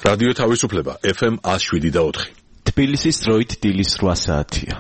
რადიო თავისუფლება FM 107.4. თბილისის დროით დილის 8 საათია.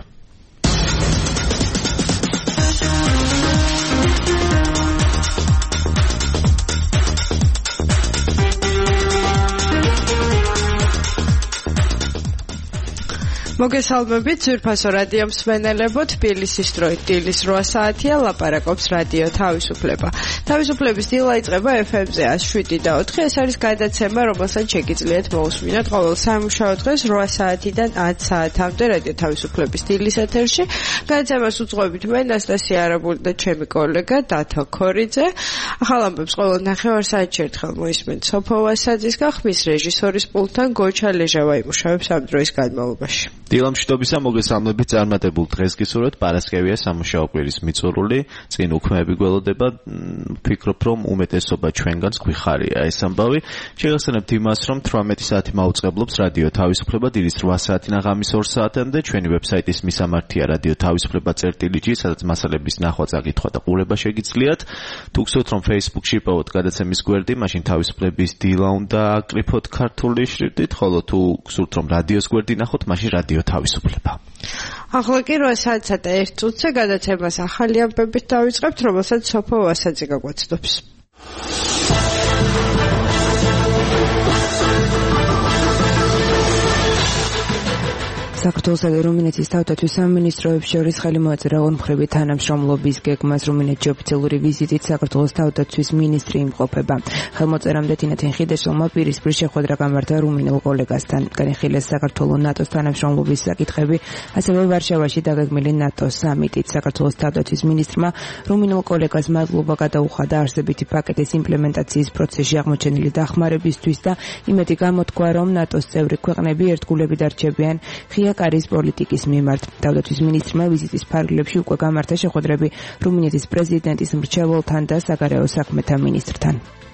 მოგესალმებით, ძვირფასო რადიო მსმენელებო, თბილისის დროით დილის 8 საათია, ლაპარაკობს რადიო თავისუფლება. თავისუფლების დილა იწყება FM-ზე 107.4. ეს არის გადაცემა, რომელსაც შეგიძლიათ მოусმინოთ ყოველ სამუშაო დღეს 8 საათიდან 10 საათამდე რადიო თავისუფლების დილის ეთერში. გადაცემას უძღვებით მე, ნასტასია არაბული და ჩემი კოლეგა დათო ქორიძე. ახალ ამბებს ყოველ ნახევარ საათში ერთხელ მოისმენთ სოფო ვასაძისგან, ხმის რეჟისორის პულტთან გოჩა ლეჟავა იმუშავებს ამ დროის განმავლობაში. დილამშვიდობისა მოგესალმებით, წარმატებულ დღეს გისურვებთ. პარასკევია სამუშაო კვირის მიწურული, წინ უქმეები გველოდება. ვფიქრობ, რომ უმეტესობა ჩვენგანს გვიხარია ეს ამბავი. შეგახსენებთ იმას, რომ 18 საათი მაუწყებლობს რადიო თავისუფლება დილის 8 საათიდან ღამის 2 საათამდე. ჩვენი ვებსაიტის მისამართია რადიო თავისუფლება.gt, სადაც მასალების ნახვა, წაკითხვა და ყურება შეგიძლიათ. თუ გსურთ, რომ Facebook-ში იპოვოთ გადაცემის გვერდი, მაშინ თავისუფლების დილა უნდა აკრიფოთ ქართული შრიფტით, ხოლო თუ გსურთ, რომ რადიოს გვერდი ნახოთ, მაშინ რადიო თავისუფლება. ახლა კი 8 საათსა და 1 წუთზე გადაცემას ახალი ამბებით დავიწყებთ, რომელსაც სოფო ვასაძე გაგვაცნობს. საქართველოსა და რუმინეთის თავდაცვის სამინისტროებს შორის ხელი მოეწერა ორმხრივი თანამშრომლობის გეგმას. რუმინეთში ოფიციალური ვიზიტით საქართველოს თავდაცვის მინისტრი იმყოფება. ხელმოწერამდე თინათინ ხიდაშვილმა პირისპირ შეხვედრა გამართა რუმინელ კოლეგასთან. განიხილეს საქართველოს ნატოს თანამშრომლობის საკითხები, ასევე ვარშავაში დაგეგმილი ნატოს სამიტით. საქართველოს თავდაცვის მინისტრმა რუმინელ კოლეგას მადლობა გადაუხადა არსებითი პაკეტის იმპლემენტაციის პროცესში აღმოჩენილი დახმარებისთვის და იმედი გამოთქვა, რომ ნატოს წევრი ქვეყნები ერთგულებით არჩევიან კარის პოლიტიკის მიმართ. თავდაცვის მინისტრმა ვიზიტის ფარგლებში უკვე გამართა შეხვედრები რუმინეთის პრეზიდენტის მრჩეველთან და საგარეო საქმეთა მინისტრთან.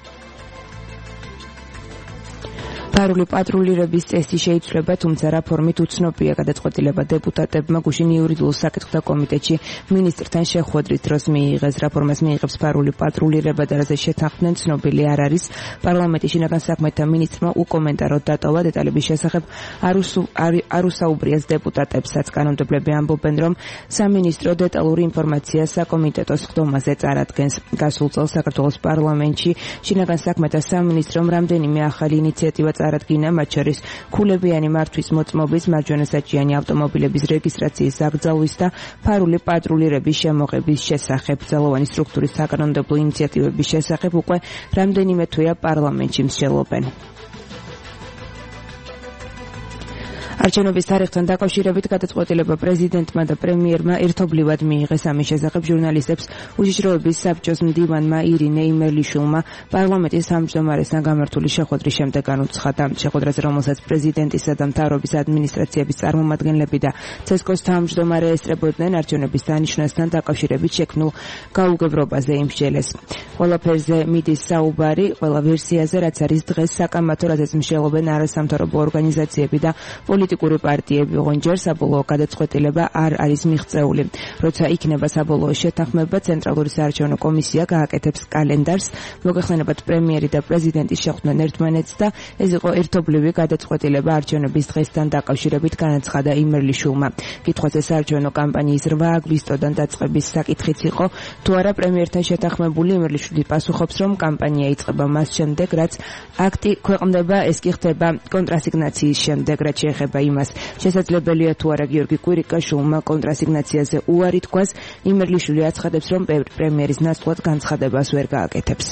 ფარული პატრულირების წესი შეიცვლება, თუმცა რა ფორმით უცნობია. გადაწყვეტილება დეპუტატებმა გუშინ იურიდიულ საკითხთა კომიტეტში მინისტრთან შეხვედრის დროს მიიღეს. რა ფორმას მიიღებს ფარული პატრულირება და რაზე შეთანხმდნენ, ცნობილი არ არის. პარლამენტის შინაგან საქმეთა მინისტრმა უკომენტაროდ დატოვა. დეტალების შესახებ არ უსაუბრიეს დეპუტატებსაც. კანონმდებლები ამბობენ, რომ სამინისტრო დეტალური ინფორმაცია საკომიტეტოს ხდომაზე წარადგენს. გასულ წელს საქართველოს პარლამენტში შინაგან საქმეთა სამინისტრომ რამდენიმე ახალი ინიციატივა წარადგინა, მათ შორის ქულებიანი მართვის მოწმობის, მარჯვენასაჭიანი ავტომობილების რეგისტრაციის აკრძალვის და ფარული პატრულირების შემოღების შესახებ. ძალოვანი სტრუქტურის საკანონმდებლო ინიციატივების შესახებ უკვე რამდენიმე თვეა პარლამენტში მსჯელობენ. არჩევნების თარიღთან დაკავშირებით გადაწყვეტილება პრეზიდენტმა და პრემიერმა ერთობლივად მიიღეს. ამის შესახებ ჟურნალისტებს უშიშროების საბჭოს მდივანმა ირინე იმერლიშვილმა პარლამენტის თავმჯდომარესთან გამართული შეხვედრის შემდეგ განუცხადა. შეხვედრაზე, რომელსაც პრეზიდენტისა და მთავრობის ადმინისტრაციების წარმომადგენლები და ცესკოს თავმჯდომარე ესწრებოდნენ, არჩევნების დანიშვნასთან დაკავშირებით შექმნულ გაუგებრობაზე იმსჯელეს. ყველაფერზე მიდის საუბარი, ყველა ვერსიაზე, რაც არის დღეს საკამათო, რაზეც მსჯელობენ არასამთავრობო ორგანიზაციები და პოლიტიკური პარტიები. ოღონდ საბოლოო გადაწყვეტილება არ არის მიღწეული. როცა იქნება საბოლოო შეთანხმება, ცენტრალური საარჩევნო კომისია გააკეთებს კალენდარს. მოგეხსენებათ, პრემიერი და პრეზიდენტი შეხვდნენ ერთმანეთს და ეს იყო ერთობლივი გადაწყვეტილება არჩევნების დღესთან დაკავშირებით, განაცხადა იმერლიშვილმა. კითხვაზე საარჩევნო კამპანიის 8 აგვისტოდან დაწყების საკითხიც იყო, თუ არა პრემიერთან შეთანხმებული. იმერლიშვილი პასუხობს, რომ კამპანია იწყება მას შემდეგ, რაც აქტი ქვეყნდება, ეს კი ხდება კონტრასიგნაციის შემდეგ, რაც შეეხება იმას, შესაძლებელია თუ არა გიორგი კვირიკაშვილმა კონტრასიგნაციაზე უარი თქვას. იმერლიშვილი აცხადებს, რომ პრემიერის ნაცვლად განცხადებას ვერ გააკეთებს.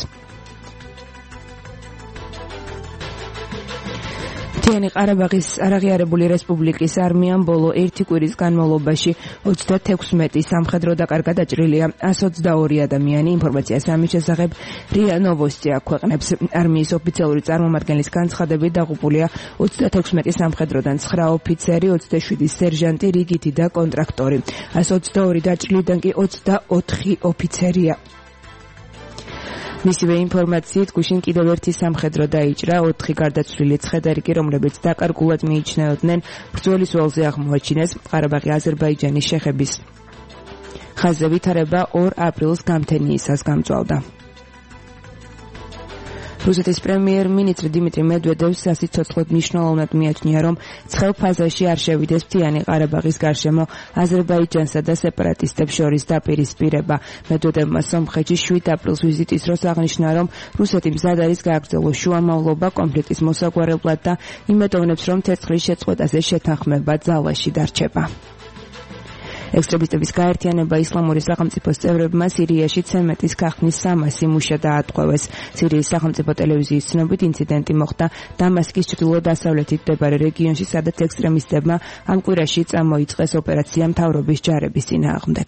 მთიანი ყარაბაღის არაღიარებული რესპუბლიკის არმიამ ბოლო 1 კვირის განმავლობაში 36 სამხედრო დაკარგა დაჭრილია 122 ადამიანი. ინფორმაციას ამის შესახებ რია ნოვოსტი აქვეყნებს. არმიის ოფიციალური წარმომადგენლის განცხადებით დაღუპულია 36 სამხედროდან 9 ოფიცერი, 27 სერჟანტი, რიგითი და კონტრაქტორი. 122 დაჭრილიდან კი 24 ოფიცერია. მისივე ინფორმაციით გუშინ კიდევ ერთი სამხედრო დაიჭრა, 4 გარდაცვლილი ცხედარი კი, რომლებიც დაკარგულად მიიჩნეოდნენ, ბრძოლის ველზე აღმოაჩინეს. ყარაბაღი აზერბაიჯანის შეხების ხაზზე ვითარება 2 აპრილს გამთენიისას გამწვავდა. რუსეთის პრემიერ-მინისტრი დიმიტრი მედვედევს სასიცოცხლოდ მნიშვნელოვნად მიაჩნია, რომ ცხელ ფაზაში არ შევიდეს მთიანი ყარაბაღის გარშემო აზერბაიჯანსა და სეპარატისტებს შორის დაპირისპირება. მედვედევმა სომხეთში 7 აპრილს ვიზიტის დროს აღნიშნა, რომ რუსეთი მზად არის გააგრძელოს შუამავლობა კონფლიქტის მოსაგვარებლად და იმედოვნებს, რომ ცეცხლის შეწყვეტაზე შეთანხმება ძალაში დარჩება. ექსტრემისტების გაერთიანება ისლამური სახელმწიფოს წევრებმა სირიაში ცემენტის ქარხნის 300 მუშა დაატყვევეს. სირიის სახელმწიფო ტელევიზიის ცნობით ინციდენტი მოხდა დამასკის ჩრდილო-დასავლეთით მდებარე რეგიონში, სადაც ექსტრემისტებმა ამ კვირაში წამოიწყეს ოპერაცია მთავრობის ჯარების წინააღმდეგ.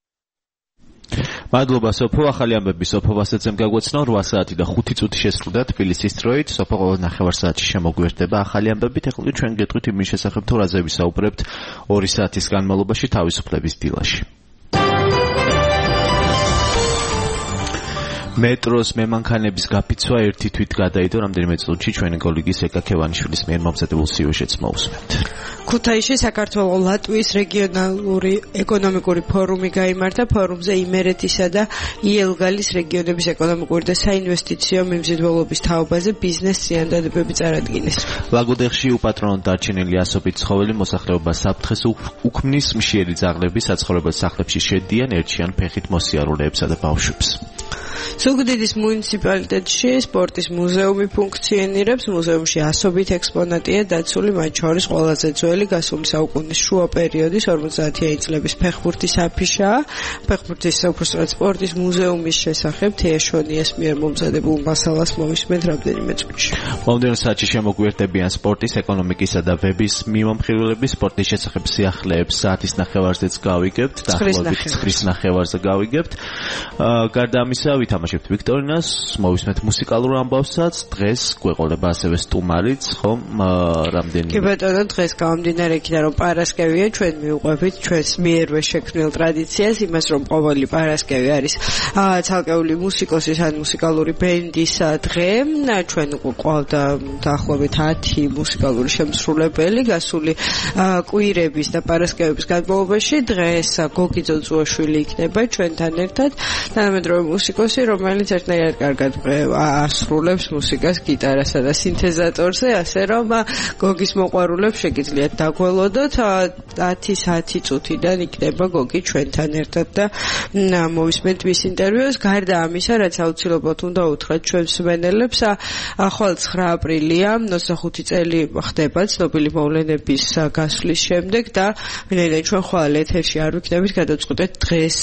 მადლობა სოფო, ახალი ამბები სოფო ვასეცემ გაგვეცნო 8 საათი და 5 წუთი შესრულდა თბილისის დროით. სოფო ყოველ ნახევარ საათში შემოგვიერთდება ახალი ამბები. ეხლა ჩვენ გეტყვით იმის შესახებ, თუ რაზე ვისაუბრებთ 2 საათის განმავლობაში თავისუფლების დილაში. მეტროს მემანქანების გაფიცვა ერთი თვით გადაიდო, რამდენიმე წუთში ჩვენი კოლეგის ეკა ქევანიშვილის მიერ მომზადებულ სიუჟეტს მოусმენთ. ქუთაისში საქართველოს-ლატვიის რეგიონალური ეკონომიკური ფორუმი გაიმართა. ფორუმზე იმერეთისა და იელგალის რეგიონების ეკონომიკური და საინვესტიციო მიმზიდველობის თაობაზე ბიზნეს წინადადებები წარადგინეს. ლაგოდეხში უპატრონოდ დარჩენილი ასობით ცხოველი მოსახლეობას საფრთხეს უქმნის. მშიერი ძაღლები საცხოვრებელ სახლებში შედიან, ერჩიან ფეხით მოსიარულეებსა და ბავშვებს. ზუგდიდის მუნიციპალიტეტში სპორტის მუზეუმი ფუნქციონირებს. მუზეუმში ასობით ექსპონატია დაცული, მათ შორის ყველაზე ძველი გასული საუკუნის შუა პერიოდის 50-იანი წლების ფეხბურთის აფიშაა. ფეხბურთის უბრალოდ სპორტის მუზეუმის შესახებ თეაშონიას მიერ მომზადებულ მასალას მოვისმენთ რამდენიმე წუთში. მომდევნო საათში შემოგვიერთდებიან სპორტის, ეკონომიკისა და ვების მიმომხილველები. სპორტის შესახებ სიახლეებს საათის ნახევარზეც გავიგებთ, დაახლოებით 9 ნახევარზე გავიგებთ. გარდა ამისა ვითამაშებთ ვიქტორინას, მოვისმენთ მუსიკალურ ამბავსაც. დღეს გვეყოლება ასევე სტუმარიც, ხომ, რამდენი. კი ბატონო, დღეს გამომდინარე იქიდან, რომ პარასკევია, ჩვენ მიუყვებით ჩვენს მიერვე შექმნილ ტრადიციას, იმას, რომ ყოველი პარასკევი არის ცალკეული მუსიკოსის ან მუსიკალური ბენდის დღე. ჩვენ გვყავდა დაახლოებით 10 მუსიკალური შემსრულებელი გასული კვირების და პარასკევების განმავლობაში. დღეს გოგი ძოძუაშვილი იქნება ჩვენთან ერთად, თანამედროვე მუსიკოსი, რომელიც ერთნაირად კარგად ასრულებს მუსიკას გიტარასა და სინთეზატორზე, ასე რომ გოგის მოყვარულებს შეგიძლიათ დაგველოდოთ. 10 წუთიდან იქნება გოგი ჩვენთან ერთად და მოვისმენთ მის ინტერვიუს. გარდა ამისა, რაც აუცილებლად უნდა უთხრათ ჩვენს მსმენელებს, ახალ 9 აპრილია 25 წელი ხდება ცნობილი მოვლენების გასვლის შემდეგ და ვინაიდან ჩვენ ხვალ ეთერში არ ვიქნებით, გადავწყვიტეთ დღეს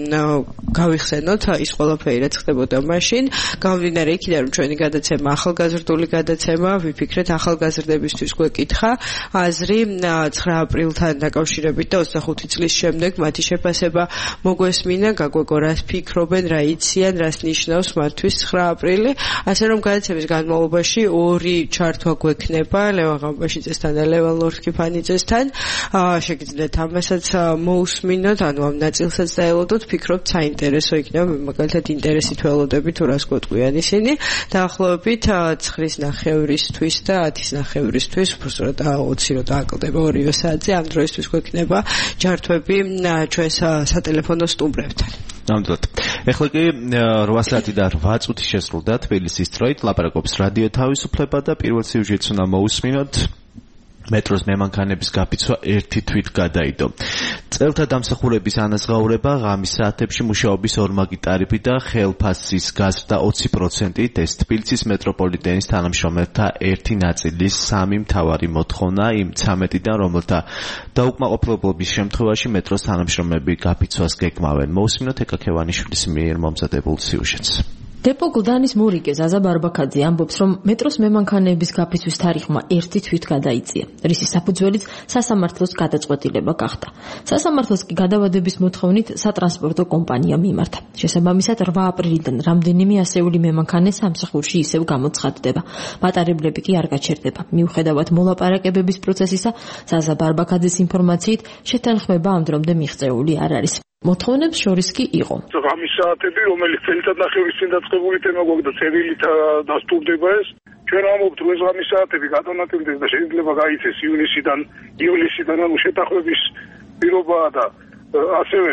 გავიხსენოთ ის ყველაფერი, რაც ხდებოდა მაშინ. გამომდინარე იქიდან, რომ ჩვენი გადაცემა ახალგაზრდული გადაცემა, ვიფიქრეთ ახალგაზრდებისთვის გვეკითხა აზრი 9 აპრილთან დაკავშირებით და 25 წლის შემდეგ მათი შეფასება მოგვესმინა, გაგვეკო რას ფიქრობენ, რა იციან, რას ნიშნავს მათთვის 9 აპრილი. ასე რომ გადაცემის განმავლობაში 2 ჩართვა გვექნება ლევან ღამბაშიძესთან და ლევან ლორთქიფანიძესთან. შეგიძლიათ ამასაც მოусმინოთ, ანუ ამ ნაწილსაც დაელოდოთ, ფიქრობთ საინტერესო იქნება, მაგალითად ინტერესით ველოდები თუ რას გვეტყვიან ისინი. დაახლოებით 9 ნახევრისთვის და 10 ნახევრისთვის, უბრალოდ 20 რო დააკლდება 2 საათზე, ამ დროისთვის გვექნება ჯართვები ჩვენს სატელეფონო სტუმრებთან. ნამდვილად. ეხლა კი 8 საათი და 8 წუთი შესრულდა თბილისის დროით, ლაპარაკობს რადიო თავისუფლება და პირველ სიუჟეტს უნდა მოусმინოთ. მეტროს მემანქანების გაფიცვა ერთი თვით გადაიდო. წელთა დამსახურების ანაზღაურება, ღამის საათებში მუშაობის ორმაგი ტარიფი და ხელფასის გაზრდა 20%-ით, ეს თბილისის მეტროპოლიტენის თანამშრომელთა ერთი ნაწილის 3 მთავარი მოთხოვნა იმ 13-დან, რომელთა დაუკმაყოფილებლობის შემთხვევაში მეტროს თანამშრომლები გაფიცვას გეკმავენ. მოусმინოთ ეკა ქევანიშვილის მიერ მომზადებულ სიუჟეტს. დეპო გლდანის მორიგე ზაზა ბარბაქაძე ამბობს, რომ მეტროს მემანქანების გაფიცვის თარიღმა ერთი თვით გადაიწია, რისის საფუძველიც სასამართლოს გადაწყვეტილება გახდა. სასამართლოს კი გადავადების მოთხოვნით სატრანსპორტო კომპანიამ მიმართა. შესაბამისად 8 აპრილიდან რამდენიმე ასეული მემანქანე სამსახურში ისევ გამოცხადდება. მატარებლები კი არ გაჩერდება. მიუხედავად მოლაპარაკებების პროცესისა, ზაზა ბარბაქაძის ინფორმაციით, შეთანხმება ამ დრომდე მიღწეული არ არის. მოთხოვნებს შორის კი იყო. ღამის საათები, რომელიც წელიწადნახევრის წინ დაწყებული თემა გვაქვს და წერილით დასტურდება ეს. ჩვენ ამობთ, რომ ეს ღამის საათები გადანაწილდეს და შეიძლება გაიცეს ივნისიდან, ივლისიდან, ანუ შეთანხმების პირობაა და ასევე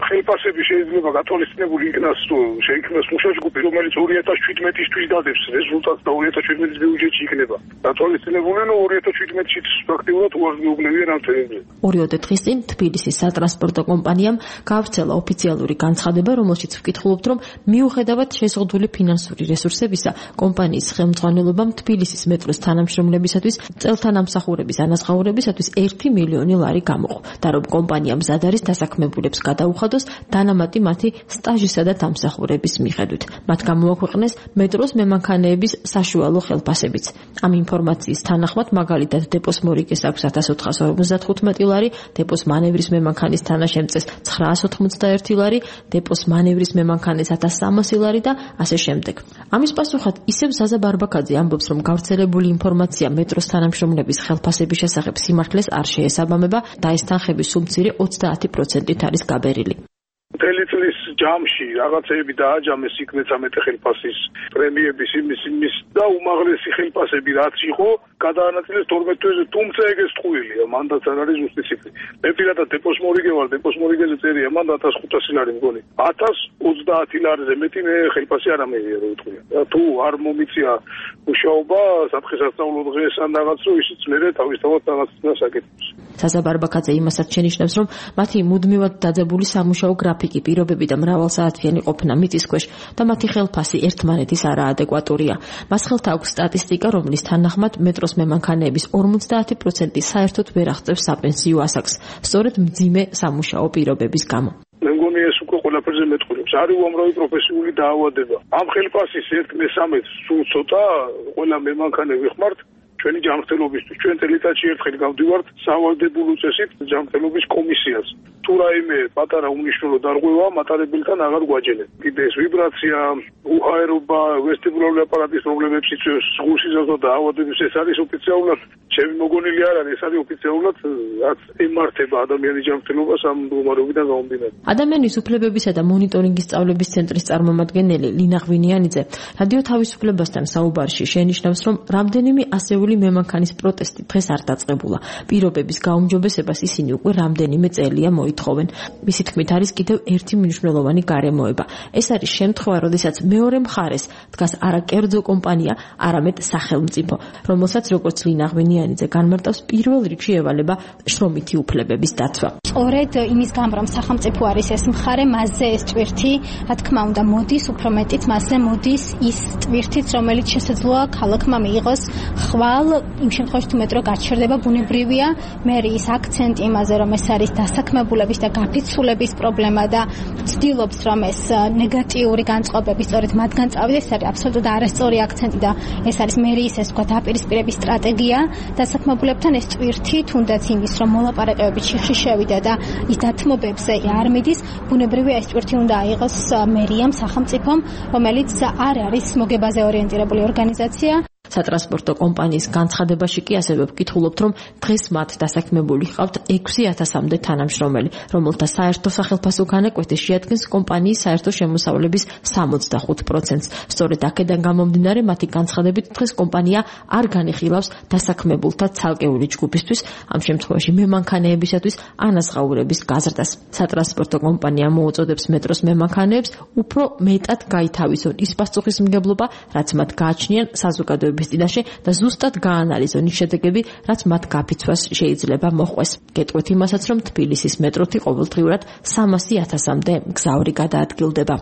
ხელფასები შეიძლება გათვალისწინებული იქნას შეიქმნას მუშაჯგუფი, რომელიც 2017-ისთვის დადებს რეზულტატს და 2017-ის ბიუჯეტში იქნება გათვალისწინებული, 2017-ში ფაქტიურად უარსდრობლებიან ამ თემებზე. 2 დღის წინ თბილისის სატრანსპორტო კომპანიამ გაავრცელა ოფიციალური განცხადება, რომელშიც ვკითხულობთ, რომ მიუხედავად შეზღუდული ფინანსური რესურსებისა, კომპანიის ხელმძღვანელობამ თბილისის მეტროს თანამშრომლებისათვის წელთა ნამსახურების ანაზღაურებისათვის 1 მილიონი ლარი გამოყო და რომ კომპანია მზად არის დასაქმებულებს გადაუხადოს დანამატი მათი სტაჟისა და დამსახურების მიხედვით. მათ გამოაქვეყნეს მეტროს მემანქანეების საშუალო ხელფასებიც. ამ ინფორმაციის თანახმად მაგალითად დეპოს მორიგეს აქვს 1455 ლარი, დეპოს მანევრის მემანქანის თანაშემწეს 991 ლარი, დეპოს მანევრის მემანქანის 1300 ლარი და ასე შემდეგ. ამის პასუხად ისევ ზაზა ბარბაკაძე ამბობს, რომ გავრცელებული ინფორმაცია მეტროს თანამშრომლების ხელფასების შესახებ სიმართლეს არ შეესაბამება და ეს თანხების სუმცირე 30%-ით არის გაბერილი. მთელი წლის ჯამში რაღაცეები დააჯამეს იქ 13 ხელფასის პრემიების იმის და უმაღლესი ხელფასები რაც იყო გადაანაწილეს 12 თვეზე, თუმცა ეგეც ტყუილია, მანდაც არ არის ზუსტი ციფრი. მე პირადად დეპოს მორიგე ვარ, დეპოს მორიგეზე წერია, მან 1500 ლარი მგონი. 1030 ლარზე მეტი მე ხელფასი არ ამეღია რო უთქვია. თუ არ მომიწია მუშაობა საფრთხესასწავლო დღეს ან რაღაც რო ისიც მერე თავისთავად რაღაც საკეთებს. ზაზა ბარბაკაძე იმასაც შენიშნავს, რომ მათი მუდმივად დაძაბული სამუშაო გრაფიკი, პირობები და მრავალსაათიანი ყოფნა მიწის ქვეშ და მათი ხელფასი ერთმანეთის არაადეკვატურია. მას ხელთ აქვს სტატისტიკა, რომლის თანახმად მეტროს მემანქანეების 50% საერთოდ ვერ აღწევს საპენსიო ასაკს, სწორედ მძიმე სამუშაო პირობების გამო. მე მგონი ეს უკვე ყველაფერზე მეტყველებს. არის უამრავი პროფესიული დაავადება. ამ ხელფასის 1/13 სულ ცოტა ყველა მემანქანე ვიხმართ. ჩვენი ჯანმრთელობისთვის ჩვენ წელიწადში ერთხელ გავდივართ სავალდებულო წესით ჯანმრთელობის კომისიას. თუ რაიმე პატარა უმნიშვნელო დარღვევა მატარებელთან აღარ გვაჯერეთ. კიდე ეს ვიბრაცია, უჰაერობა, ვესტიბულური აპარატის პრობლემებს იწვევს, სხეულსიზრდო დაავადების, ეს არის ოფიციალურად, ჩემი მოგონილი არ არის, ეს არის ოფიციალურად რაც ემართება ადამიანის ჯანმრთელობას ამ მდგომარეობიდან გამომდინარე. ადამიანის უფლებებისა და მონიტორინგის სწავლების ცენტრის წარმომადგენელი ლინა ღვინიანიძე რადიო თავისუფლებასთან საუბარში შენიშნავს, რომ რამდენიმე ასეული მემანქანის პროტესტი დღეს არ დაწყებულა. პირობების გაუმჯობესებას ისინი უკვე რამდენიმე წელია მოითხოვენ. მისი თქმით არის კიდევ ერთი მნიშვნელოვანი გარემოება. ეს არის შემთხვევა, როდესაც მეორე მხარეს დგას არა კერძო კომპანია, არამედ სახელმწიფო, რომელსაც როგორც ლინა ღვინიანიძე განმარტავს, პირველ რიგში ევალება შრომითი უფლებების დაცვა. სწორედ იმის გამო, რომ სახელმწიფო არის ეს მხარე, მასზე ეს ტვირთი, რა თქმა უნდა, მოდის, უფრო მეტიც მასზე მოდის ის ტვირთიც, რომელიც შესაძლოა ქალაქმა მიიღოს ხვალ იმ შემთხვევაში თუ მეტრო გაჩერდება, ბუნებრივია მერიის აქცენტი იმაზე, რომ ეს არის დასაქმებულების და გაფიცულების პრობლემა და ცდილობს, რომ ეს ნეგატიური განწყობები სწორედ მათგან წავიდეს, ეს არის აბსოლუტურად არასწორი აქცენტი და ეს არის მერიის ეს თქვა დაპირისპირების სტრატეგია დასაქმებულებთან ეს ტვირთი, თუნდაც იმის, რომ მოლაპარაკებები ჩიხში შევიდა და ის დათმობებზე არ მიდის, ბუნებრივია ეს ტვირთი უნდა აიღოს მერიამ, სახელმწიფომ, რომელიც არ არის მოგებაზე ორიენტირებული ორგანიზაცია. სატრანსპორტო კომპანიის განცხადებაში კი ასევე ვკითხულობთ, რომ დღეს მათ დასაქმებული ჰყავთ 6000-მდე თანამშრომელი, რომელთა საერთო სახელფასო განაკვეთი შეადგენს კომპანიის საერთო შემოსავლების 65%-ს. სწორედ აქედან გამომდინარე, მათი განცხადებით დღეს კომპანია არ განიხილავს დასაქმებულთა ცალკეული ჯგუფისთვის, ამ შემთხვევაში მემანქანეებისათვის ანაზღაურების გაზრდას. სატრანსპორტო კომპანია მოუწოდებს მეტროს მემანქანეებს უფრო მეტად გაითავისონ ის პასუხისმგებლობა, რაც მათ გააჩნიან საზოგადოების წინაშე და ზუსტად გაანალიზონ ის შედეგები, რაც მათ გაფიცვას შეიძლება მოჰყვეს. გეტყვით იმასაც, რომ თბილისის მეტროთი ყოველდღიურად 300,000-მდე მგზავრი გადაადგილდება.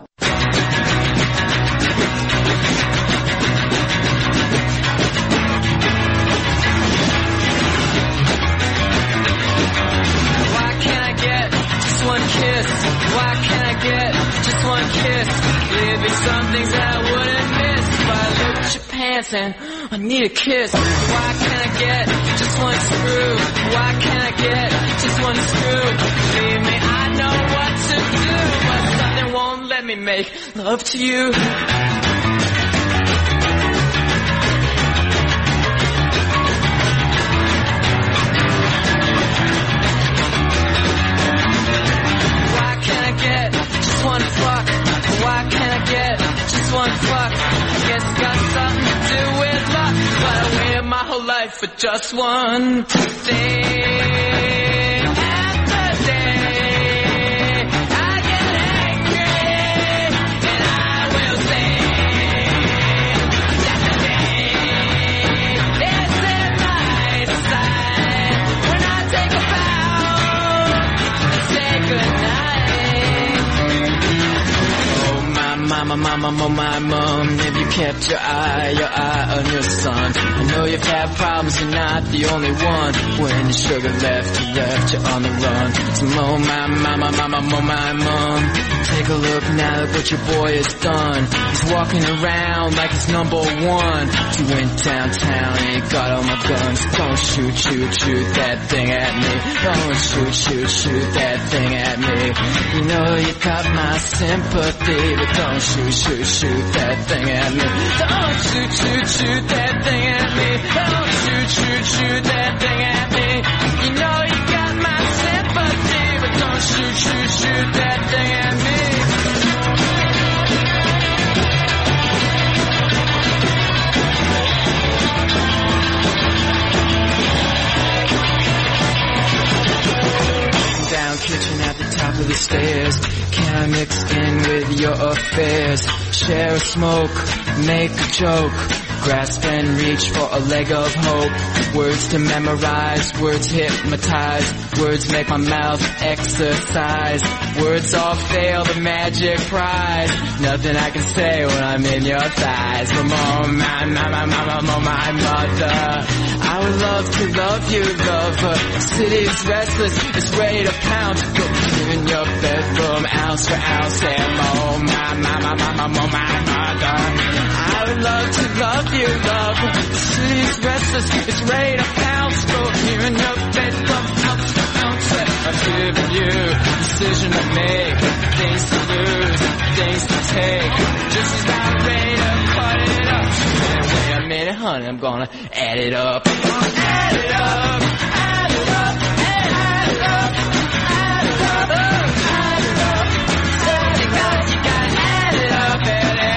And I need a kiss. Why can't I get just one screw? Why can't I get just one screw? Believe me, I know what to do, but something won't let me make love to you. Why can't I get just one fuck? Why can't I get just one fuck? I guess it's got something to do with luck, but I waited my whole life for just one day after day. I get my mom. If you kept your eye on your son. I know you've had problems, you're not the only one. When the sugar left you on the run. So my mom. Take a look now at what your boy has done. He's walking around like he's number one. You went downtown and you got all my guns. Don't shoot that thing at me. Don't shoot that thing at me. You know you got my sympathy, but don't shoot that thing at me. Don't shoot that thing at me. Don't shoot that thing at me. You know you got my sympathy, but don't shoot that thing at me. Kitchen at the top of the stairs. Can I mix in with your affairs? Share a smoke, make a joke. Grasp and reach for a leg of hope. Words to memorize, words hypnotize. Words make my mouth exercise. Words all fail the magic prize. Nothing I can say when I'm in your thighs. My mother. I would love to love you, lover. City's restless, it's ready to pounce. Put you in your bedroom, ounce for ounce. And my mother. I would love to love you, lover. City's restless, it's ready to pounce. Put you in your bedroom, ounce for ounce. I've given you decision to make, things to lose, things to take. Just about ready to cut it up. Wait a minute, honey, I'm gonna add it up. Add it up, add it up, add it up, add it up, add it up. You gotta add it up, add it up.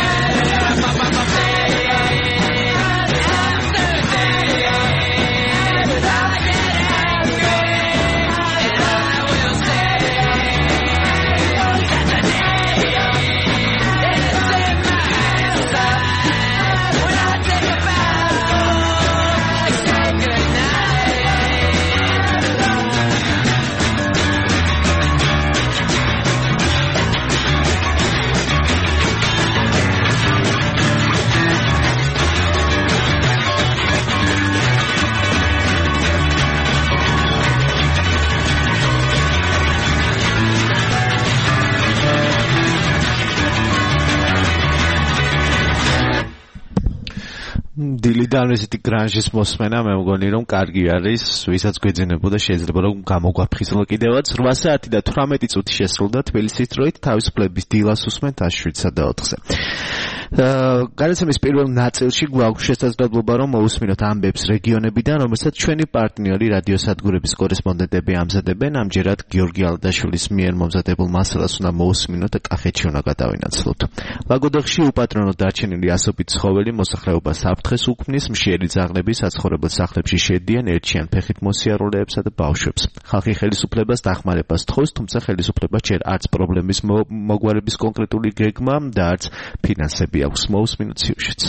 დილიდან ესეთი გრანჟის მოსმენა მე მგონი რომ კარგი არის, ვისაც გვეძინებოდა შეიძლება რომ გამოგვაფხიზლა კიდევაც 8 საათი და 18 წუთი შესრულდა თბილისის დროით თავისუფლების დილას უსმენთ 7-სა და 4-ზე. გადაცემის პირველ ნაწილში გვაქვს შესაძლებლობა რომ მოусმინოთ ამბებს რეგიონებიდან, რომელსაც ჩვენი პარტნიორი რადიოსადგურების კორესპონდენტები ამზადებენ. ამჯერად გიორგი ალდაშვილის მიერ მომზადებულ მასალას უნდა მოусმინოთ და კახეთში უნდა გადავინაცვლოთ. ლაგოდეხში უპატრონოდ დარჩენილი ასობით ცხოველი მოსახლეობას საფრთხეს უქმნის, მშიერი ძაღლები საცხოვრებელ სახლებში შედიან, ერჩიან ფეხით მოსიარულეებსა და ბავშვებს. ხალხი ხელისუფლებას დახმარებას თხოვს, თუმცა ხელისუფლებას ჯერ არც პრობლემის მოგვარების კონკრეტული გეგმა და არც ფინანსები აქვს. მოусმინოთ სიუჟეტს.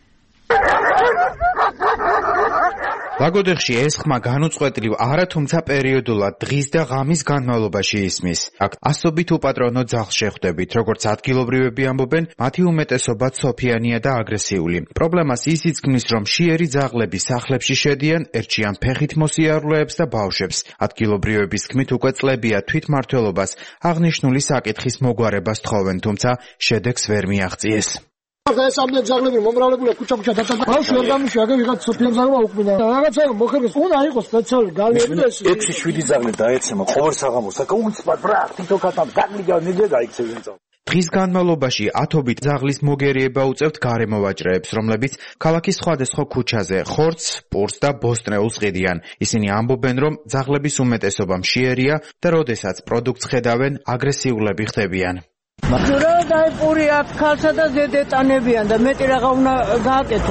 ლაგოდეხში ეს ხმა განუწყვეტლივ არა, თუმცა პერიოდულად დღის და ღამის განმავლობაში ისმის. აქ ასობით უპატრონო ძაღლს შეხვდებით, როგორც ადგილობრივები ამბობენ, მათი უმეტესობა ცოფიანია და აგრესიული. პრობლემას ის იწქმის, რომ მშიერი ძაღლები სახლებში შედიან, ერჩიან ფეხით მოსიარულეებს და ბავშვებს. ადგილობრივების თქმით, უკვე წლებია თვითმმართველობას აღნიშნული საკითხის მოგვარებას თხოვენ, თუმცა შედეგს ვერ მიაღწიეს. ეს ამდენ ძაღლები მომრავლებულია ქუჩა დაწა ბავშვი არ გამიშვა აგე ვიღაც სოფიამ ძაღლმა უკმინა რაღაცა მოხერხეს უნდა იყოს სპეციალური გალები და 6-7 ძაღლი დაეცემა ყოველ საღამოს აკა უცბად პრაქტიკო კატამ დაგმიგა ნიძე გაიქცევენ ძაღლი. დღის განმავლობაში ათობით ძაღლის მოგერიება უწევთ გარემოვაჭრეებს, რომლებიც ქალაქის სხვადასხვა ქუჩაზე ხორცს, პურს და ბოსტნეულს ყიდიან. ისინი ამბობენ, რომ ძაღლების უმეტესობა მშიერია და როდესაც პროდუქტს ხედავენ, აგრესიულები ხდებიან. რა დაიპურია ქალსა და ზედ ეტანებიან და მეტი რაღა უნდა გააკეთონ.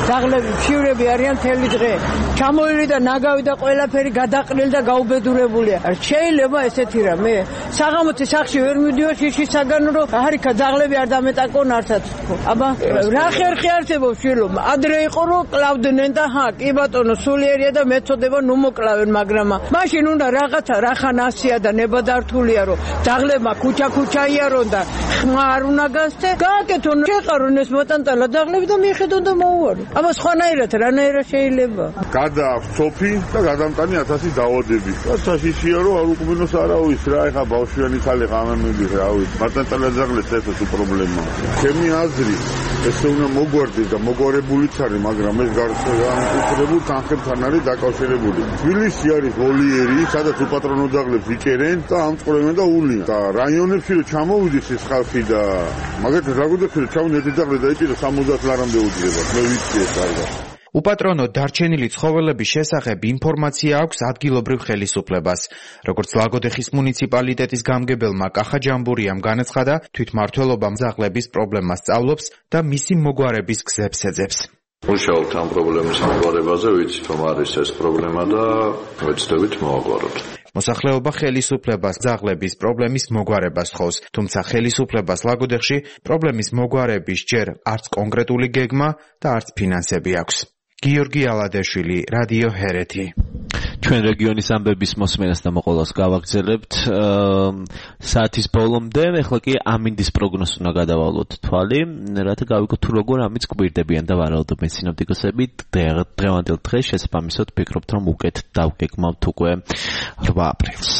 ძაღლები ფშივრები არიან მთელი დღე. ჩამოირი და ნაგავი და ყველაფერი გადაყრილი და გაუბედურებულია. შეიძლება ესეთი რამე? საღამოთი სახში ვერ მივდივარ შიშისაგან რომ არიქა ძაღლები არ დამეტაკონ არცად თქო. აბა რა ხერხი არსებობს შვილო? ადრე იყო რომ კლავდნენ და კი ბატონო სულიერია და მეწოდება ნუ მოკლავენ, მაგრამ მაშინ უნდა რაღაცა რახან ასია და ნებადართულია რომ ძაღლებმა ქუჩა იარონ და ხმა არ უნდა გასცე. გააკეთონ შეყარონ ეს მოტანტალა ძაღლები და მიხედონ და მოუარო. აბა სხვანაირად რანაირად შეიძლება? გადააქვს სოფი და გადამტანი 1000 დაავადები. საშიშია რომ არ უკმინოს არავის რა, ეხა ბავშვიანი ხალე გამემიდის რა ვიცი. მოტანტალა ძაღლებს ესეც პრობლემაა. ჩემი აზრი ესე უნდა მოგვარდეს და მოგვარებულიც არის, მაგრამ ეს განსაკუთრებულ თანხებთან არის დაკავშირებული. თბილისი არის ვოლიერი, სადაც უპატრონო ძაღლებს იჭერენ და ამწყრევენ და ულიან. და რაიონებში რომ ჩამოვიდეს ეს ხალხი და მაგათაც რა გქონდეს რომ ჩამოვიდეს ძაღლი და იჭიროს 70 ლარამდე უძლებათ. მე ვიცი ეს კარგად. უპატრონო დარჩენილი ცხოველების შესახებ ინფორმაცია აქვს ადგილობრივ ხელისუფლებას. როგორც ლაგოდეხის მუნიციპალიტეტის გამგებელმა კახა ჯამბურიამ განაცხადა, თვითმმართველობამ ძაღლების პრობლემას სწავლობს და მისი მოგვარების გზებს ეძებს. მუშაობთ ამ პრობლემის მოგვარებაზე, ვიცით რომ არის ეს პრობლემა და ვეცდებით მოვაგვაროთ. მოსახლეობა ხელისუფლებას ძაღლების პრობლემის მოგვარებას თხოვს, თუმცა ხელისუფლებას ლაგოდეხში პრობლემის მოგვარების ჯერ არც კონკრეტული გეგმა და არც ფინანსები აქვს. გიორგი ალადეშვილი, რადიო ჰერეთი. ჩვენ რეგიონის ამბების მოსმენას და მოყოლას გავაგრძელებთ საათის ბოლომდე. ეხლა კი ამინდის პროგნოზს უნდა გადავალოთ თვალი, რათა გავიგოთ თუ როგორ ამიც გვირდებიან და ვარაუდობენ სინოპტიკოსები. დღევანდელ დღეს შესაბამისად ვფიქრობთ, რომ უკეთ დავგეგმავთ უკვე 8 აპრილს.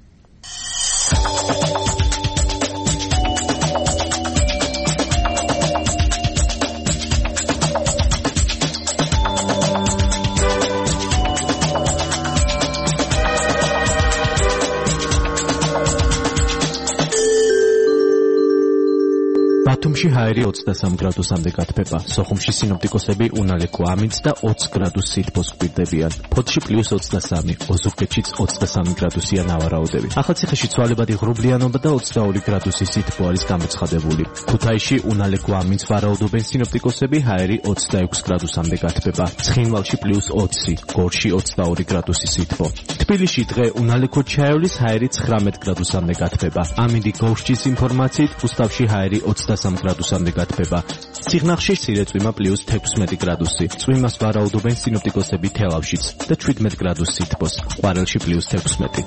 ბათუმში ჰაერი 23 გრადუსამდე გათბება. სოხუმში სინოპტიკოსები უნალექო ამინდს და 20 გრადუს სითბოს გვირდებიან. ფოთში +23, ოზურგეთშიც 23 გრადუსია ნავარაუდები. ახალციხეში ცვალებადი ღრუბლიანობა და 22 გრადუსის სითბო არის გამოცხადებული. ქუთაისში უნალექო ამინდს ვარაუდობენ სინოპტიკოსები, ჰაერი 26 გრადუსამდე გათბება. ცხინვალში +20, გორში 22 გრადუსის სითბო. თბილისში დღე უნალექო ჩაევლის, ჰაერი 19 გრადუსამდე გათბება. ამინდი გორშჩის ინფორმაციით უსტავში ჰაერი 23 გრადუსამდე გათბება. სიღნაღში სირეწვიმა +16 გრადუსი. წვიმას ვარაუდობენ სინოპტიკოსები თელავშიც და 17 გრადუს სითბოს. ყვარელში +16.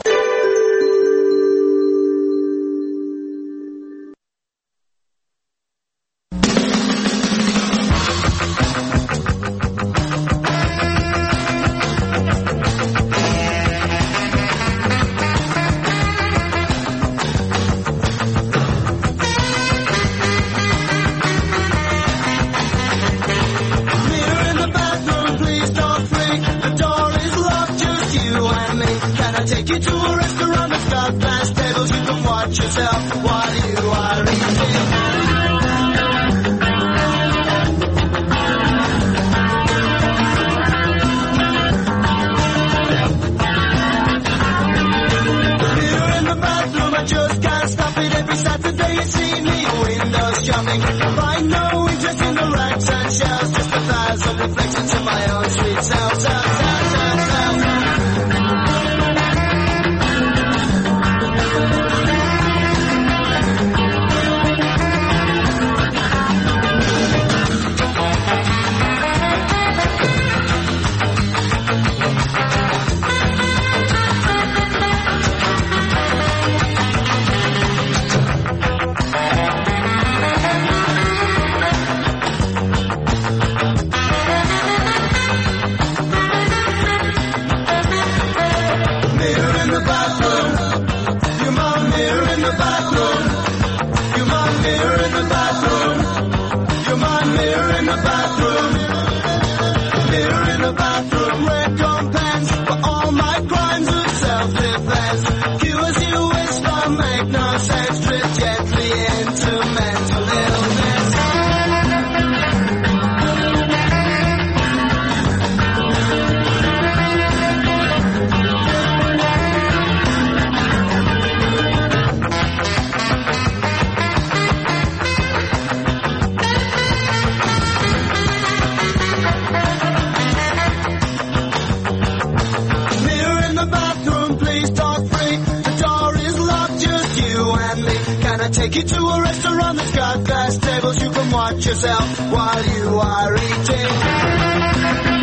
nice to run the sky glass tables. You can watch yourself while you are eating.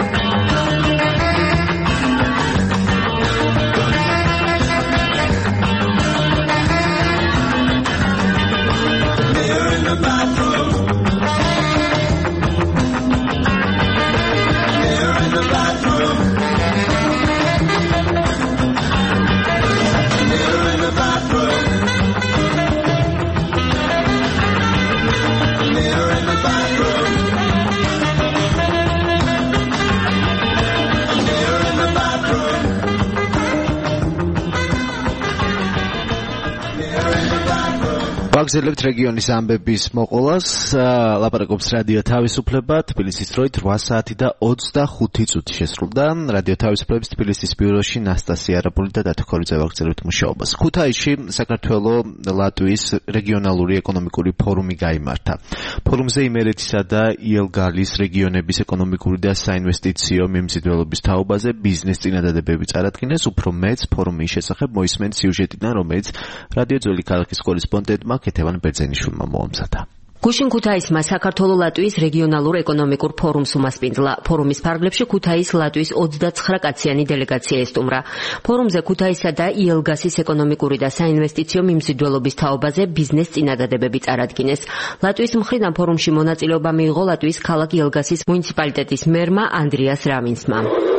ვაგზელებთ რეგიონის ამბების მოყოლას, ლაპარაკობს რადიო თავისუფლება, თბილისის დროით 8 საათი და 25 წუთი შესრულდა. რადიო თავისუფლების თბილისის ბიუროში ნასტასია არაბული და დათო ქორიძე ვაგზელებთ მუშაობას. ქუთაისში საქართველო-ლატვიის რეგიონალური ეკონომიკური ფორუმი გაიმართა. ფორუმზე იმერეთისა და იელგალის რეგიონების ეკონომიკური და საინვესტიციო მიმზიდველობის თაობაზე ბიზნეს წინადადებები წარადგინეს. უფრო მეც ფორუმის შესახებ მოისმენთ სიუჟეტიდან, რომელიც რადიო ძველი ქალაქის კორესპონდენტმა კეთევან ბერძენიშვილმა მოამზადა. გუშინ ქუთაისმა საქართველო-ლატვიის რეგიონალურ ეკონომიკურ ფორუმს უმასპინძლა. ფორუმის ფარგლებში ქუთაის ლატვიის 29 კაციანი დელეგაცია ესტუმრა. ფორუმზე ქუთაისა და იელგასის ეკონომიკური და საინვესტიციო მიმზიდველობის თაობაზე ბიზნეს წინადადებები წარადგინეს. ლატვიის მხრიდან ფორუმში მონაწილეობა მიიღო ლატვიის ქალაქ იელგასის მუნიციპალიტეტის მერმა ანდრიას რამინსმა.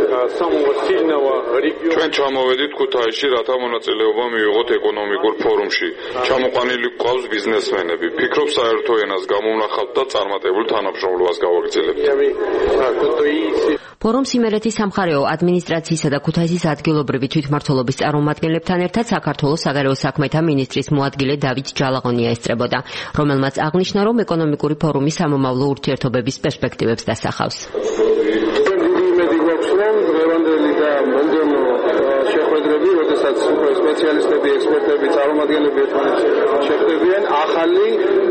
ჩვენ ჩამოვედით ქუთაისში, რათა მონაწილეობა მივიღოთ ეკონომიკურ ფორუმში. ჩამოყვანილი გვყავს ბიზნესმენები. ფიქრობ საერთო ენას გამოვნახავთ და წარმატებულ თანამშრომლობას გავაგრძელებთ. ფორუმს იმერეთის სამხარეო ადმინისტრაციისა და ქუთაისის ადგილობრივი თვითმმართველობის წარმომადგენლებთან ერთად საქართველოს საგარეო საქმეთა მინისტრის მოადგილე დავით ჯალაღონია ესწრებოდა, რომელმაც აღნიშნა, რომ ეკონომიკური ფორუმი სამომავლო ურთიერთობების პერსპექტივებს დასახავს. შეხვედრები, როდესაც სპეციალისტები, ექსპერტები, წარმომადგენლები ერთმანეთს შეხვდებიან, ახალი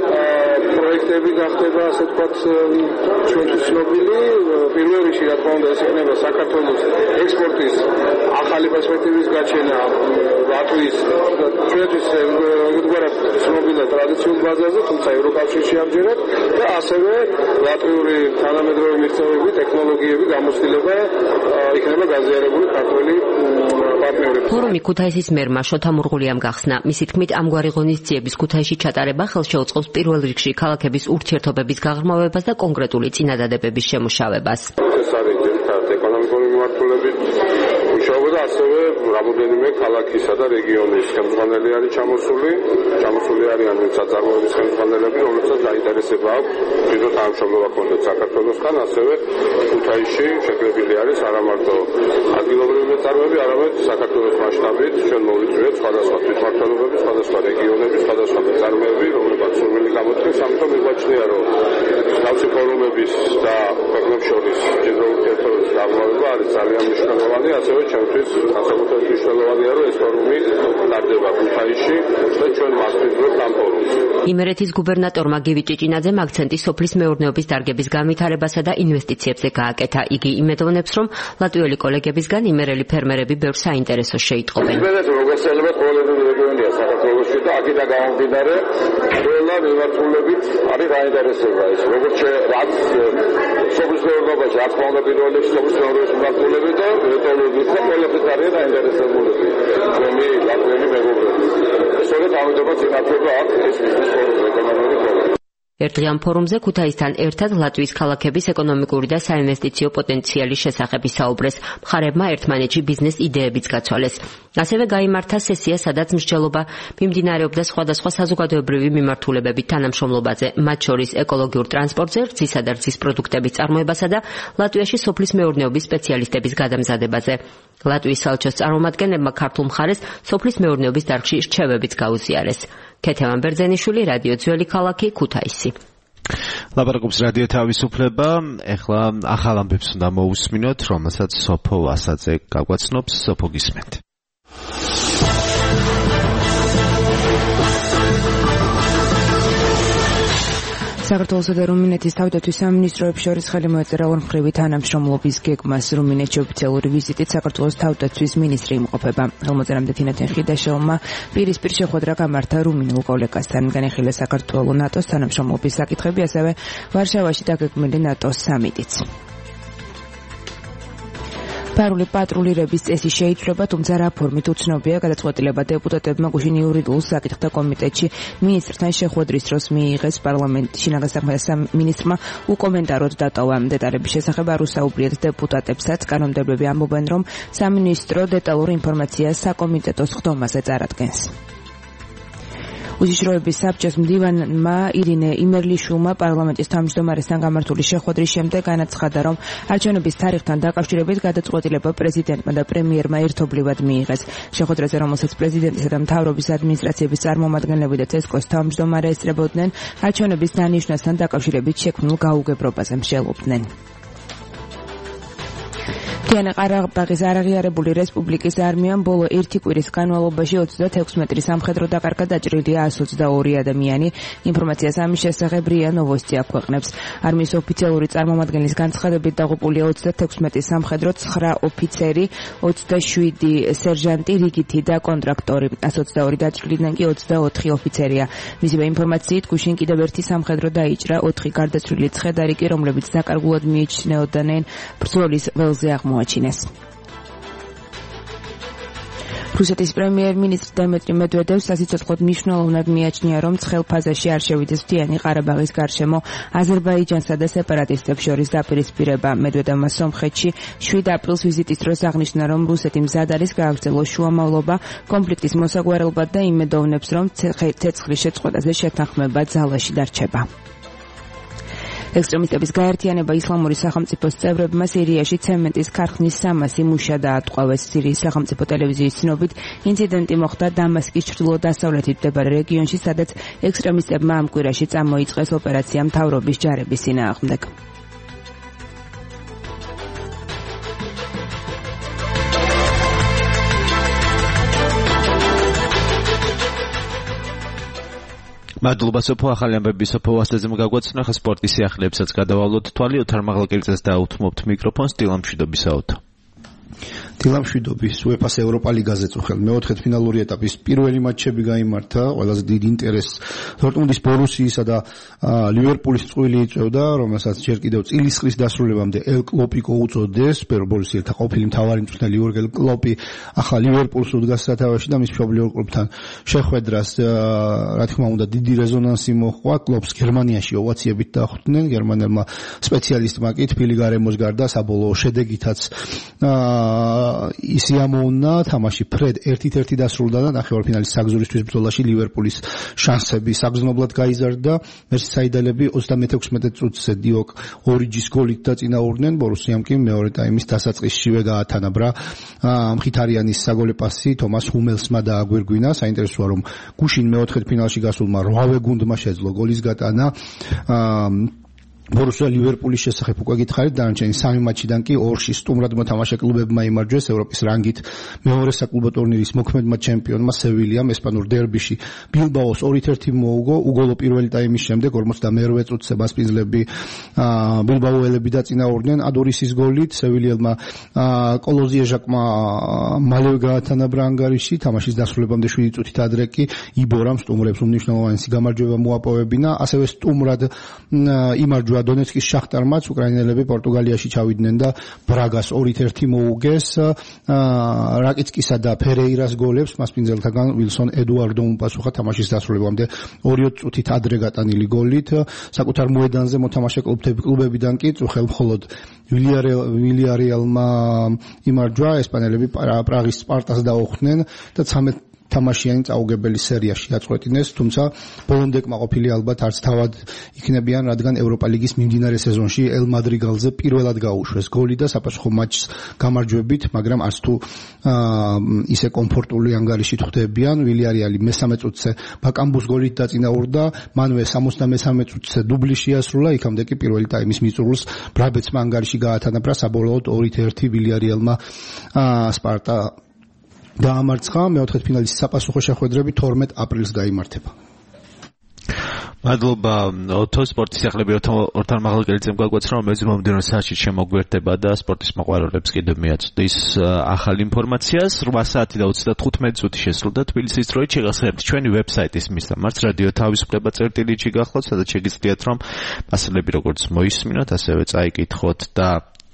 პროექტები გახდება, ასე ვთქვათ, ჩვენთვის ცნობილი. პირველ რიგში, რა თქმა უნდა, ეს იქნება საქართველოს ექსპორტის ახალი პერსპექტივის გაჩენა ლატვიის ჩვენთვის ერთგვარად ცნობილ და ტრადიციულ ბაზაზე, თუმცა ევროკავშირში ამჯერად და ასევე ლატვიური თანამედროვე მიღწევები, ტექნოლოგიები, გამოცდილება იქნება გაზიარებული ქართველი პარტნიორები. ფორუმი ქუთაისის მერმა შოთა მურღულიამ გახსნა. მისი თქმით, ამგვარი ღონისძიების ქუთაისში ჩატარება ხელშეუწყობს პირველ რიგში ქალაქების ურთიერთობების გაღრმავებას და კონკრეტული წინადადებების შემუშავებას. ეს არის ძირითადად ეკონომიკური მიმართულებით მუშაობა და ასევე რამოდენიმე ქალაქისა და რეგიონის ხელმძღვანელი არის ჩამოსული არიან საწარმოების ხელმძღვანელები, რომელსაც დაინტერესება აქვს თვითონ თანამშრომლობა ქონდეს საქართველოსთან, ასევე ქუთაისში შეკრებილი არის არა მარტო ადგილობრივი მეწარმეები, არამედ საქართველოს მასშტაბით ჩვენ მოვიწვიეთ სხვადასხვა თვითმმართველობები, სხვადასხვა რეგიონები, სხვადასხვა მეწარმეები, რომლებიც სურვილი გამოთქვეს, ამიტომ მიგვაჩნია, რომ თავისი ფორუმების და ქვეყნებს შორის ჯერჯერობით ურთიერთობების გაღრმავება არის ძალიან მნიშვნელოვანი, ასევე ჩემთვის განსაკუთრებით მნიშვნელოვანია, რომ ეს ფორუმი ტარდება ქუთაისში და ჩვენ მასპინძლობთ ამ ფორუმს. იმერეთის გუბერნატორმა გივი ჭიჭინაძემ აქცენტი სოფლის მეურნეობის დარგების განვითარებასა და ინვესტიციებზე გააკეთა. იგი იმედოვნებს, რომ ლატვიელი კოლეგებისგან იმერელი ფერმერები ბევრ საინტერესოს შეიტყობენ. მოგესალმებით, ყოველდღიური რეგიონია საქართველოში და აქედან გამომდინარე ყველა მიმართულებით არის გაინტერესება ის. როგორც რაც სოფლის მეურნეობაში, რა თქმა უნდა, პირველ რიგში სოფლის მეურნეობის მიმართულები და ეთოლოგიის და ყველაფერს არის გაინტერესებული. ჩვენი ლატვიელი მეგობრები. სწორედ ამიტომაც იმართება აქ ეს ბიზნეს ფორუმი, ეკონომიკური ფორუმი. ერთდღიან ფორუმზე ქუთაისთან ერთად ლატვიის ქალაქების ეკონომიკური და საინვესტიციო პოტენციალის შესახებ ისაუბრეს. მხარებმა ერთმანეთში ბიზნეს იდეებიც გაცვალეს. ასევე გაიმართა სესია, სადაც მსჯელობა მიმდინარეობდა სხვადასხვა საზოგადოებრივი მიმართულებებით თანამშრომლობაზე, მათ შორის ეკოლოგიურ ტრანსპორტზე, რძისა და რძის პროდუქტების წარმოებასა და ლატვიაში სოფლის მეურნეობის სპეციალისტების გადამზადებაზე. ლატვიის საელჩოს წარმომადგენლებმა ქართულ მხარეს სოფლის მეურნეობის დარგში რჩევებიც გაუზიარეს. კეთევან ბერძენიშვილი, რადიო ძველი ქალაქი, ქუთაისი. ლაპარაკობს რადიო თავისუფლება. ეხლა ახალ ამბებს უნდა მოусმინოთ, რომელსაც სოფო ვასაძე გაგვაცნობს. სოფო, გისმენთ. საქართველოსა და რუმინეთის თავდაცვის სამინისტროებს შორის ხელი მოეწერა ორმხრივი თანამშრომლობის გეგმას. რუმინეთში ოფიციალური ვიზიტით საქართველოს თავდაცვის მინისტრი იმყოფება. ხელმოწერამდე თინათინ ხიდაშოვმა პირისპირ შეხვედრა გამართა რუმინულ კოლეგასთან. განიხილეს საქართველოს ნატოს თანამშრომლობის საკითხები, ასევე ვარშავაში დაგეგმილი ნატოს სამიტიც. ფარული პატრულირების წესი შეიცვლება, თუმცა რა ფორმით უცნობია. გადაწყვეტილება დეპუტატებმა გუშინ იურიდიულ საკითხთა კომიტეტში მინისტრთან შეხვედრის დროს მიიღეს. პარლამენტში შინაგან საქმეთა მინისტრმა უკომენტაროდ დატოვა. დეტალების შესახებ არ უსაუბრიათ დეპუტატებსაც. კანონმდებლები ამბობენ, რომ სამინისტრო დეტალურ ინფორმაციას საკომიტეტოს ხდომაზე წარადგენს. უშიშროების საბჭოს მდივანმა ირინე იმერლიშვილმა პარლამენტის თავმჯდომარესთან გამართული შეხვედრის შემდეგ განაცხადა, რომ არჩევნების თარიღთან დაკავშირებით გადაწყვეტილება პრეზიდენტმა და პრემიერმა ერთობლივად მიიღეს. შეხვედრაზე, რომელსაც პრეზიდენტისა და მთავრობის ადმინისტრაციების წარმომადგენლები და ცესკოს თავმჯდომარე ესწრებოდნენ, არჩევნების დანიშვნასთან დაკავშირებით შექმნილ გაუგებრობაზე მსჯელობდნენ. მთიანი ყარაბაღის არაღიარებული რესპუბლიკის არმიამ ბოლო 1 კვირის განმავლობაში 36 მეტრის სამხედრო დაკარგვა დაჭრილია 122 ადამიანი. ინფორმაციას ამის შესახებ რია ნოვოსტი აქვეყნებს. არმიის ოფიციალური წარმომადგენლის განცხადებით დაღუპულია 36 მეტრის სამხედრო, 9 ოფიცერი, 27 სერჟანტი, რიგითი და კონტრაქტორი. 122 დაჭრილიდან კი 24 ოფიცერია. მისივე ინფორმაციით გუშინ კიდევ ერთი სამხედრო დაიჭრა, 4 გარდაცვლილი ცხედარი კი, რომლებიც დაკარგულად მიიჩნეოდნენ, ბრძოლის ველზე აღმოაჩინეს. რუსეთის პრემიერ-მინისტრ დიმიტრი მედვედევს სასიცოცხლოდ მნიშვნელოვნად მიაჩნია, რომ ცხელ ფაზაში არ შევიდეს მთიანი ყარაბაღის გარშემო აზერბაიჯანსა და სეპარატისტებს შორის დაპირისპირება. მედვედევმა სომხეთში 7 აპრილს ვიზიტის დროს აღნიშნა, რომ რუსეთი მზად არის გააგრძელოს შუამავლობა კონფლიქტის მოსაგვარებლად და იმედოვნებს, რომ ცეცხლის შეწყვეტაზე შეთანხმება ძალაში დარჩება. ექსტრემისტების გაერთიანება ისლამური სახელმწიფოს წევრებმა სირიაში ცემენტის ქარხნის 300 მუშა დაატყვევეს. სირიის სახელმწიფო ტელევიზიის ცნობით, ინციდენტი მოხდა დამასკის ჩრდილო-დასავლეთით მდებარე რეგიონში, სადაც ექსტრემისტებმა ამ კვირაში წამოიწყეს ოპერაცია მთავრობის ჯარების წინააღმდეგ. მადლობა სოფო, ახალი ამბები სოფო ვასტეზემ გაგვაცნო. ხა სპორტის სიახლეებსაც გადავალოთ თვალი. ოთარ მაღლაკელიძეს დაუთმობთ მიკროფონს. დილამშვიდობისაოთ. დილამშვიდობის UEFA-ს ევროპა ლიგაზე წუხელ მეოთხე ფინალური ეტაპის პირველი მატჩები გაიმართა. ყველაზე დიდ ინტერესს დორტმუნდის ბორუსიისა და ლივერპულის წყვილი იწვევდა, რომელსაც ჯერ კიდევ წილისყრის დასრულებამდე ელ კლოპიკო უწოდეს. ბორუსიელთა ყოფილი მთავარი მწვრთნელი იურგენ კლოპი ახლა ლივერპულს უდგას სათავეში და მის მშობლიურ კლუბთან შეხვედრას რა თქმა უნდა დიდი რეზონანსი მოჰყვა. კლოპს გერმანიაში ოვაციებით დახვდნენ. გერმანელმა სპეციალისტმა კი თბილი გარემოს გარდა საბოლოო შედეგითაც ისი ამოუნა თამაში ფრედ 1-1 დასრულდა და ნახევარფინალის საგზურისთვის ბრძოლაში ლივერპულის შანსები საგრძნობლად გაიზარდა. მერსისაიდელები 36 წუთზე დიოკ ორიჯის გოლით დაწინაურდნენ. ბორუსიამ კი მეორე ტაიმის დასაწყისშივე გაათანაბრა მხითარიანის საგოლე პასი თომას ჰუმელსმა დააგვირგვინა. საინტერესოა, რომ გუშინ მეოთხედფინალში გასულმა 8 გუნდმა შეძლო გოლის გატანა. ბორუსია ლივერპულის შესახებ უკვე გითხარით, დანარჩენი 3 მატჩიდან კი 2-ში სტუმრად მოთამაშე კლუბებმა იმარჯვეს. ევროპის რანგით მეორე საკლუბო ტურნირის მოქმედმა ჩემპიონმა სევილიამ ესპანურ დერბიში ბილბაოს 2-1 მოუგო. უგოლო პირველი ტაიმის შემდეგ 42 წუთზე მასპინძლები ბილბაოელები დაწინაურდნენ ადორისის გოლით. სევილიელმა კოლოზიეჟაკმა მალევე გაათანაბრა ანგარიში. თამაშის დასრულებამდე 7 წუთით ადრე კი იბორამ სტუმრებს უმნიშვნელოვანესი გამარჯვება მოაპოვებინა. ასევე სტუმრად იმარჯვა დონეცკის შახტარმაც. უკრაინელები პორტუგალიაში ჩავიდნენ და ბრაგას 2-1 მოუგეს. რაკიცკისა და ფერეირას გოლებს მასპინძელთაგან ვილსონ ედუარდომ უპასუხა თამაშის დასრულებამდე 2 წუთით ადრე გატანილი გოლით. საკუთარ მოედანზე მოთამაშე კლუბებიდან კი წუხელ მხოლოდ ვილიარეალმა იმარჯვა. ესპანელები პრაღის სპარტას დაუხდნენ და 13 თამაშიანი წაუგებელი სერიაში აწყვეტინეს, თუმცა ბოლომდე კმაყოფილი ალბათ არც თავად იქნებიან, რადგან ევროპა ლიგის მიმდინარე სეზონში ელ მადრიგალზე პირველად გაუშვეს გოლი და საფასუხო მატჩს გამარჯვებით, მაგრამ არც თუ ისე კომფორტული ანგარიშით ხვდებიან. ვილიარეალი მესამე წუთზე ბაკამბუს გოლით დაწინაურდა, მანვე 63 წუთზე დუბლი შეასრულა, იქამდე კი პირველი ტაიმის მიწურულს ბრაბეცმა ანგარიში გაათანაბრა. საბოლოოდ 2-1 ვილიარეალმა სპარტა დაამარცხა. მეოთხედფინალის საფასუხო შეხვედრები 12 აპრილს გაიმართება. მადლობა ოთო სპორტის სახლები ორთან მაღალგერიძემ გაგვაცნო რომ ეს მომდევნო საათში შემოგვერდება და სპორტის მოყვარულებს კიდევ მიაწვდის ახალ ინფორმაციას 8 საათი და 35 წუთი შესრულდა თბილისის დროით შეგახსენებთ ჩვენი ვებსაიტის მისამართს რადიო თავისუფლება.gt გახლავთ სადაც შეგიძლიათ რომ მასალები როგორც მოისმინოთ ასევე წაიკითხოთ და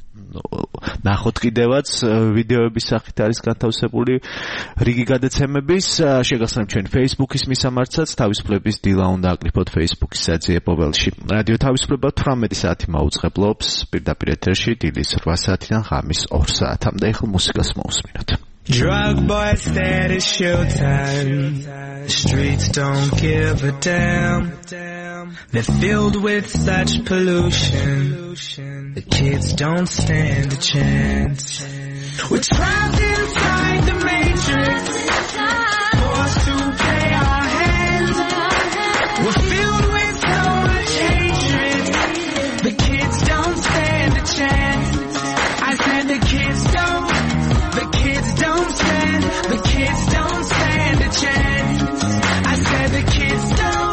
ნახოთ კიდევაც ვიდეოების სახით არის განთავსებული რიგი გადაცემების შეგახსენებთ ჩვენ Facebook-ის მისამართსაც თავისუფლების დილა უნდა აკრიფოთ Facebook-ის საძიებო ველში რადიო თავისუფლება 18 საათი მოუწყებლობს პირდაპირ ეთერში დილის 8 საათიდან ღამის 2 საათამდე ახლა მუსიკას მოусმინოთ Drug boys said it's showtime. The streets don't give a damn. They're filled with such pollution. The kids don't stand a chance. We're trapped inside the matrix, forced to play our hand. We're filled with so much hatred. The kids don't stand a chance. I said the kids don't stand, the kids don't stand a chance. I said the kids don't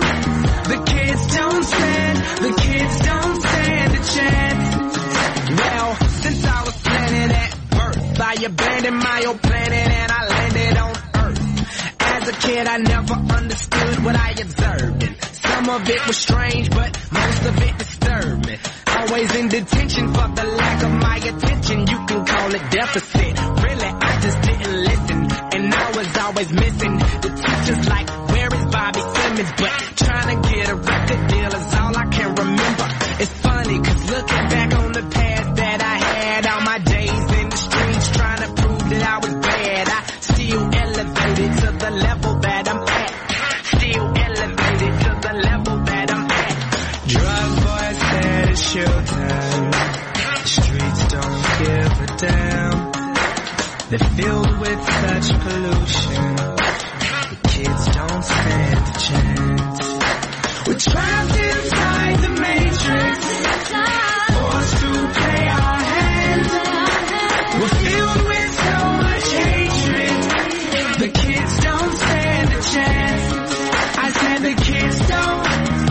stand, the kids don't stand a chance. Well, since I was planted at birth, I abandoned my old planet and I landed on Earth. As a kid, I never understood what I observed. And some of it was strange, but most of it disturbed me. Always in detention for the lack of my attention. You can call it deficit. Really, I just didn't listen. And I was always missing the teachers like, where is Bobby Simmons? But trying to get a record deal is all I can remember. It's funny, cause looking back on the past that I had, all my days in the streets trying to prove that I was bad. I still elevated to the level that I'm at. Still elevated to the level that I'm at. Drug boys said it's showtime. The streets don't give a damn. They're filled with such pollution. The kids don't stand a chance. We're trapped inside the matrix, forced to play our hand. We're filled with so much hatred. The kids don't stand a chance. I said the kids don't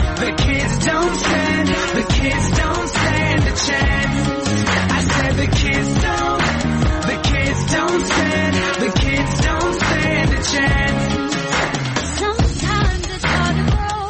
stand, the kids don't stand a chance. I said the kids don't stand, the kids don't stand a chance. Sometimes it's hard to grow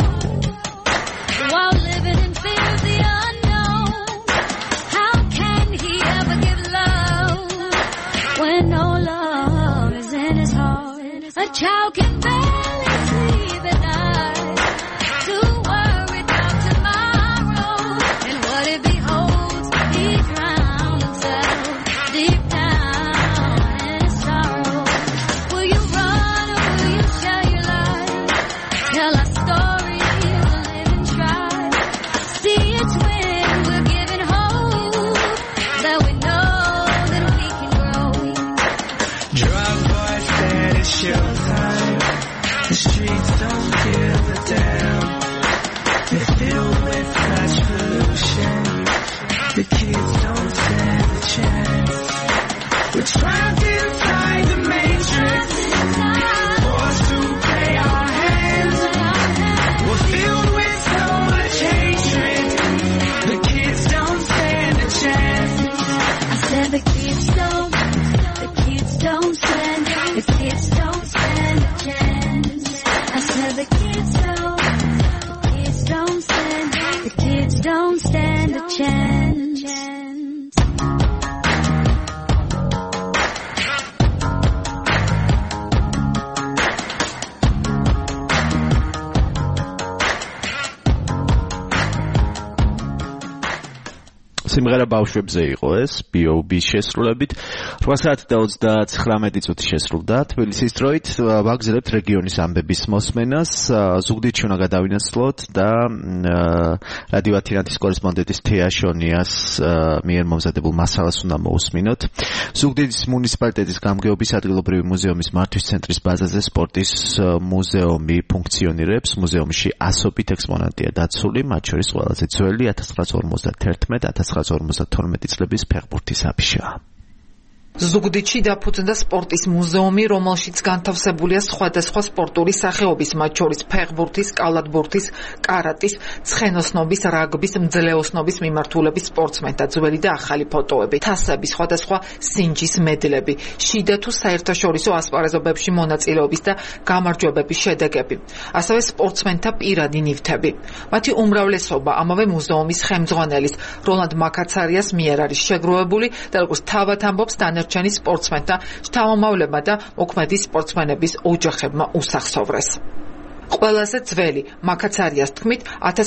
while living in fear of the unknown. How can he ever give love when no love is in his heart? A child can barely sleep at night, too worried about tomorrow and what it beholds. He drowns himself deep down in his sorrow. Will you run or will you share your life? Tell our story, we'll live and try. See, it's when we're given hope that we know that we can grow. Drug boys said it's showtime. The streets don't give a damn. They're filled with such pollution. The kids don't stand a chance. We're trapped inside the matrix, forced to play our hands. We're filled with so much hatred. The kids don't stand a chance. I said the kids don't stand, the kids don't stand a chance. I said the kids don't stand, the kids don't stand a chance. სიმღერა ბავშვებზე იყო ეს B.O.B-ის შესრულებით 8 საათი და 39 წუთი შესრულდა თბილისის დროით ვაგზელებთ რეგიონის ამბების მოსმენას ზუგდიდში უნდა გადავინაცვლოთ და რადიო ათინათის კორესპონდენტის თეა შონიას მიერ მომზადებულ მასალას უნდა მოусმინოთ ზუგდიდის მუნიციპალიტეტის გამგეობის ადგილობრივი მუზეუმის მართვის ცენტრის ბაზაზე სპორტის მუზეუმი ფუნქციონირებს მუზეუმში ასობით ექსპონატია დაცული მათ შორის ყველაზე ძველი 1951 1952 წლების ფეხბურთის აფიშაა. ზუგდიდში დაფუძნდა სპორტის მუზეუმი, რომელშიც განთავსებულია სხვადასხვა სპორტული სახეობის, მათ შორის ფეხბურთის, კალათბურთის, კარატის, ცხენოსნობის, რაგბის, მძლეოსნობის მიმართულების სპორტსმენთა ძველი და ახალი ფოტოები, თასები, სხვადასხვა სინჯის მედლები, შიდა თუ საერთაშორისო ასპარეზობებში მონაწილეობის და გამარჯვებების შედეგები, ასევე სპორტსმენთა პირადი ნივთები. მათი უმრავლესობა ამავე მუზეუმის ხელმძღვანელის როლანდ მაკაცარიას მიერ არის შეგროვებული და როგორც თავად ამბობს დანარჩენი სპორტსმენთა შთამომავლებმა და მოქმედი სპორტსმენების ოჯახებმა უსახსოვრეს. ყველაზე ძველი მაკაცარიას თქმით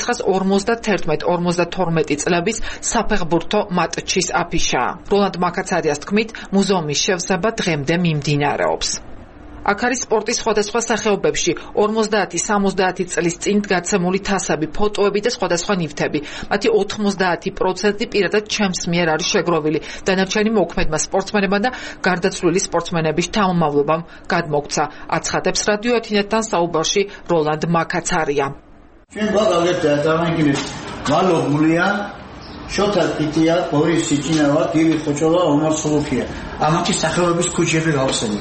1951-52 წლების საფეხბურთო მატჩის აფიშაა. როლანდ მაკაცარიას თქმით მუზეუმის შევსება დღემდე მიმდინარეობს. აქ არის სპორტის სხვადასხვა სახეობებში 50-70 წლის წინ გაცემული თასები, ფოტოები და სხვადასხვა ნივთები. მათი 90% პირადად ჩემს მიერ არის შეგროვილი. დანარჩენი მოქმედმა სპორტსმენებმა და გარდაცვლილი სპორტსმენების შთამომავლობამ გადმოგცა. აცხადებს რადიო ათინეთთან საუბარში როლანდ მაკაცარია. ჩვენ გვაგავებთ ადამიანებს მალობულია შოთა პიტია, ბორის სიჭინავა, გივი ხოჭოლა, ომარ სულუფია. ამათი სახეობების ქუჩები გავხსენით.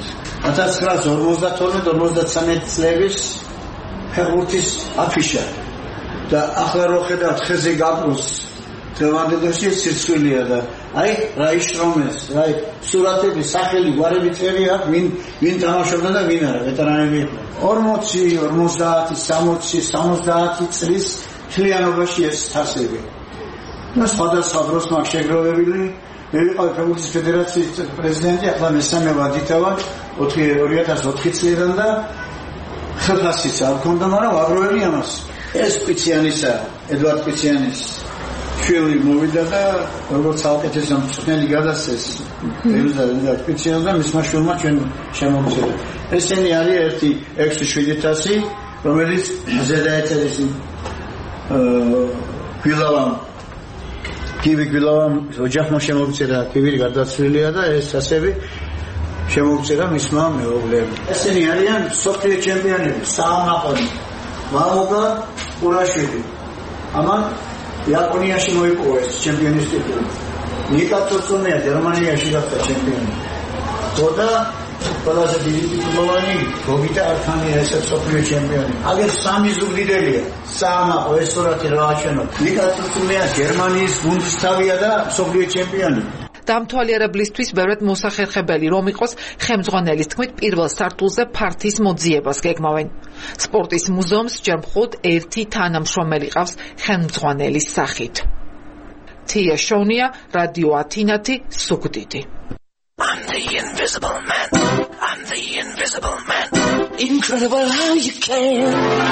1952-53 წლების ფეხბურთის აფიშა და ახლა რო ხედავთ ხეზე გაპროს დღევანდელში სიცხვილია და აი რა იშრომეს, აი სურათები, სახელი, გვარები წერია, ვინ თამაშობდა და ვინ არა, ვეტერანები იყვნენ. 40, 50, 60, 70 წლის მთლიანობაში ეს თასები. და სხვადასხვა დროს მაგ შეგროვებული მე ვიყავი ფეხბურთის ფედერაციის პრეზიდენტი, ახლა მესამე ვადითა ვარ 2004 წლიდან და ხელფასიც არ მქონდა, მაგრამ ვაგროვები ამას. ეს პიციანისა, ედვარდ პიციანის შვილი მოვიდა და როგორც საუკეთესო მწვრთნელი გადასცეს ედვარდ პიციანი და მისმა შვილმა ჩვენ შემოვწერა. ესენი არის ერთი 6-7 რომელიც ზედაეწერის გვილავამ კივი გვილავამ ოჯახმა შემოვწერა, კივი გარდაცვლილია და ეს ასები შემოვწერა მისმა მეუღლემ. ესენი არიან სოფლიო ჩემპიონები, საამაყონი, მამუკა ყურაშვილი. ამან იაპონიაში მოიპოვა ეს ჩემპიონის ტიტული. ნიკა ცოცომია გერმანიაში გახდა ჩემპიონი. ხოდა ყველაზე დიდი ტიტულოვანი გოგიტა არქანია ეს სოფლიო ჩემპიონი. აგერ სამი ზუგდიდელია. საამაყო ეს სურათი რა აჩვენოთ. ნიკა ცოცომია გერმანიის ბუნდესტაგია და სოფლიო ჩემპიონი. დამთვალიერებლისთვის ბევრად მოსახერხებელი რომ იყოს ხელმძღვანელის თქმით პირველ სართულზე ფართის მოძიებას გეგმავენ. სპორტის მუზეუმს ჯერ მხოლოდ ერთი თანამშრომელი ყავს ხელმძღვანელის სახით. თია შონია, რადიო ათინათი, ზუგდიდი. I'm the invisible man. I'm the invisible man. Incredible how you can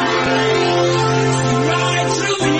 ride through me.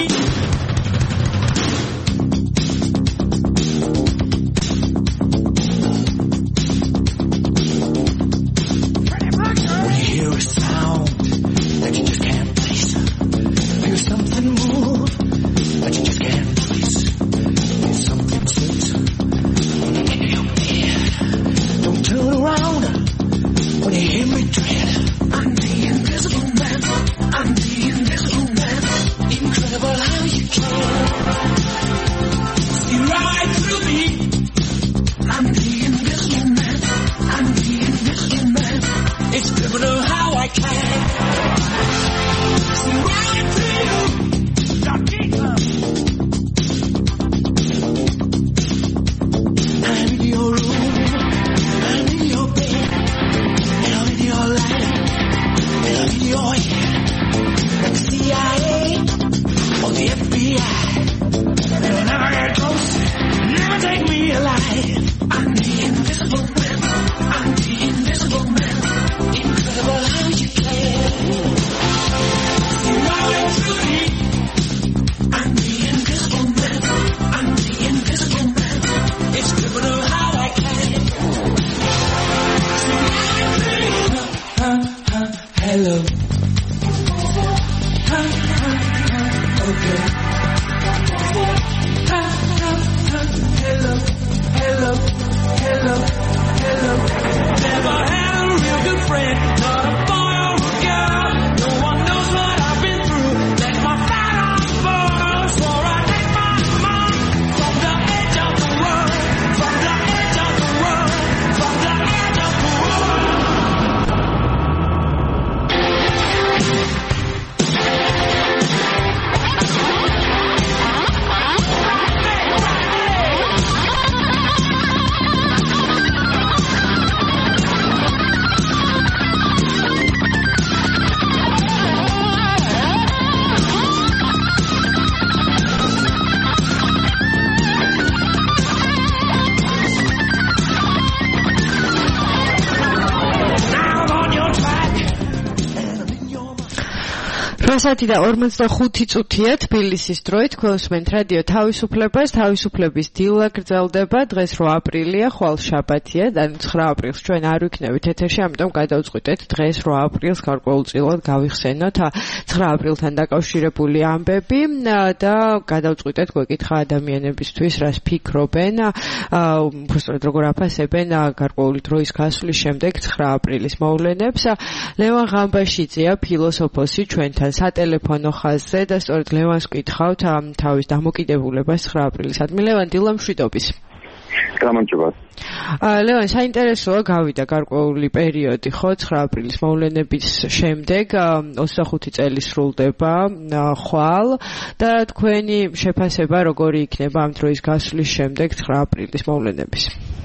9:45 წუთია თბილისის დროით გვესმენთ რადიო თავისუფლებას. თავისუფლების დილა გრძელდება. დღეს 8 აპრილია, ხვალ შაბათია და 9 აპრილს ჩვენ არ ვიქნებით ეთერში, ამიტომ გადავწყვიტეთ დღეს 8 აპრილს გარკვეულწილად გავიხსენოთ 9 აპრილთან დაკავშირებული ამბები და გადავწყვიტეთ გვეკითხა ადამიანებისთვის რას ფიქრობენ, უბრალოდ როგორ აფასებენ გარკვეული დროის გასვლის შემდეგ 9 აპრილის მოვლენებს. ლევან ღამბაშიძეა ფილოსოფოსი ჩვენთან სატელეფონო ხაზზე და სწორედ ლევანს ვკითხავთ თავის დამოკიდებულებას 9 აპრილისადმი. ლევან, დილა მშვიდობის. გამარჯობა. ლევან, საინტერესოა გავიდა გარკვეული პერიოდი, ხო, 9 აპრილის მოვლენების შემდეგ 25 წელი სრულდება ხვალ და თქვენი შეფასება როგორი იქნება ამ დროის გასვლის შემდეგ 9 აპრილის მოვლენების?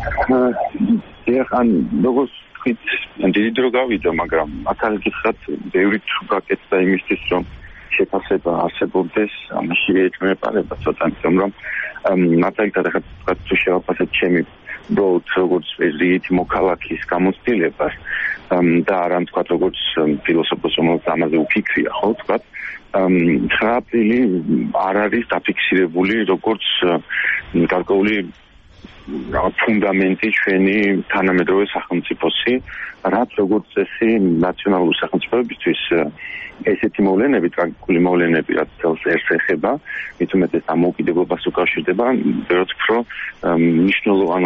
ან როგორც თქვით, დიდი დრო გავიდა, მაგრამ ახალ გიხსნათ, ბევრი თუ გაკეთდა იმისთვის, რომ შეფასება არსებობდეს, ამაში ეჭვმეპარება ცოტა, რომ მაგალითად ახლა თუ შევაფასეთ ჩემი ბროდ როგორც პრეზიდენტი მოქალაქის გამოცდილებას და არა თქვა როგორც ფილოსოფოსი, რომელიც ამაზე უფიქრია, ხო თქვა 9 აპრილი არ არის დაფიქსირებული როგორც გარკვეული ფუნდამენტი ჩვენი თანამედროვე სახელმწიფოსი, რაც როგორც წესი ნაციონალური სახელმწიფოებისთვის ესეთი მოვლენები, ტრაგიკული მოვლენები, რაც თელს ერთს ეხება, მით უმეტეს დამოუკიდებლობას უკავშირდება, ვერც უფრო მნიშვნელოვან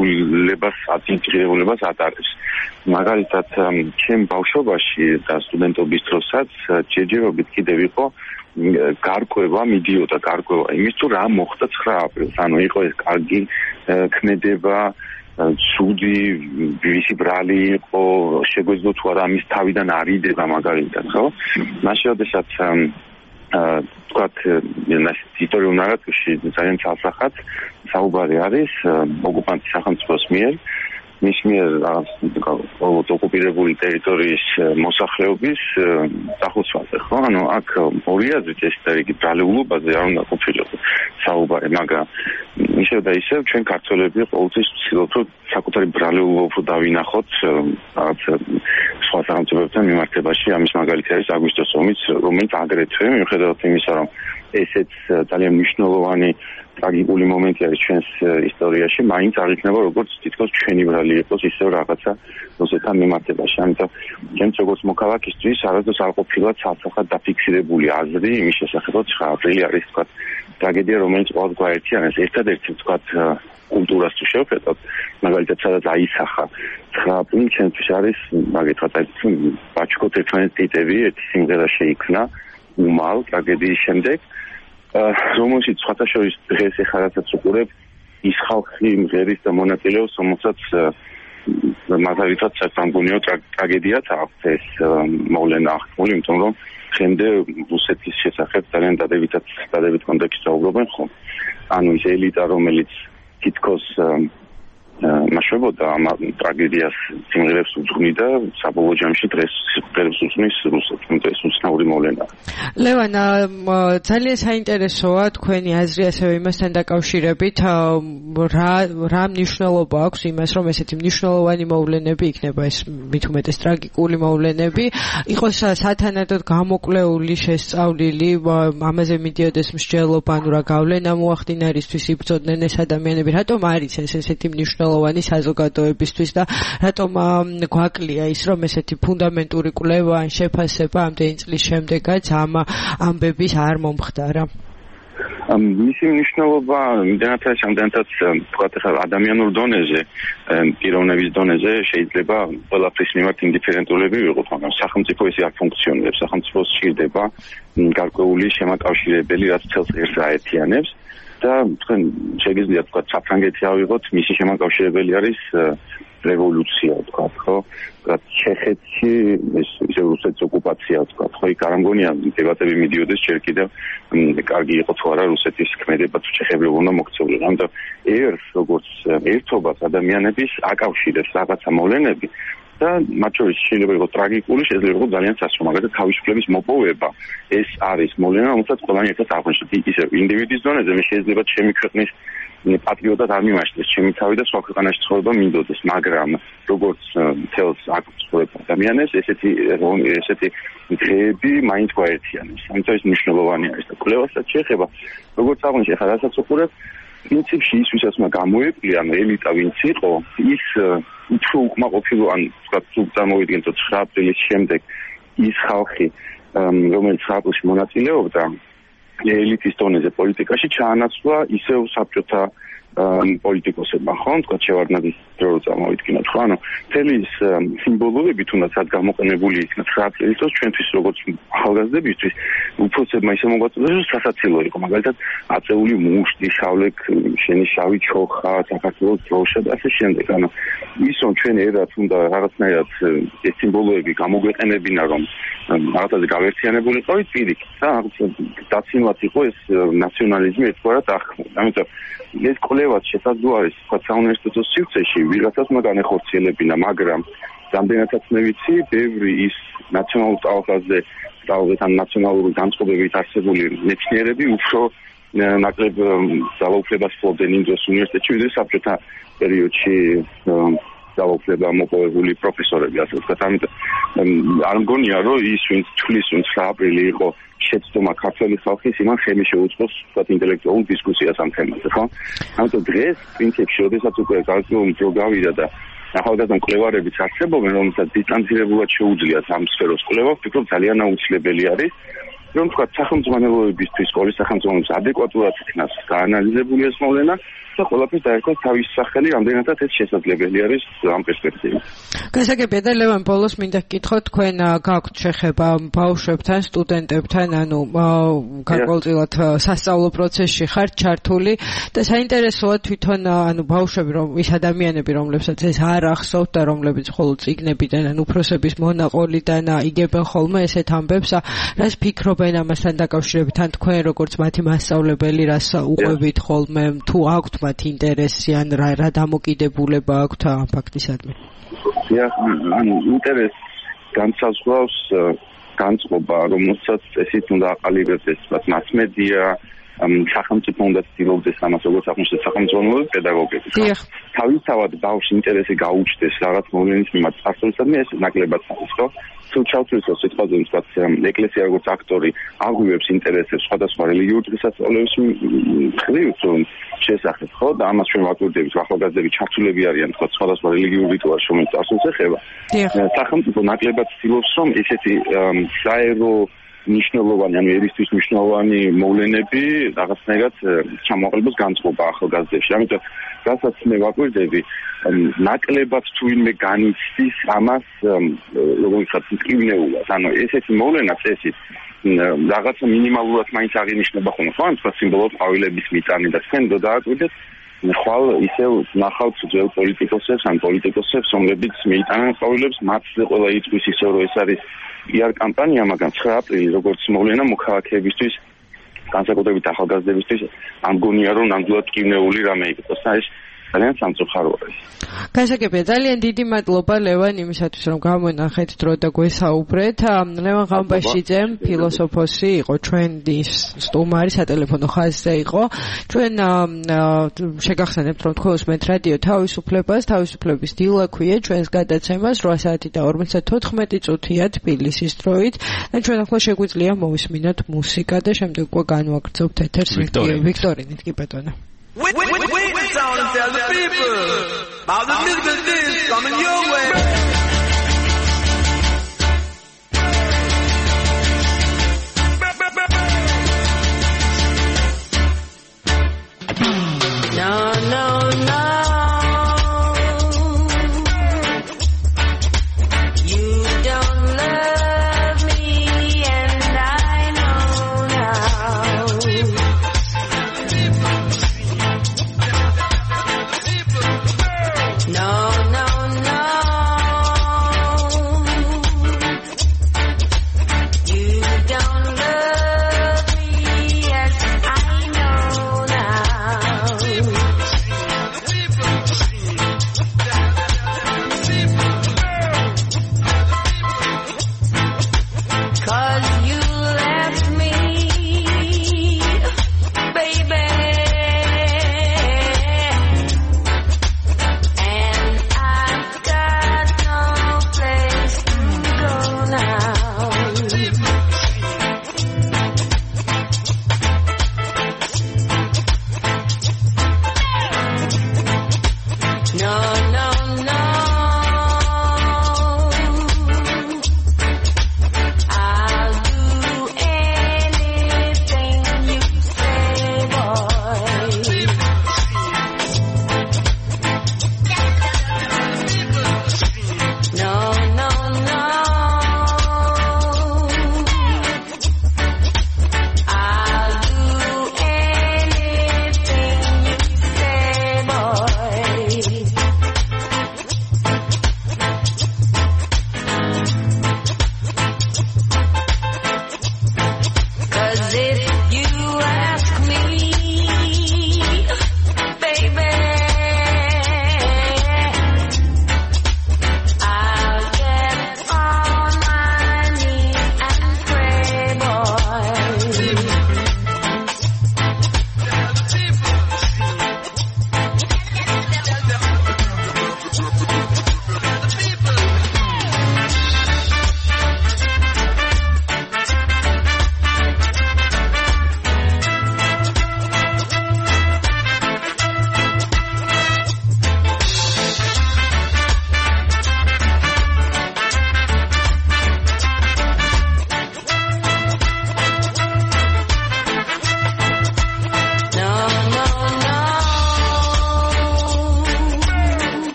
ღირებულებას ატარებს. მაგალითად, ჩემ ბავშვობაში და სტუდენტობის დროსაც ჯერჯერობით კიდევ იყო გარკვევა, მიდიოდა გარკვევა იმის თუ რა მოხდა 9 აპრილს, ანუ იყო ეს კარგი ქმედება, ცუდი, ვისი ბრალი იყო, შეგვეძლო თუ არა ამის თავიდან არიდება მაგალითად, ხო? მაშინ როდესაც თქვათ, ისტორიულ ნარატივში ძალიან ცალსახად საუბარი არის ოკუპანტის სახელმწიფოს მიერ მის მიერ ოკუპირებული ტერიტორიის მოსახლეობის დახოცვაზე, ხო? ანუ აქ ორი აზრით ეს რიგი ბრალეულობაზე არ უნდა ყოფილიყო საუბარი, მაგრამ ისევ და ისევ ჩვენ ქართველები ყოველთვის ვცდილობთ, რომ საკუთარი ბრალეულობა უფრო დავინახოთ რაღაც სხვა სახელმწიფოებთან მიმართებაში. ამის მაგალითი არის აგვისტოს ომიც, რომელიც აგრეთვე მიუხედავად იმისა, რომ ესეც ძალიან მნიშვნელოვანი ტრაგიკული მომენტი არის ჩვენს ისტორიაში, მაინც აღიქმება როგორც თითქოს ჩვენი ბრალი იყოს ისევ რაღაცა რუსეთთან მიმართებაში. ამიტომ ჩემს როგორც მოქალაქისთვის არასდროს არ ყოფილა ცალსახად დაფიქსირებული აზრი იმის შესახებ, რომ 9 აპრილი არის თქვათ ტრაგედია, რომელიც ყოველს გვაერთიანებს. ერთადერთი თქვათ კულტურას თუ შევხედავთ, მაგალითად სადაც აისახა 9 აპრილი ჩვენთვის არის მაგეთქვათ ბაჩკოთ ერთმანეთს ტიტები, ერთი სიმღერა შეიქმნა უმალ ტრაგედიის შემდეგ, რომელშიც სხვათა შორის დღეს ეხლა რასაც უყურებ, ის ხალხი მღერის და მონაწილეობს, რომელსაც მაგალითად საგანგონიო ტრაგედიაც აქვს ეს მოვლენა აღქმული, იმიტომ რომ დღემდე რუსეთის შესახებ ძალიან დადებით კონტექსტში საუბრობენ ხომ. ანუ ის ელიტა, რომელიც თითქოს მაშვებოდა ამ ტრაგედიას სიმღერებს უძღვნიდა, საბოლოო ჯამში დღეს სიმღერებს უძღვნის რუსეთს, იმიტომ ეს უცნაური მოვლენაა. ლევან, ძალიან საინტერესოა თქვენი აზრი ასევე იმასთან დაკავშირებით, რა მნიშვნელობა აქვს იმას, რომ ესეთი მნიშვნელოვანი მოვლენები იქნება, ეს მით უმეტეს ტრაგიკული მოვლენები, იყოს სათანადოდ გამოკვლეული, შესწავლილი, ამაზე მიდიოდეს მსჯელობა, ანუ რა გავლენა მოახდინა ერისთვის იბრძოდნენ ეს ადამიანები, რატომ არის ეს ესეთი მნიშვნელოვანი საზოგადოებისთვის და რატომ გვაკლია ის, რომ ესეთი ფუნდამენტური კვლევა ან შეფასება ამდენი წლის შემდეგაც ამ ამბების არ მომხდარა? მისი მნიშვნელობა ამდენადაც თქვათ ახლა ადამიანურ დონეზე, პიროვნების დონეზე შეიძლება ყველაფრის მიმართ ინდიფერენტულები ვიყოთ, მაგრამ სახელმწიფო ესე არ ფუნქციონირებს. სახელმწიფოს სჭირდება გარკვეული შემაკავშირებელი, რაც თელს ერთს აერთიანებს. და თქვენ შეგიძლიათ თქვა საფრანგეთი ავიღოთ, მისი შემაკავშირებელი არის რევოლუცია, თქვა, ხო? რაც ჩეხეთში ეს რუსეთის ოკუპაცია, თქვა, ხო? იქ არ ამგონია დებატები მიდიოდეს, ჯერ კიდევ კარგი იყო თუ არა რუსეთის ქმედება თუ ჩეხები უნდა მოქცეულიყო. ამიტომ ერთს როგორც ერთობას ადამიანების აკავშირებს რაღაცა მოვლენები და მათ შორის შეიძლება იყოს ტრაგიკული, შეიძლება იყოს ძალიან სასწრაფო, მაგალითად თავისუფლების მოპოვება. ეს არის მოვლენა, რომელსაც ყველანი ერთად აღნიშნავს. ისე ინდივიდის დონეზე მე შეიძლება ჩემი ქვეყნის პატრიოტად არ მიმაშდეს ჩემი თავი და სხვა ქვეყანაში ცხოვრება მინდოდეს, მაგრამ როგორც თელს აქ ცხოვრებ ადამიანებს, ესეთი დღეები მაინც გვაერთიანებს. ამიტომ ეს მნიშვნელოვანი არის და კვლევასაც შეეხება, როგორც აღნიშნე, ხა რასაც უყურებ, პრინციპში ის ვისაც უნდა გამოეკლია, ელიტა ვინც იყო, ის უფრო უკმაყოფილო, ან თქვა თუ წარმოვიდგენთ 9 აპრილის შემდეგ ის ხალხი, რომელიც 9 აპრილში მონაწილეობდა ელიტის დონეზე პოლიტიკაში, ჩაანაცვლა ისევ საბჭოთა პოლიტიკოსებმა, ხო, თქვა შევარდნაძის დრო წარმოვიდგინოთ, ხო, ანუ მთელი ის სიმბოლოები თუნდაც ad გამოყენებული იქნა 9 აპრილის დროს ჩვენთვის როგორც ახალგაზრდებისთვის უფროსებმა ისე მოგვაწოდეს, რომ სასაცილო იყო, მაგალითად აწეული მუშტი, შავლე შენი შავი ჩოხა, საქართველოს დროშა და ასე შემდეგ, ანუ ის რომ ჩვენ ერთად უნდა რაღაცნაირად ეს სიმბოლოები გამოგვეყენებინა, რომ რაღაცაზე გავერთიანებული ყავით პირიქით და დაცინვაც იყო ეს ნაციონალიზმი ერთგვარად აღქმოდა. ამიტომ ეს კვლევაც შესაძლოა არის თქვა საუნივერსიტეტო სივრცეში ვიღაცას უნდა განეხორციელებინა, მაგრამ რამდენადაც მე ვიცი, ბევრი ის ნაციონალურ ტალღაზე ან ნაციონალური განწყობებით არსებული მეცნიერები უფრო ნაკლებ ძალაუფლებას ფლობდნენ იმ დროს უნივერსიტეტში, ვიდრე საბჭოთა პერიოდში ძალაუფლება მოპოვებული პროფესორები, ასე ვთქვათ. ამიტომ არ მგონია, რომ ის ვინც თვლის, რომ 9 აპრილი იყო შეცდომა ქართული ხალხის, იმან ხელი შეუწყოს ვთქვათ ინტელექტუალურ დისკუსიას ამ თემაზე, ხო? ამიტომ დღეს პრინციპში, როდესაც უკვე გარკვეული დრო გავიდა და ახალგაზრდა მკვლევარებიც არსებობენ, რომელსაც დისტანცირებულად შეუძლიათ ამ სფეროს კვლევა, ვფიქრობ ძალიან აუცილებელი არის, რომ ვთქვათ სახელმძღვანელოებისთვის, სკოლის სახელმძღვანელოებს ადეკვატურად იქნას გაანალიზებული ეს მოვლენა და ყველაფერს დაერქვათ თავის სახელი, რამდენადაც ეს შესაძლებელი არის ამ პერსპექტივით. გასაგებია და ლევან, ბოლოს მინდა გკითხოთ, თქვენ გაქვთ შეხება ბავშვებთან, სტუდენტებთან, ანუ გარკვეულწილად სასწავლო პროცესში ხართ ჩართული და საინტერესოა თვითონ ანუ ბავშვები, რომ ის ადამიანები, რომლებსაც ეს არ ახსოვთ და რომლებიც მხოლოდ წიგნებიდან ან უფროსების მონაყოლიდან იგებენ ხოლმე ესეთ ამბებს, რას ფიქრობენ ამასთან დაკავშირებით, ან თქვენ როგორც მათი მასწავლებელი, რას უყვებით ხოლმე, თუ აქვთ მათ ინტერესი ან რა დამოკიდებულება აქვთ ამ ფაქტისადმი? ანუ ინტერესს განსაზღვრავს განწყობა, რომელსაც წესით უნდა აყალიბებდეს მასმედია, სახელმწიფო უნდა ცდილობდეს ამას, როგორც აღნიშნეთ, სახელმწიფო პედაგოგები. თავისთავად ბავშვს ინტერესი გაუჩნდეს რაღაც მოვლენის მიმართ წარსულისადმი, ეს ნაკლებად არის, ხო? თუ ჩავთვლისო სიტყვაზე, ვთქვათ, ეკლესია როგორც აქტორი აღვივებს ინტერესებს სხვადასხვა რელიგიურ დღესასწაულების მხრივ შესახებ, ხო? და ამას ჩვენ ვაკვირდებით, ახალგაზრდები ჩართულები არიან, ვთქვათ, სხვადასხვა რელიგიურ რიტუალში, რომელიც წარსულს ეხება. სახელმწიფო ნაკლებად ცდილობს, რომ ესეთი საერო მნიშვნელოვანი, ანუ ერისთვის მნიშვნელოვანი მოვლენები რაღაცნაირად ჩამოყალიბოს განწყობა ახალგაზრდებში. ამიტომ რასაც მე ვაკვირდები, ნაკლებად თუ ვინმე განიცდის ამას, როგორ ვთქვათ, მტკივნეულად. ანუ ესეთი მოვლენა წესით რაღაცა მინიმალურად მაინც აღინიშნება ხოლმე, ხო? ანუ სიმბოლოდ ყვავილების მიტანი და თქვენ დააკვირდეთ ხვალ ისევ ნახავთ ძველ პოლიტიკოსებს, ან პოლიტიკოსებს, რომლებიც მეიტანენ ყვავილებს, მათზე ყველა იწვის ისევ, რომ ეს არის PR კამპანია, მაგრამ 9 აპრილი როგორც მოვლენა მოქალაქეებისთვის, განსაკუთრებით ახალგაზრდებისთვის, ამგონია, რომ ნამდვილად ტკივნეული რამე იყოს და ეს ძალიან სამწუხარო არის. გასაგებია, ძალიან დიდი მადლობა ლევან იმისათვის, რომ გამონახეთ დრო და გვესაუბრეთ. ლევან ღამბაშიძე, ფილოსოფოსი იყო ჩვენი სტუმარი, სატელეფონო ხაზზე იყო. ჩვენ შეგახსენებთ, რომ თქვენ უსმენთ რადიო თავისუფლებას, თავისუფლების დილა ქვია ჩვენს გადაცემას 8 საათი და 54 წუთია თბილისის დროით. და ჩვენ ახლა შეგვიძლია მოვისმინოთ მუსიკა და შემდეგ უკვე განვაგრძობთ ეთერს ვიქტორინით, კი ბატონო. Wait, sound and tell the people about the musical things coming your way. No, no, no. You don't love me, and I know now. No, no, no.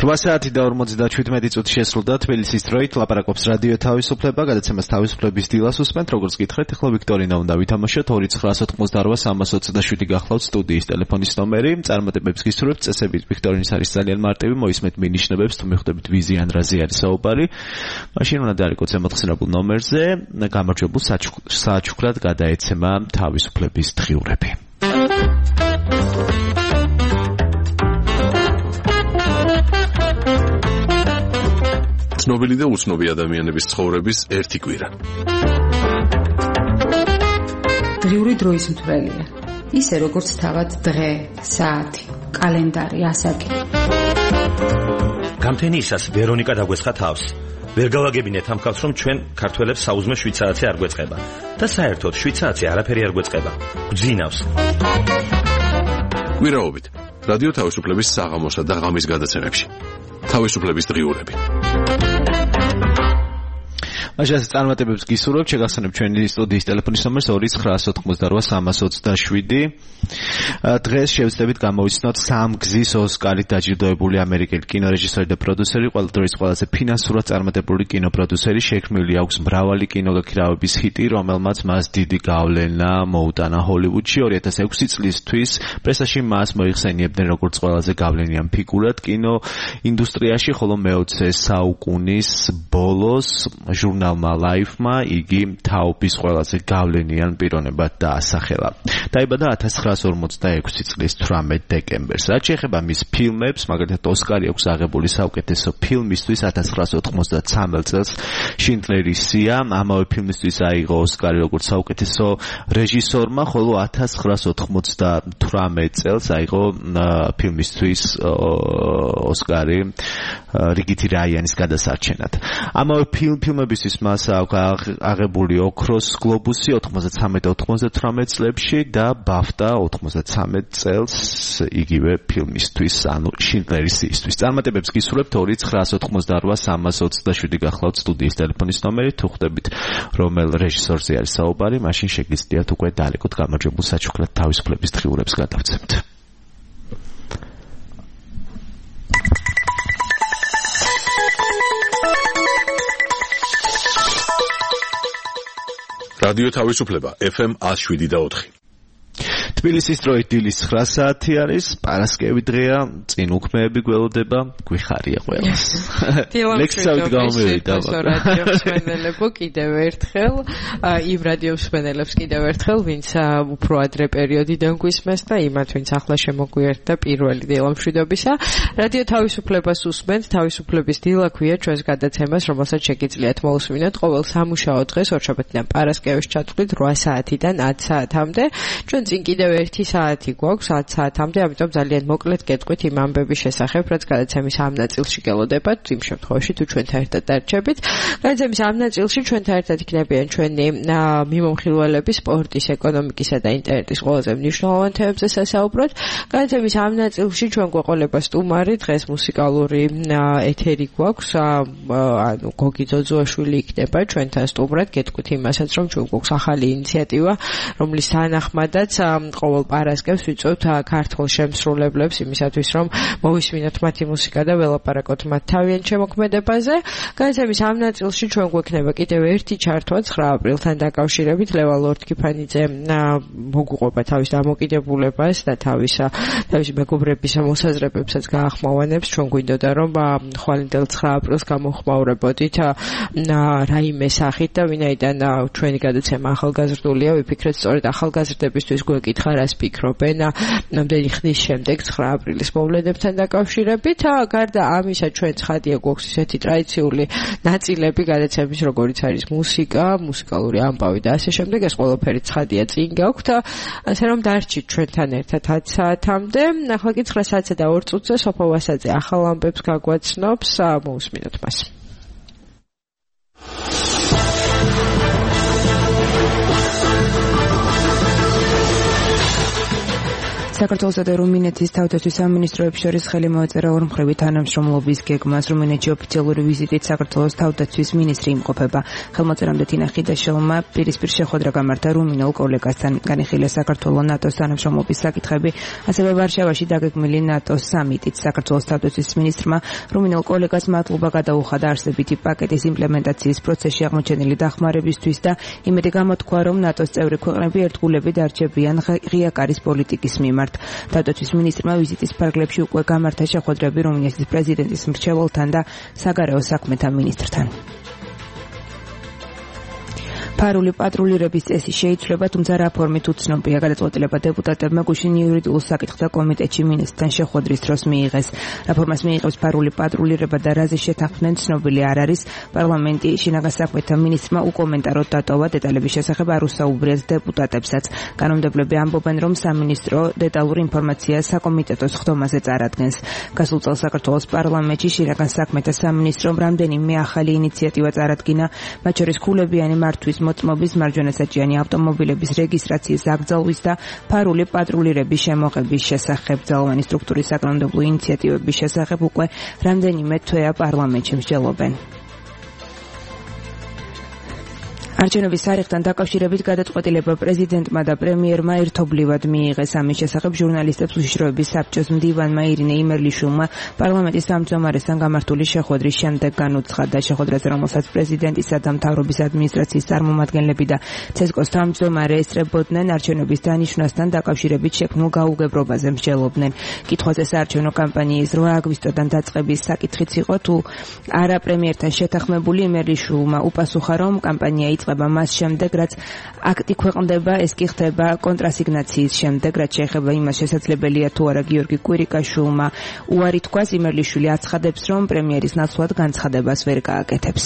8 საათი და 57 წუთი შესრულდა თბილისის დროით ლაპარაკობს რადიო თავისუფლება, გადაცემას თავისუფლების დილას უსმენთ, როგორც გითხეთ, ახლა ვიქტორინა უნდა ვითამაშოთ 2988-327 გახლავთ სტუდიის ტელეფონის ნომერი, წარმატებებს გისურვებთ, წესებით ვიქტორინის არის ძალიან მარტივი, მოისმენთ მინიშნებებს, თუ მიხვდებით ვიზი ან რაზე არის საუბარი, მაშინ უნდა დაარეკოთ ზემოთხსენებულ ნომერზე, გამარჯვებულ საჩუქრად გადაეცემა თავისუფლების დღიურები. ცნობილი და უცნობი ადამიანების ცხოვრების ერთი კვირა. დღიური დროის მთვრელია. ისე როგორც თავად დღე, საათი, კალენდარი, ასაკი. გამთენიისას ვერონიკა დაგვესხა თავს. ვერ გავაგებინეთ ამ ხალხს, რომ ჩვენ ქართველებს საუზმე შვიცარაცი არ გვეწყება და საერთოდ შვიცარაცი არაფერი არ გვეწყება. გძინავს. კვირაობით რადიო თავისუფლების საღამოსა და ღამის გადაცემებში. თავისუფლების დღიურები. მაშინ წარმატებებს გისურვებთ, შეგახსენებთ ჩვენი სტუდიის ტელეფონის ნომერს 2988-327. დღეს შევძლებთ გამოვიცნოთ სამგზის ოსკარით დაჯილდოებული ამერიკელი კინორეჟისორი და პროდიუსერი, ყველა დროის ყველაზე ფინანსურად წარმატებული კინოპროდიუსერი, შექმნილი აქვს მრავალი კინოგაქირავების ჰიტი, რომელმაც მას დიდი გავლენა მოუტანა ჰოლივუდში. 2006 წლისთვის პრესაში მას მოიხსენიებდნენ როგორც ყველაზე გავლენიან ფიგურად კინო ინდუსტრიაში, ხოლო მე-20 საუკუნის ბოლოს ჟურნალმა Life-მა იგი თაობის ყველაზე გავლენიან პიროვნებად დაასახელა. დაიბადა 1946 წლის 18 დეკემბერს. რაც შეეხება მის ფილმებს, მაგალითად ოსკარი აქვს აღებული საუკეთესო ფილმისთვის 1993 წელს შინდლერის სია, ამავე ფილმისთვის აიღო ოსკარი როგორც საუკეთესო რეჟისორმა, ხოლო 1998 წელს აიღო ფილმისთვის ოსკარი რიგითი რაიანის გადასარჩენად. ამავე ფილმებისთვის მას აქვს აღებული ოქროს გლობუსი 93-98 წლებში და ბაფტა 93 წელს იგივე ფილმისთვის, ანუ შინდლერის სიისთვის. წარმატებებს გისურვებთ 2988-327 გახლავთ სტუდიის ტელეფონის ნომერი, თუ ხვდებით რომელ რეჟისორზე არის საუბარი, მაშინ შეგიძლიათ უკვე დაალეკოთ გამარჯვებულ საჩუქრად თავისუფლების დღიურებს გადავცემთ. რადიო თავისუფლება FM 107.4. თბილისის დროით დილის 9 საათი არის, პარასკევი დღეა, წინ უქმეები გველოდება, გვიხარია ყველას. ლექსავით გამოვიდა. რადიო მსმენელებო კიდევ ერთხელ, იმ რადიო მსმენელებს კიდევ ერთხელ, ვინც უფრო ადრე პერიოდიდან გვისმენს და იმათ, ვინც ახლა შემოგვიერთდა პირველი დილამშვიდობისა. რადიო თავისუფლებას უსმენთ, თავისუფლების დილა ქვია ჩვენს გადაცემას, რომელსაც შეგიძლიათ მოусმინოთ ყოველ სამუშაო დღეს, ორშაბათიდან პარასკევის ჩათვლით 8 საათიდან 10 საათამდე. ჩვენ წინ კიდევ 1 საათი გვაქვს 10 საათამდე, ამიტომ ძალიან მოკლედ გეტყვით იმ ამბების შესახებ, რაც გადაცემის ამ ნაწილში გელოდებათ, იმ შემთხვევაში თუ ჩვენთან ერთად დარჩებით. გადაცემის ამ ნაწილში ჩვენთან ერთად იქნებიან ჩვენი მიმომხილველები სპორტის, ეკონომიკისა და ინტერნეტის ყველაზე მნიშვნელოვან თემებზე სასაუბროთ. გადაცემის ამ ნაწილში ჩვენ გვეყოლება სტუმარი, დღეს მუსიკალური ეთერი გვაქვს, ანუ გოგი ძოძუაშვილი იქნება ჩვენთან სტუმრად, გეტყვით იმასაც, რომ ჩვენ გვაქვს ახალი ინიციატივა, რომლის თანახმადაც ყოველ პარასკევს ვიწვევთ ქართულ შემსრულებლებს იმისათვის, რომ მოვისმინოთ მათი მუსიკა და ველაპარაკოთ მათ თავიანთ შემოქმედებაზე. გადაცემის ამ ნაწილში ჩვენ გვექნება კიდევ ერთი ჩართვა 9 აპრილთან დაკავშირებით. ლევა ლორდ-კიფანიძე მოგუყვება თავის დამოკიდებულებას და თავის მეგობრების მოსაზრებებსაც გაახმოვანებს. ჩვენ გვინდოდა, რომ ხვალინდელ 9 აპრილს გამოხმაურებოდით რაიმე სახით და ვინაიდან ჩვენი გადაცემა ახალგაზრდულია, ვიფიქრეთ სწორედ ახალგაზრდებისთვის გვეკითხა რას ფიქრობენ ნამდვილი ხნის შემდეგ 9 აპრილის მოვლენებთან დაკავშირებით. გარდა ამისა ჩვენ ცხადია გვაქვს ისეთი ტრადიციული ნაწილები გადაცემის, როგორიც არის მუსიკა, მუსიკალური ამბავი და ასე შემდეგ. ეს ყველაფერი ცხადია წინ გაქვთ, ასე რომ დარჩით ჩვენთან ერთად 10 საათამდე. ახლა კი 9 საათსა და 2 წუთზე სოფო ვასაძე ახალ ამბებს გაგვაცნობს, მოусმინოთ მას. საქართველოსა და რუმინეთის თავდაცვის სამინისტროებს შორის ხელი მოეწერა ორმხრივი თანამშრომლობის გეგმას. რუმინეთში ოფიციალური ვიზიტით საქართველოს თავდაცვის მინისტრი იმყოფება. ხელმოწერამდე თინა ხიდაშოვმა პირისპირ შეხვედრა გამართა რუმინელ კოლეგასთან. განიხილეს საქართველოს ნატოს თანამშრომლობის საკითხები, ასევე ვარშავაში დაგეგმილი ნატოს სამიტით. საქართველოს თავდაცვის მინისტრმა რუმინელ კოლეგას მადლობა გადაუხადა არსებითი პაკეტის იმპლემენტაციის პროცესში აღმოჩენილი დახმარებისთვის და იმედი გამოთქვა, რომ ნატოს წევრი ქვეყნები ერთგულებით არჩებიან ღია კარის პოლიტიკის მიმართ. თავდაცვის მინისტრმა ვიზიტის ფარგლებში უკვე გამართა შეხვედრები რუმინეთის პრეზიდენტის მრჩეველთან და საგარეო საქმეთა მინისტრთან. ფარული პატრულირების წესი შეიცვლება, თუმცა რა ფორმით უცნობია. გადაწყვეტილება დეპუტატებმა გუშინ იურიდიულ საკითხთა კომიტეტში მინისტრთან შეხვედრის დროს მიიღეს. რაფორმას მიიღებს ფარული პატრულირება და რაზე შეთანხმდნენ ცნობილი არ არის. პარლამენტი შინაგან საქმეთა მინისტრმა უკომენტაროდ დატოვა, დეტალების შესახებ არ უსაუბრიათ დეპუტატებსაც. კანონმდებლები ამბობენ, რომ სამინისტრო დეტალურ ინფორმაციას საკომიტეტო სხდომაზე წარადგენს. გასულ წელს საქართველოს პარლამენტში შინაგან საქმეთა სამინისტრომ რამდენიმე ახალი ინიციატივა წარადგინა, მათ შორის ქულებიანი მართვის მოწმობის, მარჯვენასაჭიანი ავტომობილების რეგისტრაციის აკრძალვის და ფარული პატრულირების შემოღების შესახებ. ძალოვანი სტრუქტურის საკანონმდებლო ინიციატივების შესახებ უკვე რამდენიმე თვეა პარლამენტში მსჯელობენ. არჩევნების თარიღთან დაკავშირებით გადაწყვეტილება პრეზიდენტმა და პრემიერმა ერთობლივად მიიღეს. ამის შესახებ ჟურნალისტებს უშიშროების საბჭოს მდივანმა ირინე იმერლიშვილმა პარლამენტის თავმჯდომარესთან გამართული შეხვედრის შემდეგ განუცხადა. შეხვედრაზე, რომელსაც პრეზიდენტისა და მთავრობის ადმინისტრაციის წარმომადგენლები და ცესკოს თავმჯდომარე ესწრებოდნენ, არჩევნების დანიშვნასთან დაკავშირებით შექმნილ გაუგებრობაზე მსჯელობდნენ. კითხვაზე საარჩევნო კამპანიის 8 აგვისტოდან დაწყების საკითხიც იყო, თუ არა პრემიერთან შეთანხმებული, იმერლიშვილმა უპასუხა, რომ კამპანია იწყება მას შემდეგ, რაც აქტი ქვეყნდება, ეს კი ხდება კონტრასიგნაციის შემდეგ, რაც შეეხება იმას შესაძლებელია თუ არა გიორგი კვირიკაშვილმა უარი თქვას. იმერლიშვილი აცხადებს, რომ პრემიერის ნაცვლად განცხადებას ვერ გააკეთებს.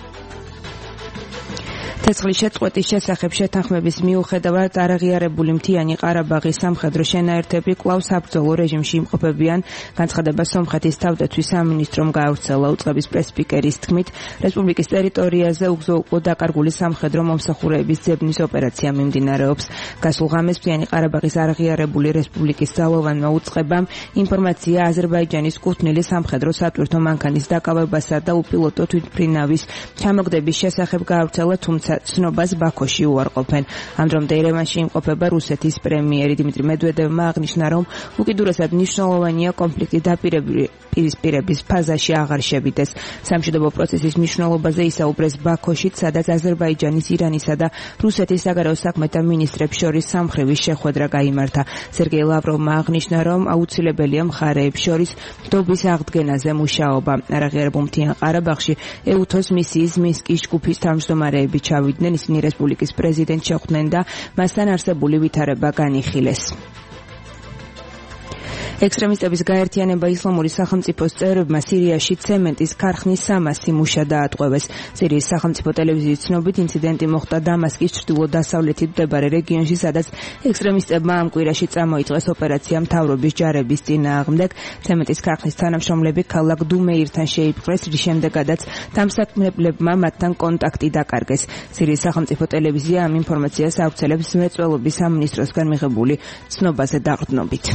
ცეცხლის შეწყვეტის შესახებ შეთანხმების მიუხედავად არაღიარებული მთიანი ყარაბაღის სამხედრო შენაერთები კვლავ საბრძოლო რეჟიმში იმყოფებიან. განცხადება სომხეთის თავდაცვის სამინისტრომ გაავრცელა. უწყების პრესსპიკერის თქმით, რესპუბლიკის ტერიტორიაზე უგზო-უკვლო დაკარგული სამხედრო მომსახურეების ძებნის ოპერაცია მიმდინარეობს. გასულ ღამეს მთიანი ყარაბაღის არაღიარებული რესპუბლიკის ძალოვანმა უწყებამ ინფორმაცია აზერბაიჯანის კუთვნილი სამხედრო სატვირთო მანქანის დაკავებასა და უპილოტო თვითმფრინავის ჩამოგდების შესახებ გაავრცელა, თუმცა ცნობას ბაქოში უარყოფენ. ამ დრომდე ერევანში იმყოფება რუსეთის პრემიერი. დიმიტრი მედვედევმა აღნიშნა, რომ უკიდურესად მნიშვნელოვანია კონფლიქტი დაპირისპირების ფაზაში აღარ შევიდეს. სამშვიდობო პროცესის მნიშვნელობაზე ისაუბრეს ბაქოში, სადაც აზერბაიჯანის, ირანისა და რუსეთის საგარეო საქმეთა მინისტრებს შორის სამხრივი შეხვედრა გაიმართა. სერგეი ლავროვმა აღნიშნა, რომ აუცილებელია მხარეებს შორის დობის აღდგენაზე მუშაობა. არაღიარებულ მთიან ყარაბაღში ეუთოს მისიის მინსკის ჯგუფის თავმჯდომარეები ჩავიდნენ. ისინი რესპუბლიკის პრეზიდენტს შეხვდნენ და მასთან არსებული ვითარება განიხილეს. ექსტრემისტების გაერთიანება ისლამური სახელმწიფოს წევრებმა სირიაში ცემენტის ქარხნის 300 მუშა დაატყვევეს. სირიის სახელმწიფო ტელევიზიის ცნობით, ინციდენტი მოხდა დამასკის ჩრდილო-დასავლეთით მდებარე რეგიონში, სადაც ექსტრემისტებმა ამ კვირაში წამოიწყეს ოპერაცია მთავრობის ჯარების წინააღმდეგ. ცემენტის ქარხნის თანამშრომლები ქალაქ დუმეირთან შეიპყრეს, რის შემდეგაც დამსაქმებლებმა მათთან კონტაქტი დაკარგეს. სირიის სახელმწიფო ტელევიზია ამ ინფორმაციას ავრცელებს მრეწველობის სამინისტროსგან მიღებული ცნობაზე დაყრდნობით.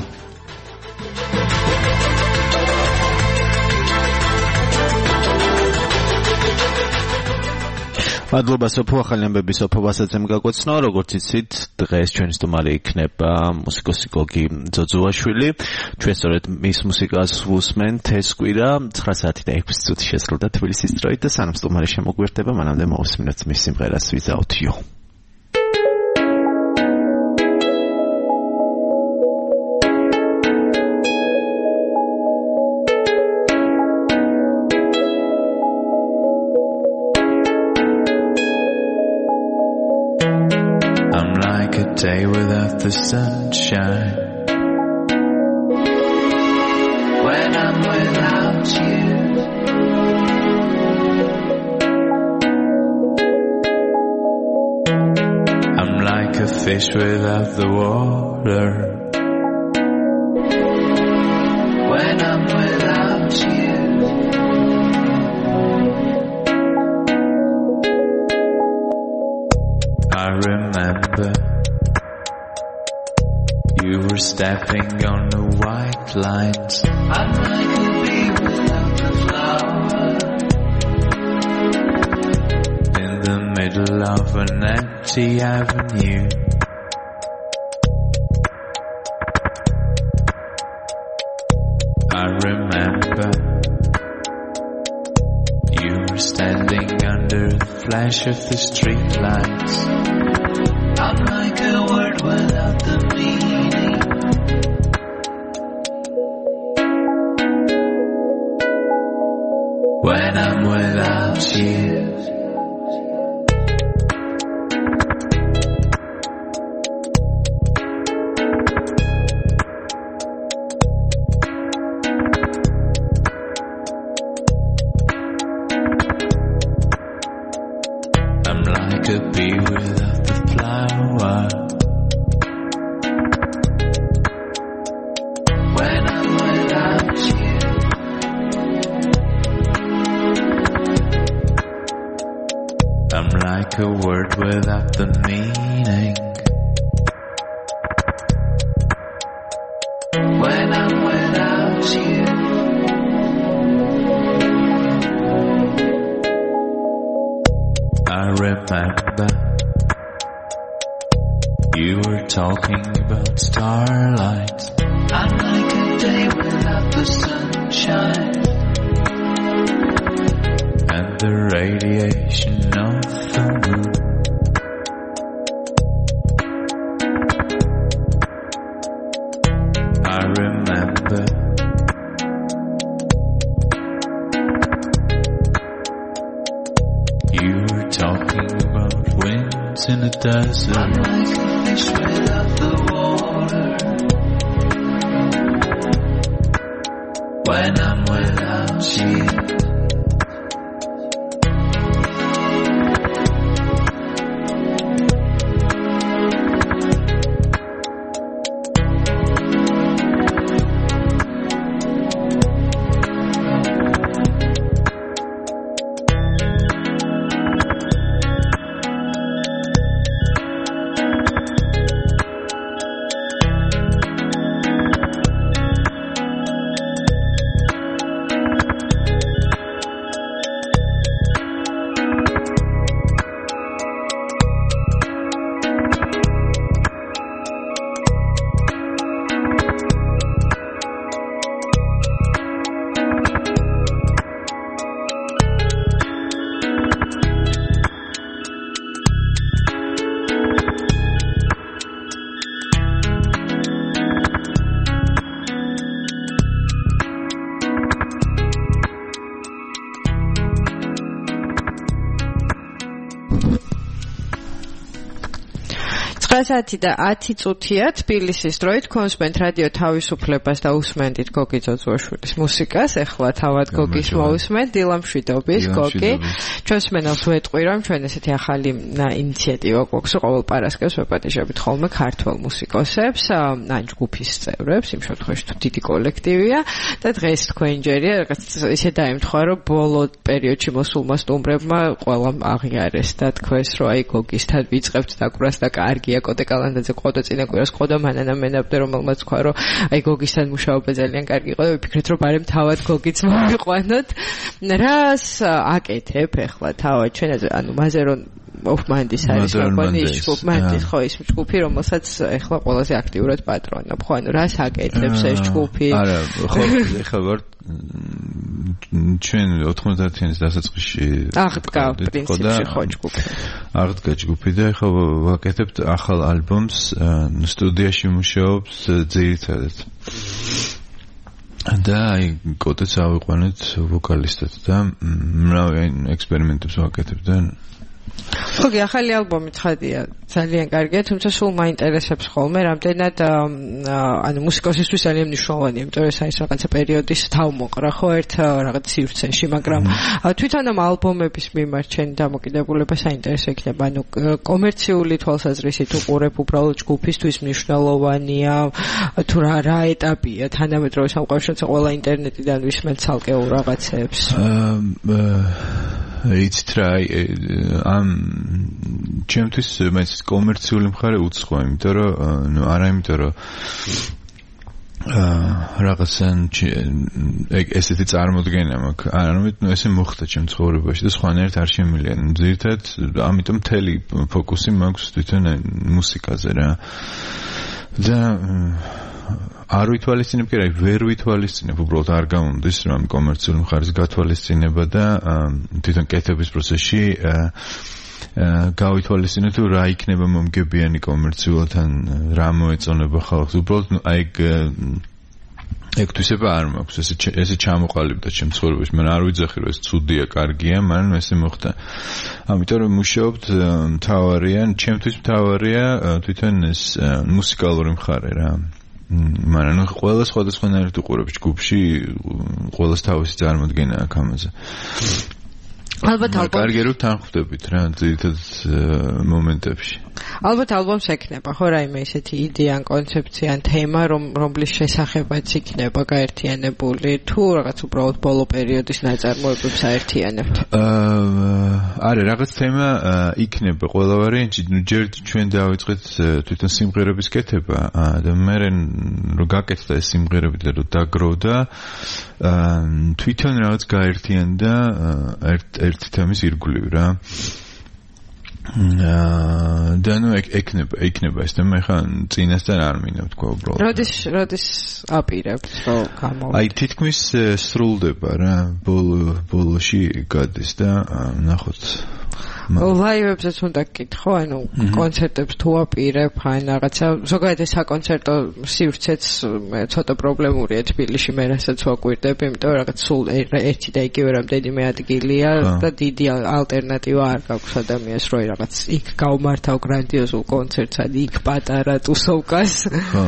მადლობა სოფო, ახალი ამბები სოფო ვასაძემ გაგვეცნო. როგორც იცით, დღეს ჩვენი სტუმარი იქნება მუსიკოსი გოგი ძოძუაშვილი. ჩვენ სწორედ მის მუსიკას ვუსმენთ ეს კვირა 9 საათი და 6 წუთი შესრულდა თბილისის დროით და სანამ სტუმარი შემოგვერთება, მანამდე მოვუსმინოთ მის სიმღერას Without You. Day without the sunshine, when I'm without you, I'm like a fish without the water, when I'm without you. I remember you were stepping on the white lines. I'm like a bee without the flower, in the middle of an empty avenue. I remember you were standing under the flash of the street lights. I'm like a word without the meaning. When I'm without you, I'm like a bee without the flower. When I'm without you, I'm like a word without the meaning. When I'm without you, I remember you were talking about starlight. I'm like a day without the sunshine and the radiation of the moon. I remember you were talking about winds in the desert. I'm like a fish without the water. When I'm without you, დღესაც და 10 წუთია თბილისის დროით კონსპენტ რადიო თავისუფლებას და უსმენთ გოგი ძოძუაშვილის მუსიკას. ეხლა თავად გოგის მოусმენთ დილამშვიდობის გოგი. ჩვენს მენელს ვეტყვი რომ ჩვენ ესეთი ახალი ინიციატივა გვაქვს ყოველ პარასკევს ვეპატიჟებით ხოლმე ქართველ მუსიკოსებს, ან ჯგუფის წევრებს, იმ შემთხვევაში თუ დიდი კოლექტივია და დღეს თქვენ ჯერია რაღაც ისე დაემთხვა რომ ბოლო პერიოდში მოსულმა სტუმრებმა ყველამ აღიარეს და თქვეს რომ აი გოგისთან ვიწყებთ დაკვრას და კარგია კოტე კალანდაძე ყოდა წინა კვირას ყოდა მანანა მენაბდე რომელმაც თქვა რომ აი გოგისთან მუშაობა ძალიან კარგი იყო და ვიფიქრეთ რომ ბარემ თავად გოგიც მოვიყვანოთ. რას აკეთებ ახლა თავად ჩვენ ანუ მაზერონ ოფმანდის არის მოგონი ჯგუფ მანდის ხო ის ჯგუფი რომელსაც ახლა ყველაზე აქტიურად პატრონობ ხო ანუ რას აკეთებს ეს ჯგუფი? არა ხო ახლა ვარ ჩვენ 90-იანის დასაწყისში აღდგა პრინციპში ხო ჯგუფი. აღდგა ჯგუფი და ახლა ვაკეთებთ ახალ ალბომს სტუდიაში მუშაობს ძირითადად. და აი კოტეც ავიყვანეთ ვოკალისტად და მრავალი ექსპერიმენტებს ვაკეთებ და ხოგი ახალი ალბომი ცხადია ძალიან კარგია, თუმცა სულ მაინტერესებს ხოლმე რამდენად ანუ მუსიკოსისთვის ძალიან მნიშვნელოვანია, იმიტომ რომ ეს არის რაღაცა პერიოდის თავმოყრა ხო ერთ რაღაც სივრცეში, მაგრამ თვითონ ამ ალბომების მიმართ ჩემი დამოკიდებულება საინტერესო იქნება, ანუ კომერციული თვალსაზრისით უყურებ უბრალოდ ჯგუფისთვის მნიშვნელოვანია თუ რა ეტაპია თანამედროვე სამყაროში, როცა ყველა ინტერნეტიდან ვისმენთ ცალკეულ რაღაცებს. It's try ჩემთვის მაინც კომერციული მხარე უცხოა, იმიტომ რომ არა იმიტომ რომ რაღაცან ესეთი წარმოდგენა მაქვს. ანუ ესე მოხდა ჩემ ცხოვრებაში და სხვანაირად არ შემიძლია. ზირთად ამიტომ მთელი ფოკუსი მაქვს თვითონ მუსიკაზე რა. და არ ვითვალისწინებ კი რა, ვერ ვითვალისწინებ, უბრალოდ არ გამომდის რომ კომერციული მხარის გათვალისწინება და თვითონ კეთების პროცესში გავითვალისწინებ თუ რა იქნება მომგებიანი კომერციულად ან რა მოეწონება ხალხს. უბრალოდ აი ეგ თვისება არ მაქვს, ესე ჩამოყალიბდა ჩემ ცხოვრებაში. მან არ ვიძახი რომ ეს ცუდია, კარგია, მაგრამ ესე მოხდა. ამიტომ რომ მუშაობთ მთავარია, ჩემთვის მთავარია თვითონ ეს მუსიკალური მხარე რა. მაგრამ ყველა სხვადასხვანაირად უყურებს ჯგუფში, ყველას თავისი წარმოდგენა აქვს ამაზე. ალბათ კარგი რომ თანხმდებით რა ძირითად მომენტებში. ალბათ ალბომს ექნება ხო რაიმე ისეთი იდეა ან კონცეფცია ან თემა რომლის შესახებაც იქნება გაერთიანებული თუ რაღაც უბრალოდ ბოლო პერიოდის ნაწარმოებებს აერთიანებთ? არა რაღაც თემა იქნება ყველა ვარიანტში. ჯერ ჩვენ დავიწყეთ თვითონ სიმღერების კეთება და მე რომ გაკეთდა ეს სიმღერები და რომ დაგროვდა თვითონ რაღაც გაერთიანდა ერთი თემის ირგვლივ რა. და ნუ ექნება ეს თემა ხა წინასწარ არ მინდა თქვა უბრალოდ. როდის აპირებთ რომ გამოვა? აი თითქმის სრულდება რა, ბოლოში გადის და ნახოთ. ლაივებზეც უნდა გკითხო, ანუ კონცერტებს თუ აპირებ, ან რაღაცა ზოგადად ეს საკონცერტო სივრცეც ცოტა პრობლემურია თბილისში, მე რასაც ვაკვირდები, იმიტომ რაღაც სულ ერთი და იგივე რამდენიმე ადგილია და დიდი ალტერნატივა არ გაქვს ადამიანს, რომ რაღაც იქ გავმართავ გრანდიოზულ კონცერტს, ან იქ პატარა ტუსოვკას. ხო.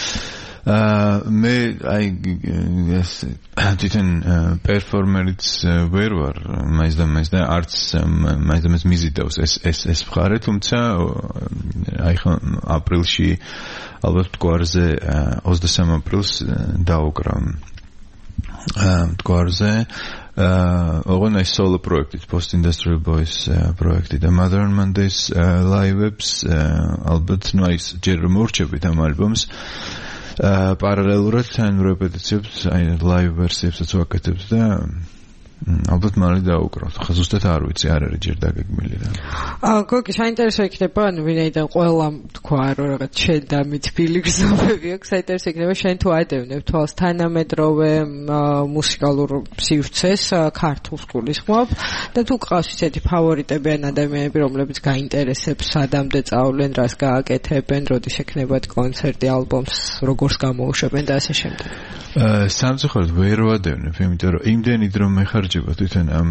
მე აი ეს თვითონ პერფორმერიც ვერ ვარ მაინც და არც მაინც მიზიდავს ეს მხარე, თუმცა აი ხო აპრილში ალბათ მტკვარზე 23 აპრილს დავუკრავ მტკვარზე ოღონდ ეს სოლო პროექტი Post Industrial Boys პროექტი და Mother on Mondays ლაივებს ალბათ ნუ აი ჯერ რომ მორჩებით ამ ალბომს პარალელურად თან რეპეტიციებს აი ლაივ ვერსიებსაც ვაკეთებთ და ალბათ მალე დაუკრავთ. ხა ზუსტად არ ვიცი, არ არის ჯერ დაგეგმილი რა. გოგი, საინტერესო იქნება, ანუ ვინაიდან ყველამ თქვა რომ რაღაც შენ და მე თბილი გზნობები აქვს, საინტერესო იქნება შენ თუ ადევნებ თვალს თანამედროვე მუსიკალურ სივრცეს ქართულს გულისხმობ და თუ ყავს ისეთი ფავორიტები ან ადამიანები, რომლებიც გაინტერესებს სადამდე წავლენ, რას გააკეთებენ, როდის ექნებათ კონცერტი, ალბომს, როგორს გამოუშვებენ და ასე შემდეგ. სამწუხაროდ ვერ ვადევნებ, იმიტომ რომ იმდენი დრო მეხარჯება თვითონ ამ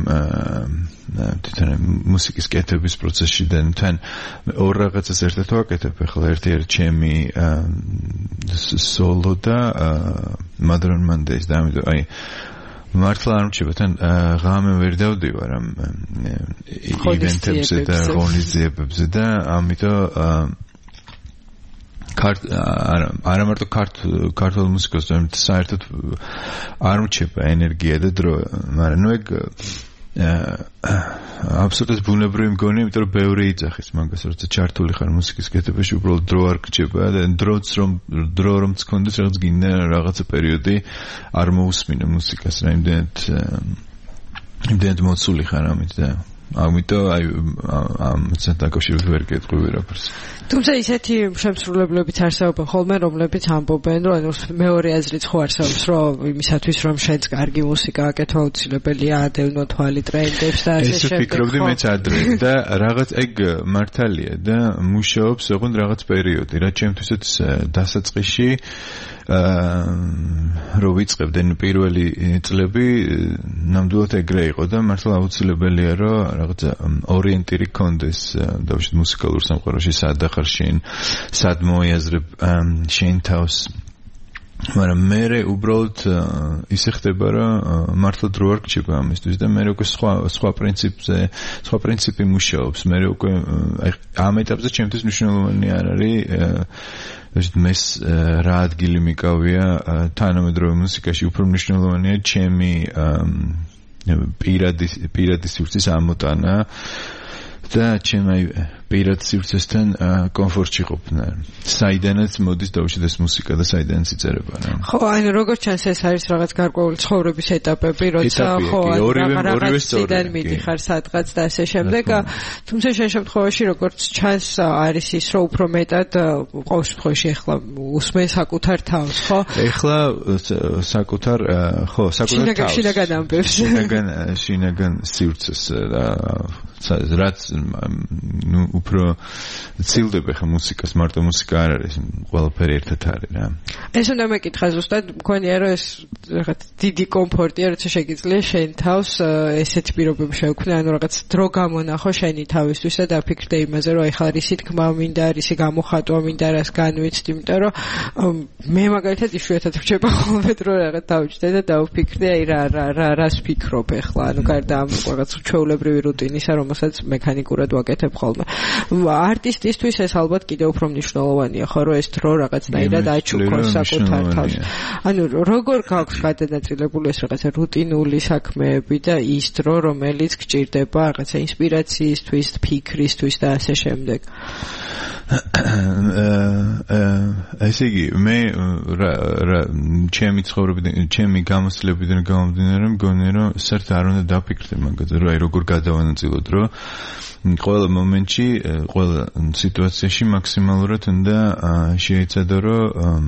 მუსიკის კეთების პროცესში და თან ორ რაღაცას ერთად ვაკეთებ. ახლა ერთ ჩემი სოლო და Mother on Mondays და ამიტომ აი მართლა არ მრჩება თან ღამე ვერ დავდივარ ამ ივენტებზე და ღონისძიებებზე და ამიტომ არა მარტო ქართულ მუსიკას, თუმცა საერთოდ არ მრჩება ენერგია და დრო, მაგრამ ნუ ეგ აბსოლუტურად ბუნებრივი მგონია, იმიტომ რომ ბევრი იძახის მაგას, როცა ჩართული ხარ მუსიკის კეთებაში, უბრალოდ დრო არ გრჩება და დრო რომ გქონდეს რაღაც გინდა რაღაცა პერიოდი არ მოусმინე მუსიკას რა, იმდენად მოცული ხარ ამით და ამიტომ აი ამცენ დაკავშირებით ვერ გეტყვი ვერაფერს. თუმცა ისეთი შემსრულებლებიც არსებობენ ხოლმე, რომლებიც ამბობენ, რომ ანუ მეორე აზრიც ხო არსებობს, რომ იმისათვის რომ შენც კარგი მუსიკა აკეთო, აუცილებელია ადევნო თვალი ტრენდებს და ასე შემდეგ. ესე ვფიქრობდი მეც ადრე და რაღაც ეგ მართალია და მუშაობს ოღონდ რაღაც პერიოდი, რა ჩემთვისაც დასაწყისში რომ ვიწყებდნენ პირველი წლები ნამდვილად ეგრე იყო და მართლა აუცილებელია რომ რაღაცა ორიენტირი კონდეს დავუშვით მუსიკალურ სამყაროში სად ახარ შენ სად მოიაზრებ შენ თავს მაგრამ მე უბრალოდ ისე ხდება რომ მართლა დრო არ გრჩება ამისთვის და მე უკვე სხვა პრინციპი მუშაობს მე უკვე ამ ეტაპზე ჩემთვის მნიშვნელოვანი არ არის მეს რა ადგილი მიკავია თანამედროვე მუსიკაში უფრო მნიშვნელოვანია ჩემი პირადი სივრცის ამოტანა და ჩემი პირად სივრცესთან კომფორტში ყოფნა. საიდანაც მოდის დაუშვათ მუსიკა და საიდანაც იწერება რა. ხო, ანუ როგორც ჩანს ეს არის რაღაც გარკვეული ცხოვრების ეტაპები, როცა ხო, ორივე სწორიდან მიდიხარ სადღაც და ასე შემდეგ. თუმცა შენ შემთხვევაში როგორც ჩანს არის ის რომ უფრო მეტად ყოველ შემთხვევაში ახლა უსმენ საკუთარ თავს, ხო? ეხლა საკუთარ თავს. შინაგან ამბებს. შინაგან სივრცეს რაც უფრო ცილდება ხა მუსიკას, მარტო მუსიკა არ არის, ყველაფერი ერთად არის რა. ეს უნდა მეკითხა ზუსტად, მგონია რომ ეს რაღაც დიდი კომფორტია, როცა შეგიძლია შენ თავს ესეთ პირობებში შევქმნი, ანუ რაღაც დრო გამონახო შენი თავისთვის და დაფიქრდე იმაზე, რომ ეხლა რისი თქმა მინდა, რისი გამოხატვა მინდა, რას განვიცდი, იმიტომ რომ მე მაგალითად იშვიათად ვჭება ხოლმე დრო რაღაც დავჭდე და დავფიქრდე, აი რას ფიქრობ ეხლა, ანუ გარდა ამ რაღაც ჩვეულებრივი რუტინისა, რომელსაც მექანიკურად ვაკეთებ ხოლმე. არტისტისთვის ეს ალბათ კიდევ უფრო მნიშვნელოვანია, ხო, რომ ეს დრო რაღაცნაირად აჩუქოს საკუთარ თავს. ანუ როგორ გაქვს გადანაწილებული ეს რაღაცა რუტინული საქმეები და ის დრო, რომელიც გჭირდება რაღაცა ინსპირაციისთვის, ფიქრისთვის და ასე შემდეგ. ესე იგი, მე ჩემი ცხოვრებიდან, ჩემი გამოცდილებიდან გამომდინარე, მგონია, რომ საერთოდ არ უნდა დაფიქრდე მაგაზე, რომ აი როგორ გადავანაწილოთ, რომ ყველა მომენტში, ყველა სიტუაციაში მაქსიმალურად უნდა შეეცადო, რომ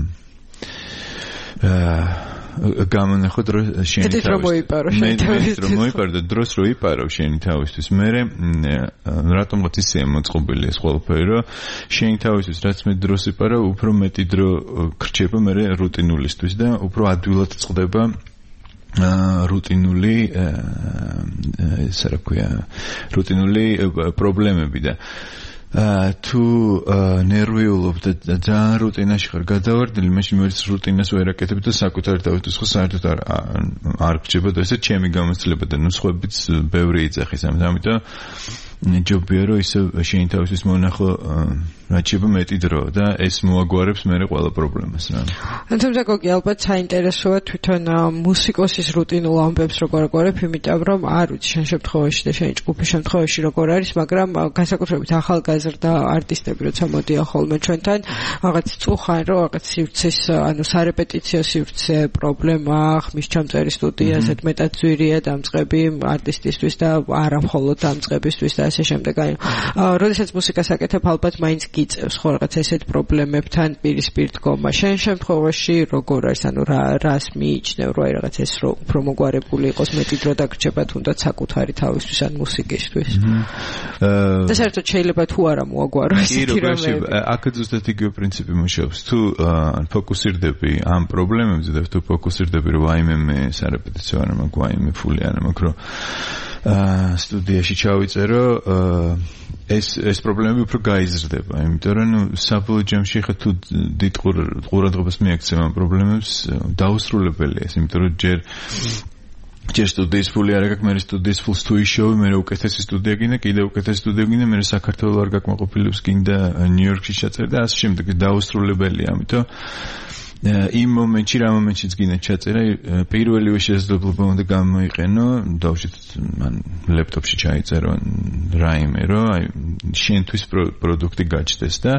გამონახოთ რომ შენი თავისთვის. რომ მოიპარო და დროს რო იპარო შენი თავისთვის. მე რატომღაც ისეა მოწყობილი ეს ყველაფერი, რომ შენი თავისთვის რაც მე დროს იპარო, უფრო მეტი დრო გრჩება მე რუტინულისთვის და უფრო ადვილად წყდება რუტინული ესე რა ქვია რუტინული პრობლემები და თუ ნერვიულობ და ძალიან რუტინაში ხარ გადავარდნილი, მაშინ მე რუტინას ვერ აკეთებ და საკუთარ თავისთვის ხო საერთოდ არ გრჩება და ესე ჩემი გამოცდილება და ნუ სხვაებიც ბევრი იძახის ამიტომ ჯობია რომ ისე შენი თავისთვის მონახო რაჩება მეტი დრო და ეს მოაგვარებს მე ყველა პრობლემას რა. თუმცა გოგი ალბათ საინტერესოა თვითონ მუსიკოსის რუტინულ ამბებს როგორ აგვარებ, იმიტომ რომ არ ვიცი შენ შემთხვევაში და შენი ჯგუფის შემთხვევაში როგორ არის, მაგრამ განსაკუთრებით ახალგაზრდა არტისტები როცა მოდიან ხოლმე ჩვენთან, რაღაც წუხან რომ რაღაც სივრცეს, ანუ სარეპეტიციო სივრცე პრობლემა, ხმის ჩამწერი სტუდია, ასეთ მეტად ძვირია დამწყები არტისტისთვის და არა მხოლოდ დამწყებისთვის და ასე შემდეგ. აი, როდესაც მუსიკას აკეთებ, ალბათ მაინც გიწევს ხო რაღაც ესეთ პრობლემებთან პირისპირ დგომა. შენ შემთხვევაში როგორ არის, ანუ რას მიიჩნევ, რომ აი რაღაც ეს უფრო მოგვარებული იყოს, მეტი დრო დაგრჩება თუნდაც საკუთარი თავისთვის ან მუსიკისთვის. და საერთოდ შეიძლება თუ არა მოაგვარო ესეთი რამეები. აქ ზუსტად იგივე პრინციპი მუშაობს. თუ ფოკუსირდები ამ პრობლემებზე და თუ ფოკუსირდები რომ აიმე მე სარეპეტიციო არ მაქვს, აიმე ფული არ მაქვს, რომ სტუდიაში ჩავიწერო, ეს პრობლემები უფრო გაიზრდება, იმიტომ რომ საბოლოო ჯამში ხა თუ დიდ ყურადღებას მიაქცევ ამ პრობლემებს, დაუსრულებელია ეს, იმიტომ რომ ჯერ სტუდიის ფული არ აქვს, მე სტუდიის ფულს თუ იშოვე, მე უკეთესი სტუდია გინდა, კიდევ უკეთესი სტუდია გინდა, მე საქართველოს არ გაკმაყოფილებს გინდა ნიუ-იორკში ჩაწერე და ასე შემდეგ, დაუსრულებელია, ამიტომ იმ მომენტში რა მომენტშიც გინდა ჩაწერა, პირველივე შესაძლებლობა უნდა გამოიყენო, დავუშვით მან ლეპტოპში ჩაიწერო რაიმე, რომ აი შენთვის პროდუქტი გაჩნდეს და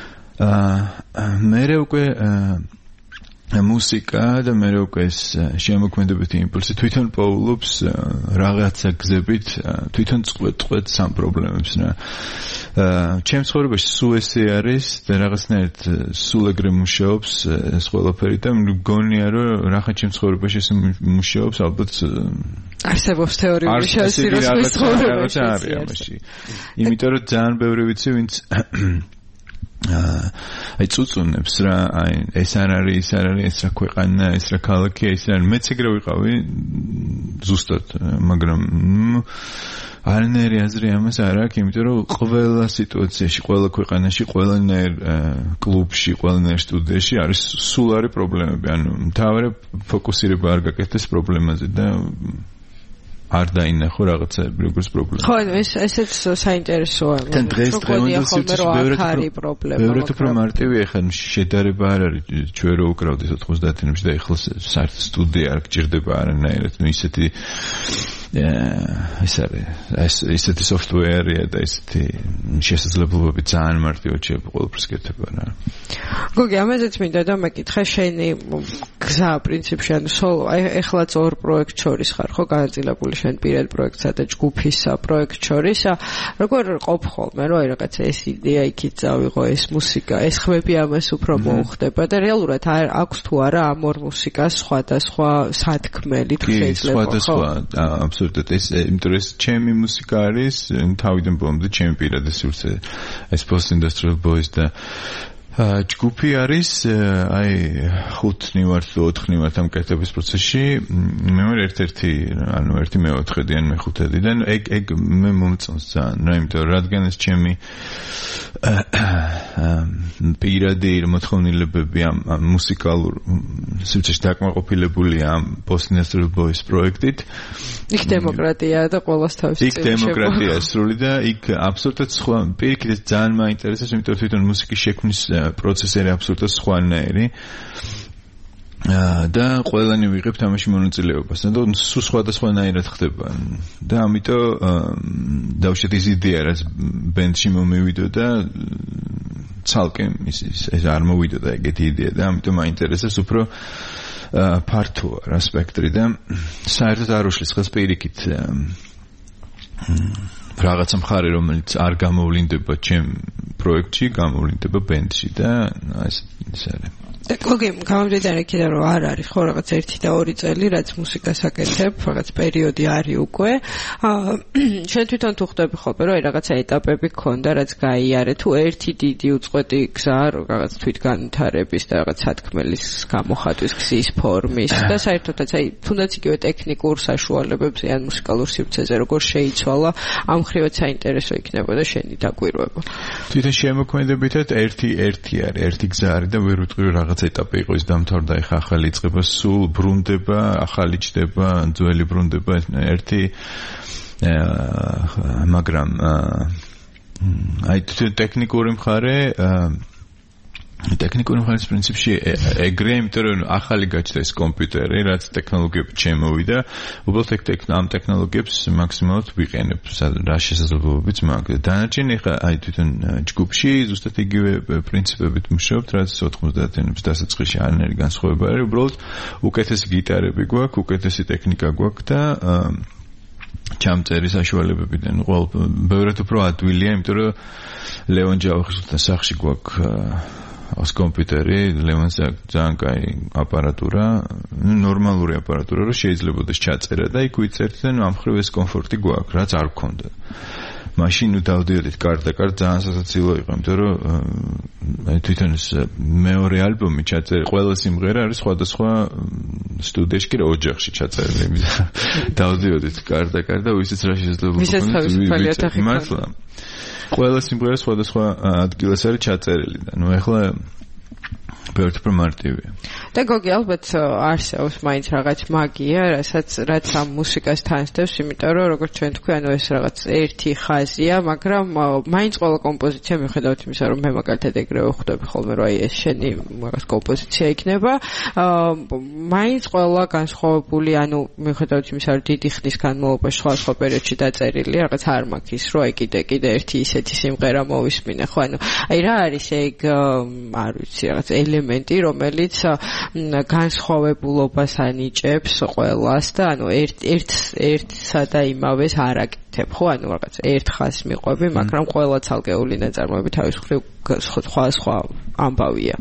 მე უკვე მუსიკა და მე უკვე ეს შემოქმედებითი იმპულსი თვითონ პოულობს რაღაცა გზებით, თვითონ წყვეტ სამ პრობლემებს რა. ჩემ ცხოვრებაში სულ ესე არის და რაღაცნაირად სულ ეგრე მუშაობს ეს ყველაფერი და მგონია რომ რაღაცა ჩემ ცხოვრებაში ეს მუშაობს, ალბათ არსებობს თეორიული შესაძლებლობა ცხოვრებაში. იმიტომ რომ ძალიან ბევრი ვიცი, ვინც აი წუწუნებს რა, აი ეს არ არის, ეს რა ქვეყანა, ეს რა ქალაქია, ეს არ მეც ეგრე ვიყავი ზუსტად, მაგრამ არანაირი აზრი ამას არ აქვს, იმიტომ რომ ყველა სიტუაციაში, ყველა ქვეყანაში, ყველანაირ კლუბში, ყველანაირ სტუდიაში არის სულ არის პრობლემები, ანუ მთავარი ფოკუსირება არ გაკეთდეს პრობლემაზე და არ დაინახო რაღაცა როგორც პრობლემა. ხო, ესეც საინტერესოა. თან დღეს ბევრად უფრო მარტივია, ხან შედარება არ არის, ჩვენ რო უკრავდით 90-იანებში და ეხლა საერთოდ სტუდია არ გჭირდება არანაირად, ისეთი ისეთი software-ია და ისეთი შესაძლებლობები ძალიან მარტივად შეიძლება ყველაფერს კეთება რა. გოგი, ამაზეც მინდა და მეკითხა შენი გზა პრინციპში, ანუ სოლო, ეხლაც ორ პროექტ შორის ხარ, ხო, განაწილებული შენ პირად პროექტსა და ჯგუფის პროექტ შორის, როგორ ყოფ ხოლმე, რომ აი რაღაცა ეს იდეა იქით წავიღო, ეს მუსიკა, ეს ხმები ამას უფრო მოუხდება და რეალურად აქვს თუ არა ამ ორ მუსიკას სხვადასხვა სათქმელი თუ შეიძლება, ხო? სხვადასხვა, აბსოლუტურად ეს იმიტომ ეს ჩემი მუსიკა არის თავიდან ბოლომდე ჩემი პირადი სივრცე ეს post industrial boys და ჯგუფი არის აი 5-ნი ვართ 4-ნი ვართ ამ კეთების პროცესში მე ვარ ერთ-ერთი ანუ ერთი მე-4-დან მე-5-დან ეგ მე მომწონს ძალიან რა იმიტომ რადგან ეს ჩემი პირადი მოთხოვნილებები ამ მუსიკალურ სივრცეში დაკმაყოფილებულია ამ post industrial boys პროექტით იქ დემოკრატია და ყოველს თავის იქ დემოკრატია სრული და იქ აბსოლუტურად სხვა პირიქით ეს ძალიან მაინტერესებს იმიტომ რომ თვითონ მუსიკის შექმნის პროცესები აბსოლუტურად სხვანაირი და ყველანი ვიღებთ ამაში მონაწილეობას და სულ სხვადასხვანაირად ხდება და ამიტომ დავშეთ ის იდეა რაც ბენდში მომივიდო და ცალკე ეს არ მოვიდო და ეგეთი იდეა და ამიტომ მაინტერესებს უფრო ფართოა რა სპექტრი და საერთოდ არ უშლის ხეს პირიქით რაღაცა მხარე რომელიც არ გამოვლინდება ჩემ პროექტში, გამოვლინდება ბენდში და ეს არის. გოგი, გამომდიდან იქიდან რომ არ არის ხო რაღაც 1 და 2 წელი რაც მუსიკას აკეთებ, რაღაც პერიოდი არის უკვე. შენ თვითონ თუ ხვდები ხოლმე რომ რაღაცა ეტაპები გქონდა, რაც გაიარე თუ ერთი დიდი უწყვეტი გზა რაღაც თვითგანვითარების და რაღაც სათქმელის გამოხატვის გზის ფორმის და საერთოდაც აი თუნდაც იგივე ტექნიკურ საშუალებებზე ან მუსიკალურ სივრცეზე როგორ შეიცვალა ამ ხრივაც საინტერესო იქნებოდა შენი დაკვირვება. თვითონ შემოქმედებითად ერთი არის, ერთი გზა არის და ვერ ვიტყვი რაღაც ეტაპი იყო ის დამთავრდა ეხა ახალი იწყება სულ ბრუნდება ახალი ჩდება ძველი ბრუნდება ერთი მაგრამ აი ტექნიკური მხარე ტექნიკური მხარის პრინციპში ეგრე იმიტომ რომ ახალი გაჩნდა ეს კომპიუტერი რაც ტექნოლოგიები შემოვიდა უბრალოდ ამ ტექნოლოგიებს მაქსიმალურად ვიყენებ რა შესაძლებლობებიც მაქვს დანარჩენი ხა აი თვითონ ჯგუფში ზუსტად იგივე პრინციპებით მუშაობთ რაც 90-იანების დასაწყისში არანაირი განსხვავება არ არის უბრალოდ უკეთესი გიტარები გვაქვს უკეთესი ტექნიკა გვაქვს და ჩამწერის საშუალებებიდან ბევრად უფრო ადვილია იმიტომ რომ ლევან ჯავახიშვილთან სახში გვაქვს ოს კომპიუტერი ლევანს ძალიან კაი აპარატურა ნორმალური აპარატურა რომ შეიძლებაოდეს ჩაწერა და იქ ვიწერთ და ამ ხრივ ეს კომფორტი გვაქვს რაც არ გქონდა მაშინ დავდიოდით კარდ ძალიან სასაცილო იყო იმიტომ რომ თვითონ ეს მეორე ალბომი ჩაწერე ყველა სიმღერა არის სხვადასხვა სტუდიაში კი რა ოჯახში ჩაწერილი დავდიოდით კარდ და ვისაც რა შესაძლებლობა მართლა ყველა სიმღერა სხვადასხვა ადგილას არის ჩაწერილი და ნუ ეხლა ბევრად უფრო მარტივია. და გოგი ალბათ არსებობს მაინც რაღაც მაგია, რაც ამ მუსიკას თანსდებს, იმიტომ რომ როგორც ჩვენ თქვი, ანუ ეს რაღაც ერთი ხაზია, მაგრამ მაინც ყველა კომპოზიცია მიუხედავად იმისა, რომ მე მაგალითად ეგრევე ხვდები ხოლმე, რომ აი ეს შენი რაღაც კომპოზიცია იქნება, მაინც ყველა განსხვავებული, ანუ მიუხედავად იმისა, რომ დიდი ხნის განმავლობაში სხვა პერიოდში დაწერილი, რაღაც არ მაქვს ის, რომ აი კიდე ერთი ისეთი სიმღერა მოვისმინე, ხო, ანუ აი რა არის ეგ არ ვიცი, რაღაც ელემენტი, რომელიც განსხვავებულობას ანიჭებს ყველას და ანუ ერთსა და იმავეს არ აკეთებ, ხო? ანუ რაღაც ერთ ხაზს მიყვები, მაგრამ ყველა ცალკეული ნაწარმოები თავის მხრივ სხვა ამბავია.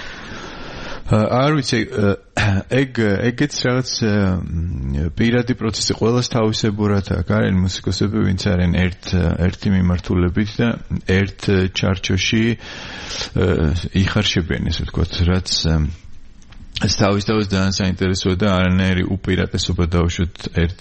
არ ვიცი, ეგეც რაღაც პირადი პროცესი ყველას თავისებურად აქვს. არიან მუსიკოსები, ვინც არიან ერთი მიმართულებით და ერთ ჩარჩოში იხარშებიან, ესე ვთქვათ, რაც ეს თავის ძალიან საინტერესოა და არანაირი უპირატესობა დავუშვათ ერთ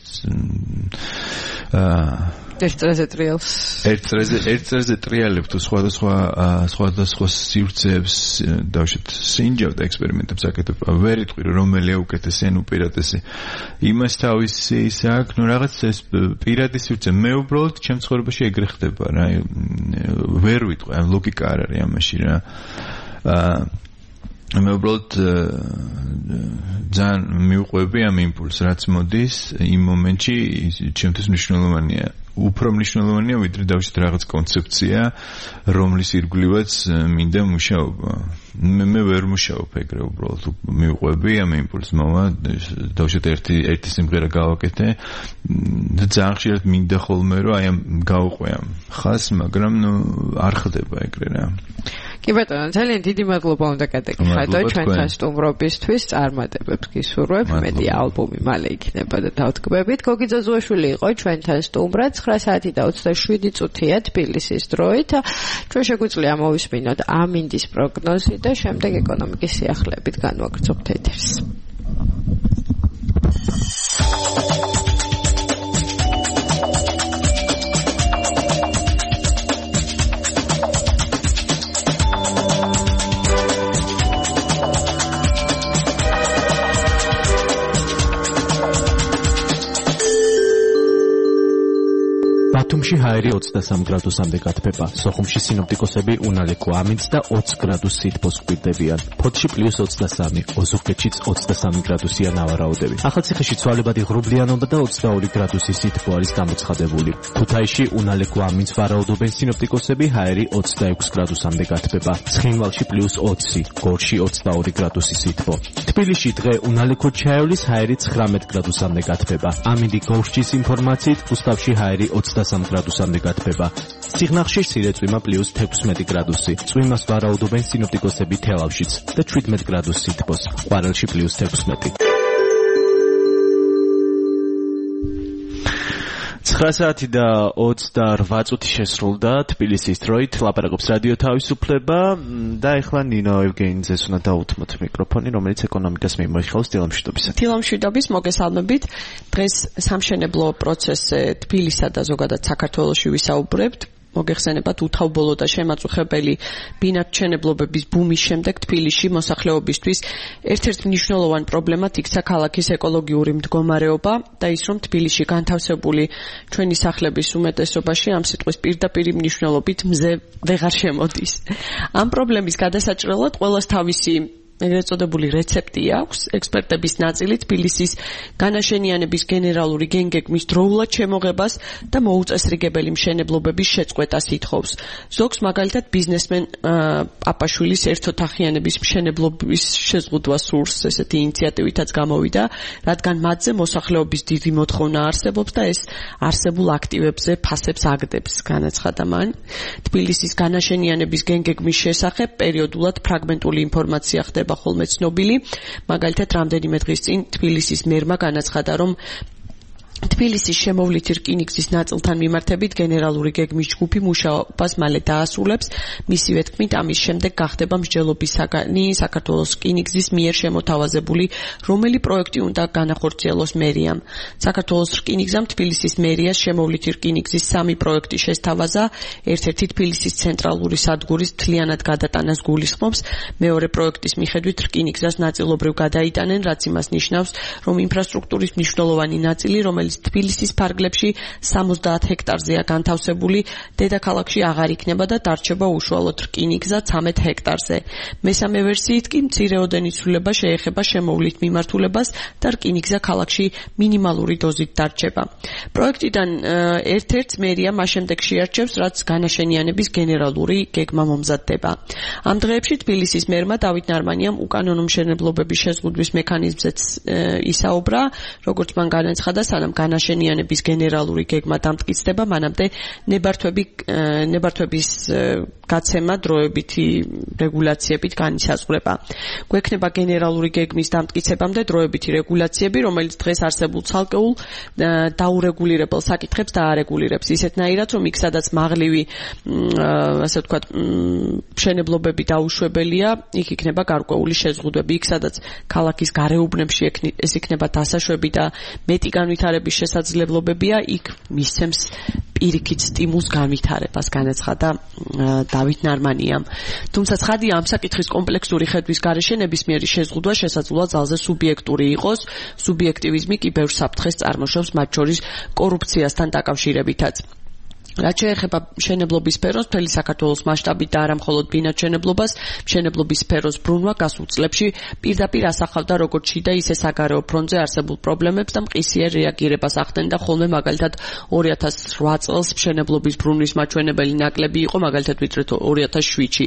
წრეზე ტრიალს. ერთ წრეზე ტრიალებს თუ სხვადასხვა სივრცეებს დავუშვათ სინჯავ და ექსპერიმენტებს აკეთებ. ვერ იტყვი რომელია უკეთესი ან უპირატესი. იმას თავისი ის აქვს, ნუ რაღაც ეს პირადი სივრცე მე უბრალოდ ჩემ ცხოვრებაში ეგრე ხდება რა. ვერ ვიტყვი, ან ლოგიკა არ არის ამაში რა. მე უბრალოდ ძალიან მიუყვები ამ იმპულსს, რაც მოდის იმ მომენტში, ჩემთვის მნიშვნელოვანია. უფრო მნიშვნელოვანია ვიდრე დავშეთ რაღაც კონცეფცია, რომლის ირგვლივაც მინდა მუშაობა. მე ვერ მუშაობ ეგრე უბრალოდ მიუყვები ამ იმპულსს, მოვა დავშეთ ერთი სიმღერა გავაკეთე და ძალიან ხშირად მინდა ხოლმე რომ აი ამ გავუყვე ამ ხას, მაგრამ არ ხდება ეგრე რა. კი ბატონო, ძალიან დიდი მადლობა უნდა გადაგიხადო ჩვენთან სტუმრობისთვის, წარმატებებს გისურვებ. მეტი ალბომი მალე იქნება და დავთქმებით. გოგი ძოზუაშვილი იყო ჩვენთან სტუმრად. 9 საათი და 27 წუთია თბილისის დროით. ჩვენ შეგვიძლია მოვისმინოთ ამინდის პროგნოზი და შემდეგ ეკონომიკის სიახლეებით განვაგრძობთ ეთერს. ბათუმში ჰაერი 23 გრადუსამდე გათბება. სოხუმში სინოპტიკოსები უნალექო ამინდს და 20 გრადუს სითბოს გვირდებიან. ფოთში +23, ოზურგეთშიც 23 გრადუსია ნავარაუდები. ახალციხეში ცვალებადი ღრუბლიანობა და 22 გრადუსი სითბო არის გამოცხადებული. ქუთაისში უნალექო ამინდს ვარაუდობენ სინოპტიკოსები, ჰაერი 26 გრადუსამდე გათბება. ცხინვალში +20, გორში 22 გრადუსი სითბო. თბილისში დღე უნალექო ჩაევლის, ჰაერი 19 გრადუსამდე გათბება. ამინდი გორშჩის ინფორმაციით, უსტავში ჰაერი 23 გრადუსამდე გათბება. სიღნაღში სირეწვიმა +16 გრადუსი. წვიმას ვარაუდობენ სინოპტიკოსები თელავშიც და 17 გრადუს სითბოს. ყვარელში +16. 9 საათი და 28 წუთი შესრულდა თბილისის დროით. ლაპარაკობს რადიო თავისუფლება და ეხლა ნინო ევგენიძეს უნდა დაუთმოთ მიკროფონი, რომელიც ეკონომიკას მიმოიხილავს დილამშვიდობისა. დილამშვიდობის, მოგესალმებით. დღეს სამშენებლო პროცესზე თბილისსა და ზოგადად საქართველოში ვისაუბრებთ. მოგეხსენებათ უთავბოლო და შემაწუხებელი ბინადმშენებლობების ბუმის შემდეგ თბილისში მოსახლეობისთვის ერთ-ერთ მნიშვნელოვან პრობლემად იქცა ქალაქის ეკოლოგიური მდგომარეობა და ის რომ თბილისში განთავსებული ჩვენი სახლების უმეტესობაში ამ სიტყვის პირდაპირი მნიშვნელობით მზე ვეღარ შემოდის. ამ პრობლემის გადასაჭრელად ყველას თავისი ეგრეთ წოდებული რეცეპტი აქვს. ექსპერტების ნაწილი თბილისის განაშენიანების გენერალური გენგეგმის დროულად შემოღებას და მოუწესრიგებელი მშენებლობების შეწყვეტას ითხოვს. ზოგს მაგალითად ბიზნესმენ აპაშვილის ერთოთახიანების მშენებლობის შეზღუდვა სურს, ესეთი ინიციატივითაც გამოვიდა, რადგან მათზე მოსახლეობის დიდი მოთხოვნა არსებობს და ეს არსებულ აქტივებზე ფასებს აგდებს, განაცხადა მან. თბილისის განაშენიანების გენგეგმის შესახებ პერიოდულად ფრაგმენტული ინფორმაცია ხდება ხოლმე ცნობილი. მაგალითად, რამდენიმე დღის წინ თბილისის მერმა განაცხადა, რომ თბილისის შემოვლითი რკინიგზის ნაწილთან მიმართებით გენერალური გეგმის ჯგუფი მუშაობას მალე დაასრულებს. მისივე თქმით, ამის შემდეგ გახდება მსჯელობის საგანი საქართველოს რკინიგზის მიერ შემოთავაზებული, რომელი პროექტი უნდა განახორციელოს მერიამ. საქართველოს რკინიგზამ თბილისის მერიას შემოვლითი რკინიგზის 3 პროექტი შესთავაზა. ერთ-ერთი თბილისის ცენტრალური სადგურის მთლიანად გადატანას გულისხმობს. მეორე პროექტის მიხედვით რკინიგზას ნაწილობრივ გადაიტანენ, რაც იმას ნიშნავს, რომ ინფრასტრუქტურის მნიშვნელოვანი ნაწილი, რომელიც თბილისის ფარგლებში 70 ჰექტარზეა განთავსებული, დედაქალაქში აღარ იქნება და დარჩება უშუალოდ რკინიგზა 13 ჰექტარზე. მესამე ვერსიით კი მცირეოდენი ცვლილება შეეხება შემოვლით მიმართულებას და რკინიგზა ქალაქში მინიმალური დოზით დარჩება. პროექტიდან ერთ-ერთს მერია მას შემდეგ შეარჩევს, რაც განაშენიანების გენერალური გეგმა მომზადდება. ამ დღეებში თბილისის მერმა დავით ნარმანიამ უკანონო მშენებლობების შეზღუდვის მექანიზმზეც ისაუბრა, როგორც მან განაცხადა, სანამ განაშენიანების გენერალური გეგმა დამტკიცდება, მანამდე ნებართვების გაცემა დროებითი რეგულაციებით განისაზღვრება. გვექნება გენერალური გეგმის დამტკიცებამდე დროებითი რეგულაციები, რომელიც დღეს არსებულ ცალკეულ დაურეგულირებელ საკითხებს დაარეგულირებს. ისეთნაირად, რომ იქ სადაც მაღლივი, ასე ვთქვათ, მშენებლობები დაუშვებელია, იქ იქნება გარკვეული შეზღუდვები. იქ სადაც ქალაქის გარეუბნებში ეს იქნება დასაშვები და მეტი განვითარების შესაძლებლობებია, იქ მისცემს პირიქით სტიმულს განვითარებას, განაცხადა დავით ნარმანიამ. თუმცა ცხადია, ამ საკითხის კომპლექსური ხედვის გარეშე ნებისმიერი შეზღუდვა შესაძლოა ძალზე სუბიექტური იყოს. სუბიექტივიზმი კი ბევრ საფრთხეს წარმოშობს, მათ შორის კორუფციასთან დაკავშირებითაც. რაც შეეხება მშენებლობის სფეროს, მთელი საქართველოს მასშტაბით და არა მხოლოდ ბინათ მშენებლობას, მშენებლობის სფეროს ბრუნვა გასულ წლებში პირდაპირ ასახავდა როგორც შიდა, ისე საგარეო ფრონტზე არსებულ პრობლემებს და მყისიერ რეაგირებას ახდენდა ხოლმე, მაგალითად 2008 წელს მშენებლობის ბრუნვის მაჩვენებელი ნაკლები იყო, მაგალითად ვიდრე 2007-ში,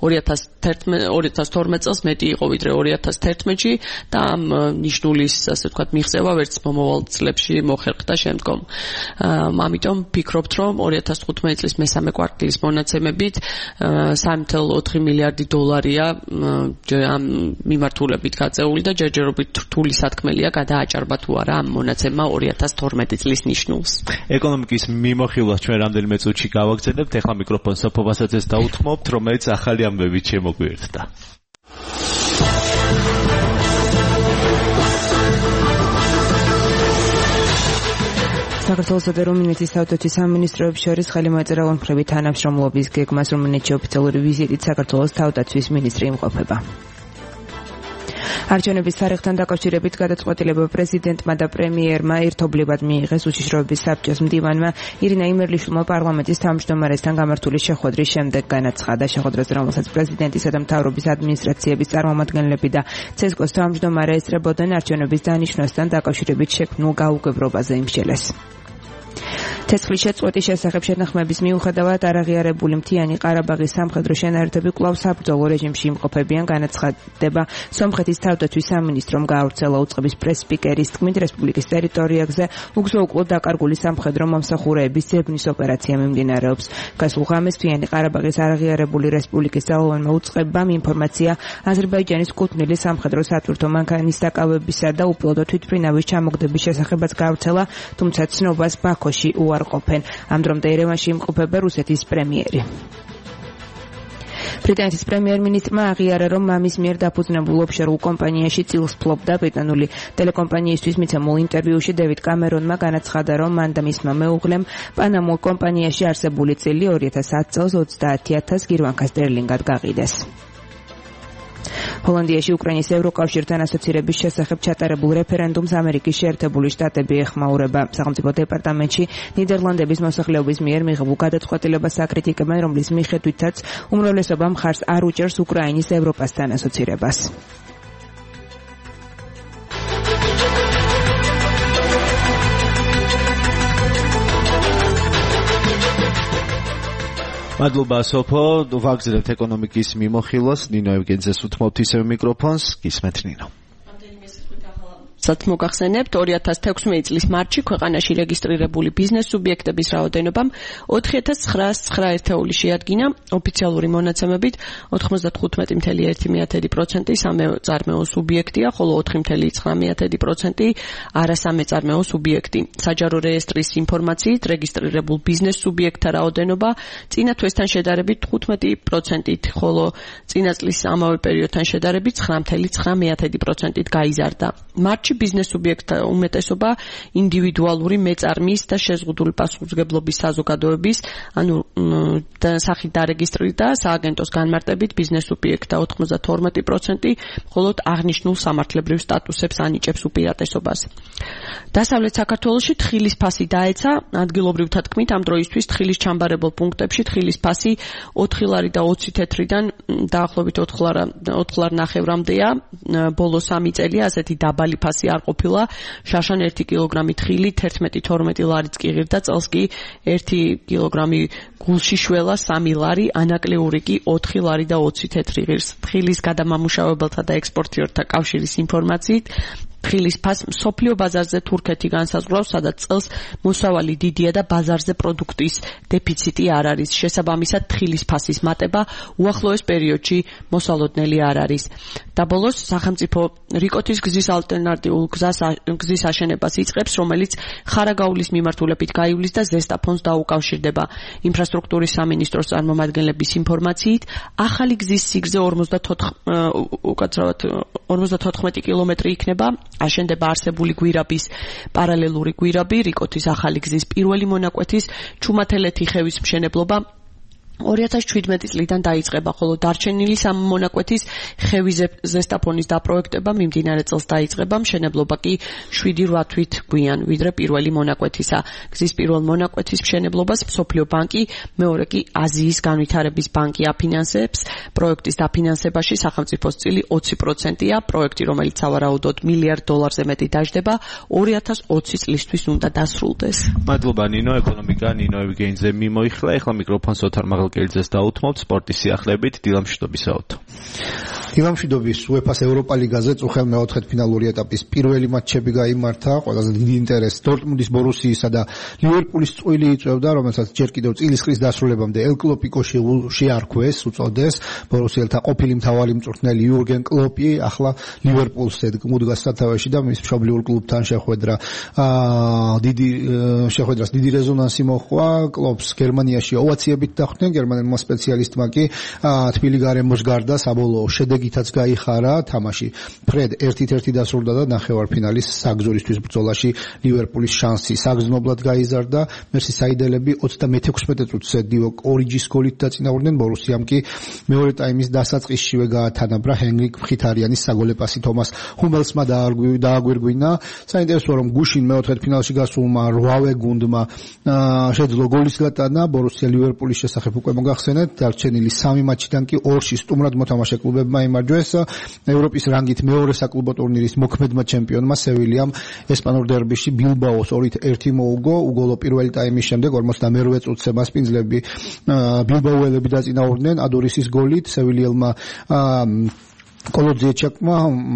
2012 წელს მეტი იყო ვიდრე 2011-ში და ამ ნიშნულის, ასე ვთქვათ, მიღწევა ვერც მომავალ წლებში მოხერხდა შემდგომ. ამიტომ ვფიქრობთ, რომ 2015 წლის მესამე კვარტალის მონაცემებით 3.4 მილიარდი დოლარია ამ მიმართულებით გაწეული და ჯერჯერობით რთული სათქმელია გადააჭარბა თუ არა ამ მონაცემმა 2012 წლის ნიშნულს. ეკონომიკის მიმოხილვას ჩვენ რამდენიმე წუთში გავაგზავნებთ. ეხლა მიკროფონს სოფობასაც დაუთმობთ, რომელიც ახალი ამბებით შემოგვიერთდა. საქართველოსა და რუმინეთის საავტოცი სამინისტროებს შორის ხელი მოეწერა ორმხრივი თანამშრომლობის გეგმას. რუმინეთში ოფიციალური ვიზიტით საქართველოს თავდაცვის მინისტრი იმყოფება. არჩევნების თარიღთან დაკავშირებით გადაწყვეტილება პრეზიდენტმა და პრემიერმა ერთობლივად მიიღეს. უშიშროების საბჭოს მდივანმა ირინა იმერლიშვილმა პარლამენტის თავმჯდომარესთან გამართული შეხვედრის შემდეგ განაცხადა. შეხვედრაზე, რომელსაც პრეზიდენტისა და მთავრობის ადმინისტრაციების წარმომადგენლები და ცესკოს თავმჯდომარე ესწრებოდნენ, არჩევნების დანიშვნასთან დაკავშირებით შექმნულ გაუგებრობაზე იმსჯელეს. ცეცხლის შეწყვეტის შესახებ შეთანხმების მიუხედავად არაღიარებული მთიანი ყარაბაღის სამხედრო შენაერთები კვლავ საბრძოლო რეჟიმში იმყოფებიან. განაცხადება სომხეთის თავდაცვის სამინისტრომ გაავრცელა. უწყების პრეს-სპიკერის თქმით, რესპუბლიკის ტერიტორიაზე უგზო-უკვლოდ დაკარგული სამხედრო მომსახურეების ძებნის ოპერაცია მიმდინარეობს. გასულ ღამეს მთიანი ყარაბაღის არაღიარებული რესპუბლიკის ძალოვანმა უწყებამ ინფორმაცია აზერბაიჯანის კუთვნილი სამხედრო სატვირთო მანქანის დაკავებისა და უპილოტო თვითმფრინავის ჩამოგდების შესახებაც გაავრცელა, თუმცა ცნობას ბაქოში უარყოფენ. ამ დრომდე ერევანში იმყოფება რუსეთის პრემიერი. ბრიტანეთის პრემიერ-მინისტრმა აღიარა, რომ მამის მიერ დაფუძნებულ ოფშორულ კომპანიაში წილს ფლობდა. ბრიტანული ტელეკომპანიისთვის მიცემულ ინტერვიუში დევიდ კამერონმა განაცხადა, რომ მან და მისმა მეუღლემ პანამურ კომპანიაში არსებული წილი 2010 წელს 30,000 გირვანქა სტერლინგად გაყიდეს. ჰოლანდიაში უკრაინის ევროკავშირთან ასოცირების შესახებ ჩატარებულ რეფერენდუმს ამერიკის შეერთებული შტატები ეხმაურება. სახელმწიფო დეპარტამენტში ნიდერლანდების მოსახლეობის მიერ მიღებულ გადაწყვეტილებას აკრიტიკებენ, რომლის მიხედვითაც უმრავლესობა მხარს არ უჭერს უკრაინის ევროპასთან ასოცირებას. მადლობა სოფო, ვაგზავნებთ ეკონომიკის მიმოხილვას. ნინო ევგენიძეს უთმობთ ისევ მიკროფონს. გისმენთ ნინო. მოგახსენებთ 2016 წლის მარტში ქვეყანაში რეგისტრირებული ბიზნეს სუბიექტების რაოდენობამ 4909 ერთეული შეადგინა. ოფიციალური მონაცემებით 95.1% სამეწარმეო სუბიექტია, ხოლო 4.9% არასამეწარმეო სუბიექტი. საჯარო რეესტრის ინფორმაციით რეგისტრირებულ ბიზნეს სუბიექტთა რაოდენობა წინა თვესთან შედარებით 15%-ით, ხოლო წინა წლის ამავე პერიოდთან შედარებით 9.9%-ით გაიზარდა. მარტში ბიზნეს სუბიექტთა უმეტესობა ინდივიდუალური მეწარმის და შეზღუდული პასუხისმგებლობის საზოგადოების, სახით დარეგისტრირდა. სააგენტოს განმარტებით ბიზნეს სუბიექტთა 92%, მხოლოდ აღნიშნულ სამართლებრივ სტატუსებს ანიჭებს უპირატესობას. დასავლეთ საქართველოში თხილის ფასი დაეცა. ადგილობრივთა თქმით, ამ დროისთვის თხილის ჩამბარებელ პუნქტებში თხილის ფასი 4 ლარი და 20 თეთრიდან დაახლოებით 4 ლარ ნახევრამდეა. ბოლო 3 წელია ასეთი დაბალი ფასი არ ყოფილა. შაშან 1 კილოგრამი თხილი 11-12 ლარიც კი ღირდა, წელს კი 1 კილოგრამი გულში შველა 3 ლარი, ანაკლიური კი 4 ლარი და 20 თეთრი ღირს. თხილის გადამამუშავებელთა და ექსპორტიორთა კავშირის ინფორმაციით თხილის ფასს მსოფლიო ბაზარზე თურქეთი განსაზღვრავს, სადაც წელს მოსავალი დიდია და ბაზარზე პროდუქტის დეფიციტი არ არის. შესაბამისად, თხილის ფასის მატება უახლოეს პერიოდში მოსალოდნელი არ არის. და ბოლოს სახელმწიფო რიკოთის გზის ალტერნატიულ გზის აშენებას იწყებს, რომელიც ხარაგაულის მიმართულებით გაივლის და ზესტაფონს დაუკავშირდება. ინფრასტრუქტურის სამინისტროს წარმომადგენლების ინფორმაციით, ახალი გზის სიგრძე 54 კილომეტრი იქნება. აშენდება არსებული გვირაბის პარალელური გვირაბი. რიკოთის ახალი გზის პირველი მონაკვეთის ჩუმათელეთი ხევის მშენებლობა 2017 წლიდან დაიწყება, ხოლო დარჩენილი სამ მონაკვეთის ხევის ზესტაფონის დაპროექტება მიმდინარე წელს დაიწყება, მშენებლობა კი 7-8 თვით გვიან, ვიდრე პირველი მონაკვეთისა. გზის პირველ მონაკვეთის მშენებლობას მსოფლიო ბანკი, მეორე კი აზიის განვითარების ბანკი აფინანსებს. პროექტის დაფინანსებაში სახელმწიფოს წილი 20%-ია, პროექტი, რომელიც სავარაუდოდ $1 მილიარდ მეტი დაждდება, 2020 წლისთვის უნდა დასრულდეს. მადლობა ნინო, ეკონომიკა ნინო ევგენიძე მიმოიხლა. ეხლა მიკროფონს ოთარ მაღალკელიძეს დაუთმობთ სპორტის სიახლეებით დილამშვიდობის. დილამშვიდობის. UEFA-ს ევროპა ლიგაზე წუხელ მეოთხედფინალური ეტაპის პირველი მატჩები გაიმართა. ყველაზე დიდი ინტერესი დორტმუნდის ბორუსიისა და ლივერპულის წყვილი იწვევდა, რომელსაც ჯერ კიდევ წილის ხრის დასრულებამდე ელ კლოპიკო შეარქვეს, უწოდეს. ბორუსიელთა ყოფილი მთავარი მწვრთნელი იურგენ კლოპი ახლა ლივერპულს ედგმუდგა სათავეში და მის მშობლიურ კლუბთან შეხვედრას დიდი რეზონანსი მოჰყვა. კლოპს გერმანიაში ოვაციებით დახვდნენ, გერმანელმა სპეციალისტმა კი თბილი გარემოს გარდა საბოლოო შედეგითაც გაიხარა თამაში. ფრედ 1-1 დასრულდა და ნახევარფინალის საგზურისთვის ბრძოლაში ლივერპულის შანსი საგრძნობლად გაიზარდა. მერსისაიდელები 36 წუთზე დიოკ ორიჯის გოლით დაწინაურდნენ, ბორუსიამ კი მეორე ტაიმის დასაწყისშივე გაათანაბრა ჰენრიკ მხითარიანის საგოლე პასი თომას ჰუმელსმა დააგვირგვინა. საინტერესოა, რომ გუშინ მეოთხედფინალში გასულმა 8-ვე გუნდმა შეძლო გოლის გატანა. ბორუსია ლივერპულის შესახებ უკვე მოგახსენეთ, დარჩენილი 3 მატჩიდან კი 2-ში სტუმრად მოთამაშე კლუბებმა იმარჯვეს. ევროპის რანგით მეორე საკლუბო ტურნირის მოქმედმა ჩემპიონმა სევილიამ ესპანურ დერბიში ბილბაოს 2-1 მოუგო. უგოლო პირველი ტაიმის შემდეგ 48 წუთზე მასპინძლები ბილბაოელები დაწინაურდნენ ადურისის გოლით. სევილიელმა კოლოძიეჩაკმა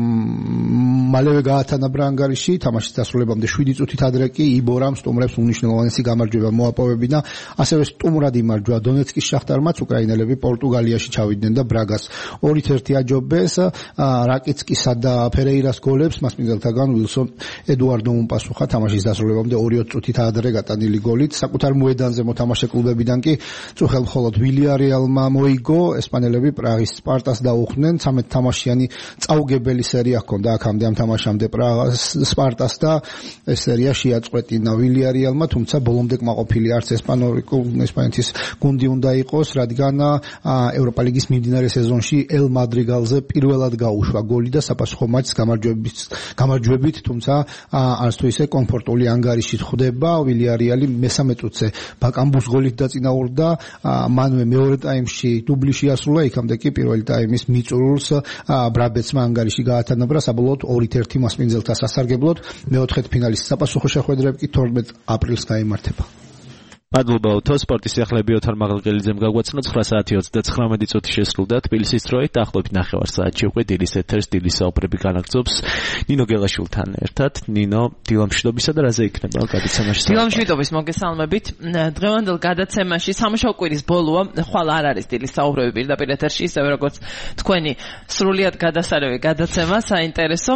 მალევე გაათანაბრა ანგარიში, თამაშის დასრულებამდე 7 წუთით ადრე კი იბორამ სტუმრებს უნიშნელოვანესი გამარჯვება მოაპოვებინა. ასევე სტუმრად იმარჯვა დონეცკის შახტარმაც, უკრაინელები პორტუგალიაში ჩავიდნენ და ბრაგას 2-1 აჯობეს. რაკიცკისა და ფერეირას გოლებს მასპინძელთაგან ვილსონ ედუარდო უმპასუხა თამაშის დასრულებამდე 2 წუთით ადრე გატანილი გოლით. საკუთარ მოედანზე მოთამაშე კლუბებიდან კი წუხელ მხოლოდ ვილიარეალმა მოიგო, ესპანელები პრაღის სპარტას დაუხდნენ. 13 თამაშიანი წაუგებელი სერია ჰქონდა აქამდე ამ თამაშამდე პრაღას სპარტას და ეს სერია შეაწყვეტინა ვილიარეალმა, თუმცა ბოლომდე კმაყოფილი არც ესპანეთის გუნდი უნდა იყოს, რადგან ევროპა ლიგის მიმდინარე სეზონში ელ მადრიგალზე პირველად გაუშვა გოლი და საპასუხო მატჩს გამარჯვებით, თუმცა არც თუ ისე კომფორტული ანგარიშით ხვდება. ვილიარეალი მესამე წუთზე ბაკამბუს გოლით დაწინაურდა, მანვე მეორე ტაიმში დუბლი შეასრულა, იქამდე კი პირველი ტაიმის მიწურულს ბრაბეცმა ანგარიში გაათანაბრა. საბოლოოდ 2-1 მასპინძელთა სასარგებლოდ. მეოთხედფინალის საპასუხო შეხვედრები კი 12 აპრილს გაიმართება. მადლობა უთო, სპორტის სიახლეები ოთარ მაღალკელიძემ გაგვაცნო. 9:29 წუთი შესრულდა თბილისის დროით, დაახლოებით 9 საათში უკვე დილის ეთერს დილის საუბრები განაგრძობს ნინო გელაშვილთან ერთად. ნინო, დილამშვიდობისა და რაზე იქნება გადაცემაში? დილამშვიდობის, მოგესალმებით. დღევანდელ გადაცემაში სამუშაო კვირის ბოლოა, ხვალ არ არის დილის საუბრები პირდაპირ ეთერში, ისევე როგორც თქვენი სრულიად გადასარევი გადაცემა, საინტერესო.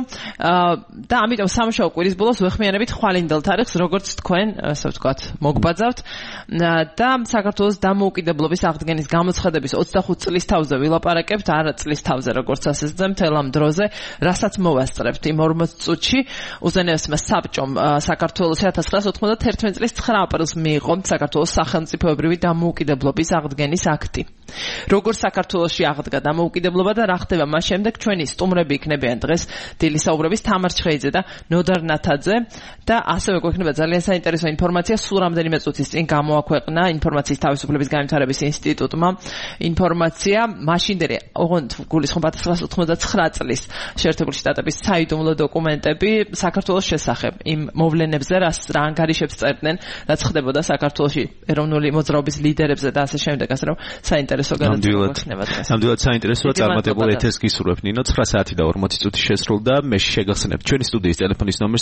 და ამიტომ სამუშაო კვირის ბოლოს ვეხმიანებით ხვალინდელ თარიღს, როგორც თქვენ, ასე ვთქვათ, მოგბაძავთ. და საქართველოს დამოუკიდებლობის აღდგენის გამოცხადების 25 წლის თავზე ვილაპარაკებთ, არა წლის თავზე, როგორც ასეზე, მთელ ამ დროზე, რასაც მოვასწრებთ იმ 40 წუთში. უზენაესმა საბჭომ საქართველოს 1991 წლის 9 აპრილს მიიღო საქართველოს სახელმწიფოებრივი დამოუკიდებლობის აღდგენის აქტი. როგორ საქართველოში აღდგა დამოუკიდებლობა და რა ხდება მას შემდეგ, ჩვენი სტუმრები იქნებიან დღეს დილის საუბრების თამარ ჩხეიძე და ნოდარ ნათაძე და ასევე გვექნება ძალიან საინტერესო ინფორმაცია, სულ რამდენიმე წუთის წინ გამოაქვეყნა ინფორმაციის თავისუფლების განვითარების ინსტიტუტმა ინფორმაცია მაშინდელი ოღონდ გულისხმობ 1989 წლის შეერთებული შტატების საიდუმლო დოკუმენტები საქართველოს შესახებ იმ მოვლენებზე, რა ანგარიშებს წერდნენ, რაც ხდებოდა საქართველოში ეროვნული მოძრაობის ლიდერებზე და ასე შემდეგ, ასე რომ საინტერესო გადაცემა გვექნება დღეს. ნამდვილად საინტერესოა, წარმატებულ ეთერს გისურვებთ ნინო. 9:40 წუთი შესრულდა. მე შეგახსენებთ ჩვენი სტუდიის ტელეფონის ნომერს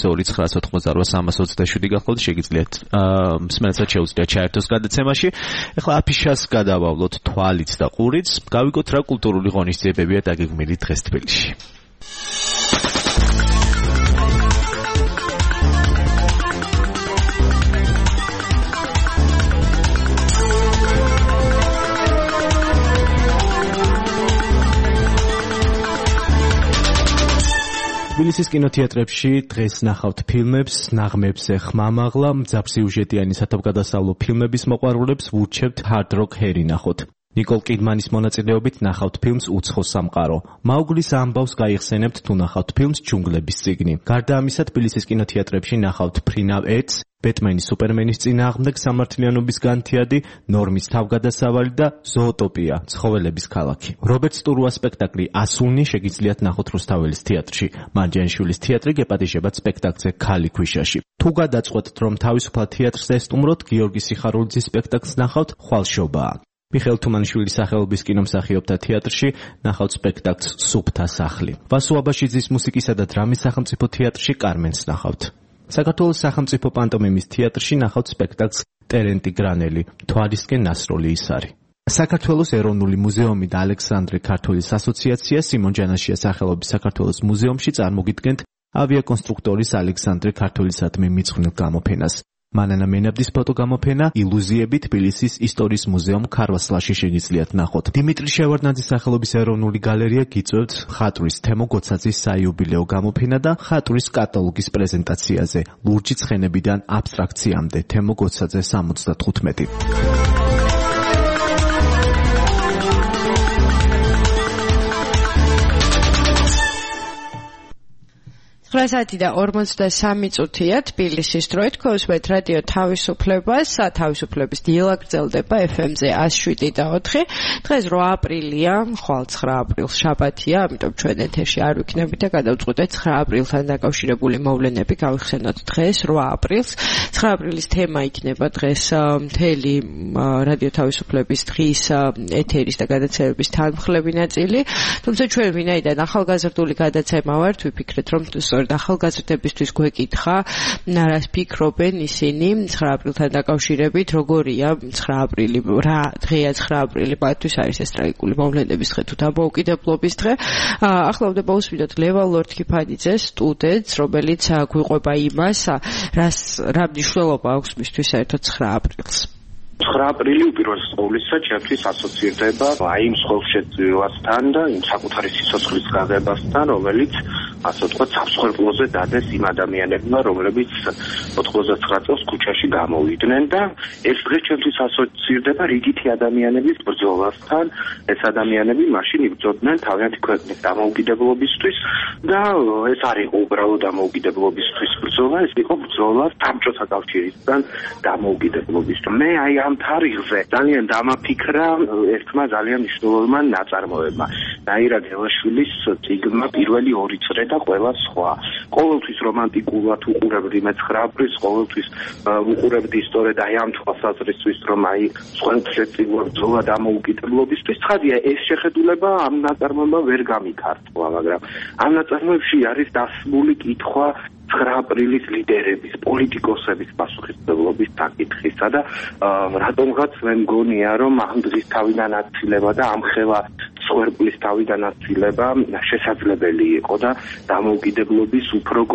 2988327 გახლავთ, შეგიძლიათ მსმენელსაც შეუძლიათ ჩაერთოს გადაცემაში. ეხლა აფიშას გადავავლოთ თვალიც და ყურიც. გავიგოთ რა კულტურული ღონისძიებებია დაგეგმილი დღეს თბილისში. თბილისის კინოთეატრებში დღეს ნახავთ ფილმებს, ნაღმებზე ხმამაღლა, მძაფსიუჟეტიანი სათავგადასავლო ფილმების მოყვარულებს ვურჩევთ Hard Rock Harry ნახოთ. ნიკოლ კიდმანის მონაწილეობით ნახავთ ფილმს უცხო სამყარო. მაუგლის ამბავს გაიხსენებთ თუ ნახავთ ფილმს ჯუნგლების წიგნი. გარდა ამისა თბილისის კინოთეატრებში ნახავთ Phrenav Eds, ბეტმენის სუპერმენის წინააღმდეგ სამართლიანობის განთიადი, ნორმის თავგადასავალი და ზოოტოპია, ცხოველების ქალაქი. რობერტ სტურუას სპექტაკლი ასუნი შეგიძლიათ ნახოთ რუსთაველის თეატრში. მარჯანიშვილის თეატრი გეპატიჟებათ სპექტაკლზე ქალი ქვიშაში. თუ გადაწყვეტთ რომ თავისუფლად თეატრს ესტუმროთ, გიორგი სიხარულიძის სპექტაკლს ნახავთ ხვალშობაა. მიხეილ თუმანიშვილის სახელობის კინომსახიობთა თეატრში ნახავთ სპექტაკლს სუფთა სახლი. ვასო აბაშიძის მუსიკისა და დრამის სახელმწიფო თეატრში კარმენს ნახავთ. საქართველოს სახელმწიფო პანტომიმის თეატრში ნახავთ სპექტაკლს ტერენტი გრანელი, თვალისკენ ნასროლი ისარი. საქართველოს ეროვნული მუზეუმი და ალექსანდრე ქართულის ასოციაცია სიმონ ჯანაშიას სახელობის საქართველოს მუზეუმში წარმოგიდგენთ ავიაკონსტრუქტორის ალექსანდრე ქართულისადმი მიძღვნილ გამოფენას. მანანა მენაბდის ფოტოგამოფენა ილუზიები თბილისის ისტორიის მუზეუმ ქარვასლაში შეგიძლიათ ნახოთ. დიმიტრი შევარდნაძის სახელობის ეროვნული გალერეა გიწევთ ხატვის თემო გოცაძის საიუბილეო გამოფენა და ხატვის კატალოგის პრეზენტაციაზე. ლურჯი ცხენებიდან აბსტრაქციამდე თემო გოცაძე 75. Χρειάζεται და 43 წუთია თბილისის დროით ქოსმეთ რადიო თავისუფლებას, თავისუფლების დილა გრძელდება FM-ზე 107.4. დღეს 8 აპრილია, ხვალ 9 აპრილს შაბათია, ამიტომ ჩვენ ეთერში არ ვიქნებით და გადავწყვეტეთ 9 აპრილთან დაკავშირებული მოვლენები გავიხსენოთ დღეს 8 აპრილს. 9 აპრილის თემა იქნება დღეს მთელი რადიო თავისუფლების დღის ეთერის და გადაცემების თანმხლები ნაწილი. თუმცა ჩვენ ვინაიდან ახალგაზრდული გადაცემა ვართ, ვიფიქრეთ რომ ახალგაზრდებისთვის გვეკითხა რას ფიქრობენ ისინი 9 აპრილთან დაკავშირებით, როგორია 9 აპრილი, რა დღეა 9 აპრილი, მათთვის არის ეს ტრაგიკული მოვლენების დღე თუ დამოუკიდებლობის დღე. ახლა უნდა მოусმინოთ ლევან ლორთქიფანიძეს სტუდენტს, რომელიც გვიყვება იმას, რა მნიშვნელობა აქვს მისთვის საერთოდ 9 აპრილს. 9 აპრილი უპირველეს ყოვლისა ჩემთვის ასოცირდება აი იმ სხოლშეწირვასთან და იმ საკუთარი სიცოცხლის გაგებასთან, რომელიც ასე ვთქვათ, სამსხვერპლოზე დადეს იმ ადამიანებმა, რომლებიც 99 წელს ქუჩაში გამოვიდნენ და ეს დღე ჩემთვის ასოცირდება რიგითი ადამიანების ბრძოლასთან. ეს ადამიანები მაშინ იბრძოდნენ თავიანთი ქვეყნის დამოუკიდებლობისთვის და ეს არ იყო უბრალოდ დამოუკიდებლობისთვის ბრძოლა, ეს იყო ბრძოლა საბჭოთა კავშირისგან დამოუკიდებლობისთვის. მე აი ამ თარიღზე ძალიან დამაფიქრა ერთმა ძალიან მნიშვნელოვანმა ნაწარმოებმა. ნაირა გელაშვილის წიგნმა პირველი 2 წრე და ყველა სხვა. ყოველთვის რომანტიკულად უყურებდი მე 9 აპრილს, ყოველთვის უყურებდი სწორედ აი ამ თვალსაზრისით, რომ აი სხელშეწირვა ბრძოლა დამოუკიდებლობისთვის. ცხადია, ეს შეხედულება ამ ნაწარმოებმა ვერ გამიქართლა, მაგრამ ამ ნაწარმოებში არის დასმული კითხვა 9 აპრილის ლიდერების, პოლიტიკოსების პასუხისმგებლობის საკითხისა და რატომღაც მე მგონია, რომ ამ დღის თავიდან აცილება და ამ ხელა სხერპლის თავიდან აცილება შესაძლებელი იყო და დამოუკიდებლობის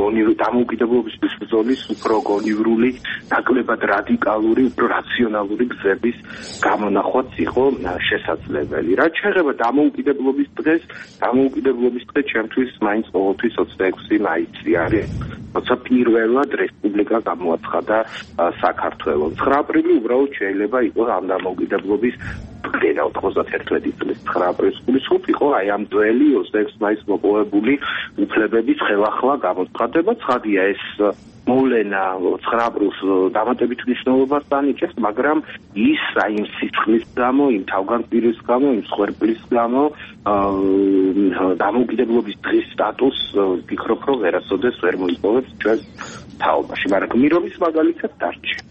ბრძოლის უფრო გონივრული, ნაკლებად რადიკალური, უფრო რაციონალური გზების გამონახვაც იყო შესაძლებელი. რაც შეეხება დამოუკიდებლობის დღეს, დამოუკიდებლობის დღე ჩემთვის მაინც ყოველთვის 26 მაისი არის. როცა პირველად რესპუბლიკა გამოაცხადა საქართველოს. 9 აპრილი უბრალოდ შეიძლება იყოს ამ დამოუკიდებლობის დღე და 91 წლის 9 აპრილის გულისხმობ იყო აი ამ ძველი 26 მაისს მოპოვებული უფლებების ხელახლა გამოცხადება. ცხადია ეს მოვლენა 9 აპრილს დამატებით მნიშვნელობას ანიჭებს, მაგრამ ის აი იმ სიცხლის გამო, იმ თავგანწირვის გამო, იმ სხერპლის გამო დამოუკიდებლობის დღის სტატუსს ვფიქრობ, რომ ვერასოდეს ვერ მოიპოვებს ჩვენს თაობაში, მაგრამ გმირობის მაგალითად დარჩება.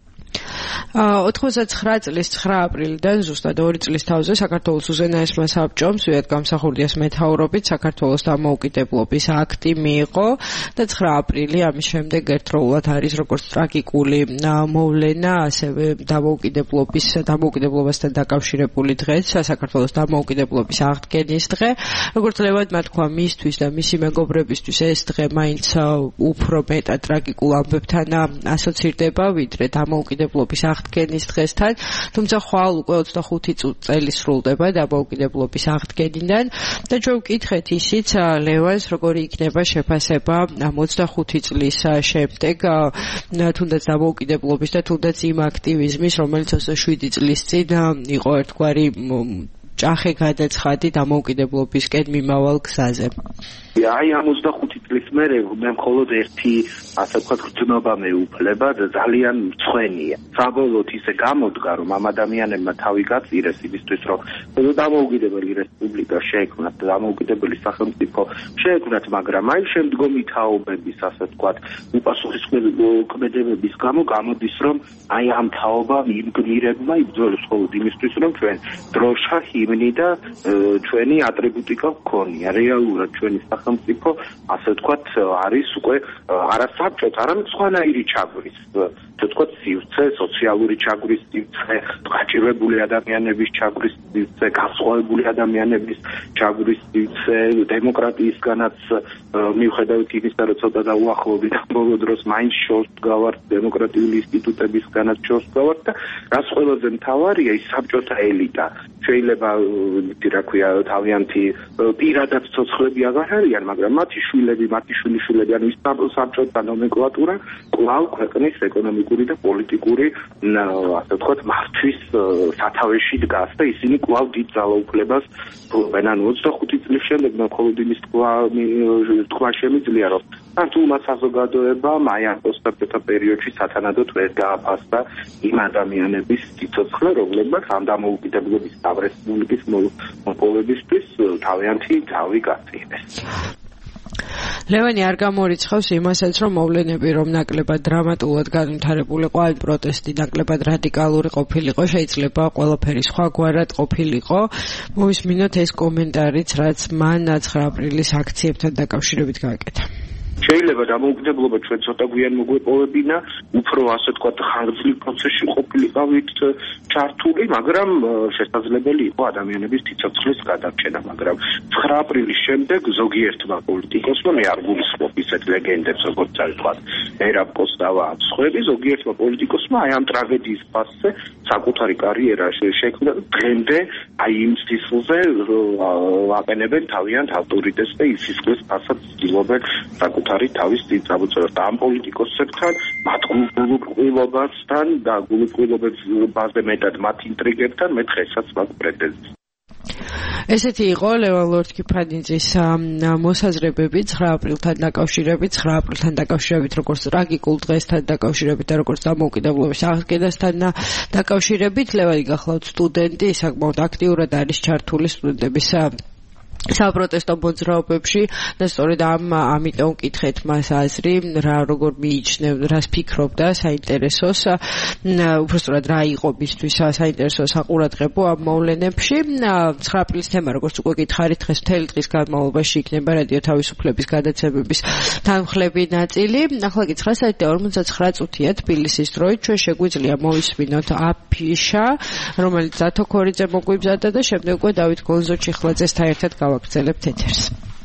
99 წლის 9 აპრილიდან ზუსტად 2 წლის თავზე საქართველოს უზენაესმა საბჭომ სვიად გამსახურდიას მეთაურობით საქართველოს დამოუკიდებლობის აქტი მიიღო და 9 აპრილი ამის შემდეგ ერთდროულად არის როგორც ტრაგიკული მოვლენა, ასევე დამოუკიდებლობასთან დაკავშირებული დღეც, საქართველოს დამოუკიდებლობის აღდგენის დღე. როგორც ლევანმა თქვა, მისთვის და მისი მეგობრებისთვის ეს დღე მაინც უფრო მეტად ტრაგიკულ ამბებთან ასოცირდება, ვიდრე დამოუკიდებლობის აღდგენის დღესთან, თუმცა ხვალ უკვე 25 წელი სრულდება დამოუკიდებლობის აღდგენიდან და ჩვენ ვკითხეთ ისიც ლევანს როგორი იქნება შეფასება 25 წლის შემდეგ თუნდაც დამოუკიდებლობის და თუნდაც იმ აქტივიზმის, რომელიც 27 წლის წინ იყო ერთგვარი ჭახე გადაცხადი დამოუკიდებლობისკენ მიმავალ გზაზე. აი ამ 25 წლის მერე მე მხოლოდ ერთი ასე ვთქვათ გრძნობა მეუფლება და ძალიან მწვენია. საბოლოოდ ისე გამოდგა რომ ამ ადამიანებმა თავი გაწირეს იმისთვის რომ დამოუკიდებელი რესპუბლიკა შეექმნათ, დამოუკიდებელი სახელმწიფო შეექმნათ, მაგრამ აი შემდგომი თაობების ასე ვთქვათ უპასუხისმგებლობის გამო გამოდის რომ აი ამ თაობამ იმ გმირებმა იბრძოლეს მხოლოდ იმისთვის რომ ჩვენ დროშა, ჰიმნი და ჩვენი ატრიბუტიკა გქონია. რეალურად ჩვენი სახელმწიფო ასე ვთქვათ არის უკვე არა საბჭოც, არამედ სხვანაირი ჩაგვრის, ვთქვათ სივრცე, სოციალური ჩაგვრის სივრცე, გაჭირვებული ადამიანების ჩაგვრის სივრცე, განსხვავებული ადამიანების ჩაგვრის სივრცე, დემოკრატიისგანაც მიუხედავად იმისა, რომ ცოტა დაუახლოვდით ამ ბოლო დროს მაინც შორს გავართ დემოკრატიული ინსტიტუტებისგანაც შორს გავართ და რაც ყველაზე მთავარია ის საბჭოთა ელიტა შეიძლება რა ქვია თავიანთი პირადად ცოცხლები აღარ არიან, მაგრამ მათი შვილები, მათი შვილიშვილები, ანუ ის საბჭოთა ნომენკლატურა კვლავ ქვეყნის ეკონომიკური და პოლიტიკური ასე ვთქვათ მართვის სათავეში დგას და ისინი კვლავ დიდ ძალაუფლებას ფლობენ. ანუ 25 წლის შემდეგ მე მხოლოდ იმის თქვა შემიძლია რომ ქართულმა საზოგადოებამ აი ამ პოსტსაბჭოთა პერიოდში სათანადოდ ვერ გააფასდა იმ ადამიანების სიცოცხლე, რომლებმაც ამ დამოუკიდებლობის რესპუბლიკის მოპოვებისთვის თავიანთი თავი გაწირეს. ლევანი არ გამორიცხავს იმასაც, რომ მოვლენები რომ ნაკლებად დრამატულად განვითარებულიყო, ან პროტესტი ნაკლებად რადიკალური ყოფილიყო, შეიძლება ყველაფერი სხვაგვარად ყოფილიყო. მოვისმინოთ ეს კომენტარიც, რაც მან 9 აპრილის აქციებთან დაკავშირებით გააკეთა. შეიძლება დამოუკიდებლობა ჩვენ ცოტა გვიან მოგვეპოვებინა, უფრო ასე ვთქვათ ხანგრძლივ პროცესში ყოფილიყავით ჩართული, მაგრამ შესაძლებელი იყო ადამიანების სიცოცხლის გადარჩენა, მაგრამ 9 აპრილის შემდეგ ზოგიერთმა პოლიტიკოსმა, მე არ გულისხმობ ისეთ ლეგენდებს, როგორც ვთქვათ, ერაბ კოსტავა ან სხვები, ზოგიერთმა პოლიტიკოსმა აი ამ ტრაგედიის ფასზე საკუთარი კარიერა შექმნა, დღემდე აი იმ სისხლზე აყენებენ თავიანთ ავტორიტეტს და ის სისხლის ფასად ცდილობენ საკუთარი თავის დიდ წამოწევას და ამ პოლიტიკოსებთან, მათ გულუბრყვილობასთან და გულუბრყვილობაზე მეტად მათ ინტრიგებთან მე დღესაც მაქვს პრეტენზია. ესეთი იყო ლევან ლორთქიფანიძის მოსაზრებები 9 აპრილთან დაკავშირებით, როგორც ტრაგიკულ დღესთან დაკავშირებით და როგორც დამოუკიდებლობის აღდგენასთან დაკავშირებით. ლევანი გახლავთ სტუდენტი, საკმაოდ აქტიურად არის ჩართული სტუდენტების საპროტესტო მოძრაობებში და სწორედ ამიტომ ვკითხეთ მას აზრი, როგორ მიიჩნევ, რას ფიქრობდა საინტერესოს, უბრალოდ რა იყო მისთვის საინტერესო საყურადღებო ამ მოვლენებში. 9 აპრილის თემა, როგორც უკვე გითხარით, დღეს მთელი დღის განმავლობაში იქნება რადიო თავისუფლების გადაცემების თანმხლები ნაწილი. ახლა კი 9:49 წუთია თბილისის დროით, ჩვენ შეგვიძლია მოვისმინოთ აფიშა, რომელიც ზათო ქორიძე მოგვიბზადა და შემდეგ უკვე დავით გონზო-ჩიხლაძესთან ერთად გავაგრძელებთ ეთერს.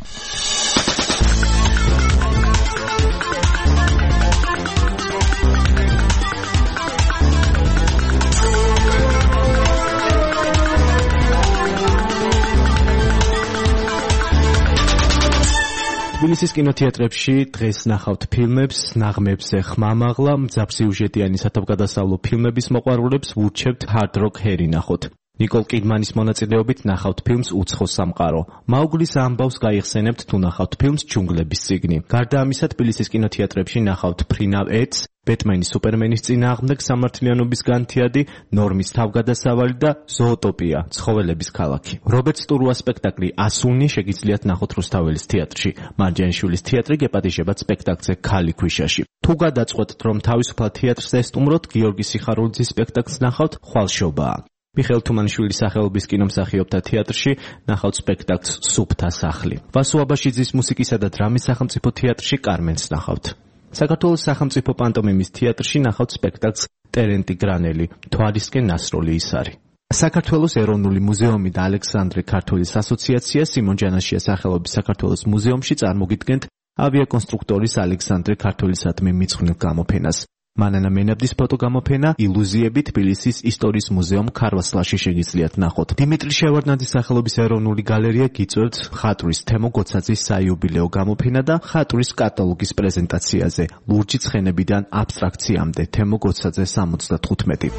თბილისის კინოთეატრებში დღეს ნახავთ ფილმებს, ნაღმებზე ხმამაღლა, მძაფსიუჟეტიანი სათავგადასავლო ფილმების მოყვარულებს ვურჩევთ Hard Rock Harry ნახოთ. ნიკოლ კიდმანის მონაწილეობით ნახავთ ფილმს უცხო სამყარო. მაუგლის ამბავს გაიხსენებთ თუ ნახავთ ფილმს ჯუნგლების წიგნი. გარდა ამისა თბილისის კინოთეატრებში ნახავთ Freenow Ads, ბეტმენის სუპერმენის წინააღმდეგ სამართლიანობის განთიადი, ნორმის თავგადასავალი და ზოოტოპია, ცხოველების ქალაქი. რობერტ სტურუას სპექტაკლი ასუნი შეგიძლიათ ნახოთ რუსთაველის თეატრში. მარჯანიშვილის თეატრი გეპატიჟებათ სპექტაკლზე ქალი ქვიშაში. თუ გადაწყვეტთ რომ თავისუფალ თეატრს ესტუმროთ, გიორგი სიხარულიძის სპექტაკლს ნახავთ ხვალშობაა. მიხეილ თუმანიშვილის სახელობის კინომსახიობთა თეატრში ნახავთ სპექტაკლს სუფთა სახლი. ვასო აბაშიძის მუსიკისა და დრამის სახელმწიფო თეატრში კარმენს ნახავთ. საქართველოს სახელმწიფო პანტომიმის თეატრში ნახავთ სპექტაკლს ტერენტი გრანელი, თვალისკენ ნასროლი ისარი. საქართველოს ეროვნული მუზეუმი და ალექსანდრე ქართულის ასოციაცია სიმონ ჯანაშიას სახელობის საქართველოს მუზეუმში წარმოგიდგენთ ავიაკონსტრუქტორის ალექსანდრე ქართულისადმი მიძღვნილ გამოფენას. მანანა მენაბდის ფოტოგამოფენა ილუზიები თბილისის ისტორიის მუზეუმ ქარვასლაში შეგიძლიათ ნახოთ. დიმიტრი შევარდნაძის სახელობის ეროვნული გალერეა გიწევთ ხატვის თემო გოცაძის საიუბილეო გამოფენა და ხატვის კატალოგის პრეზენტაციაზე. ლურჯი ცხენებიდან აბსტრაქციამდე თემო გოცაძე 75.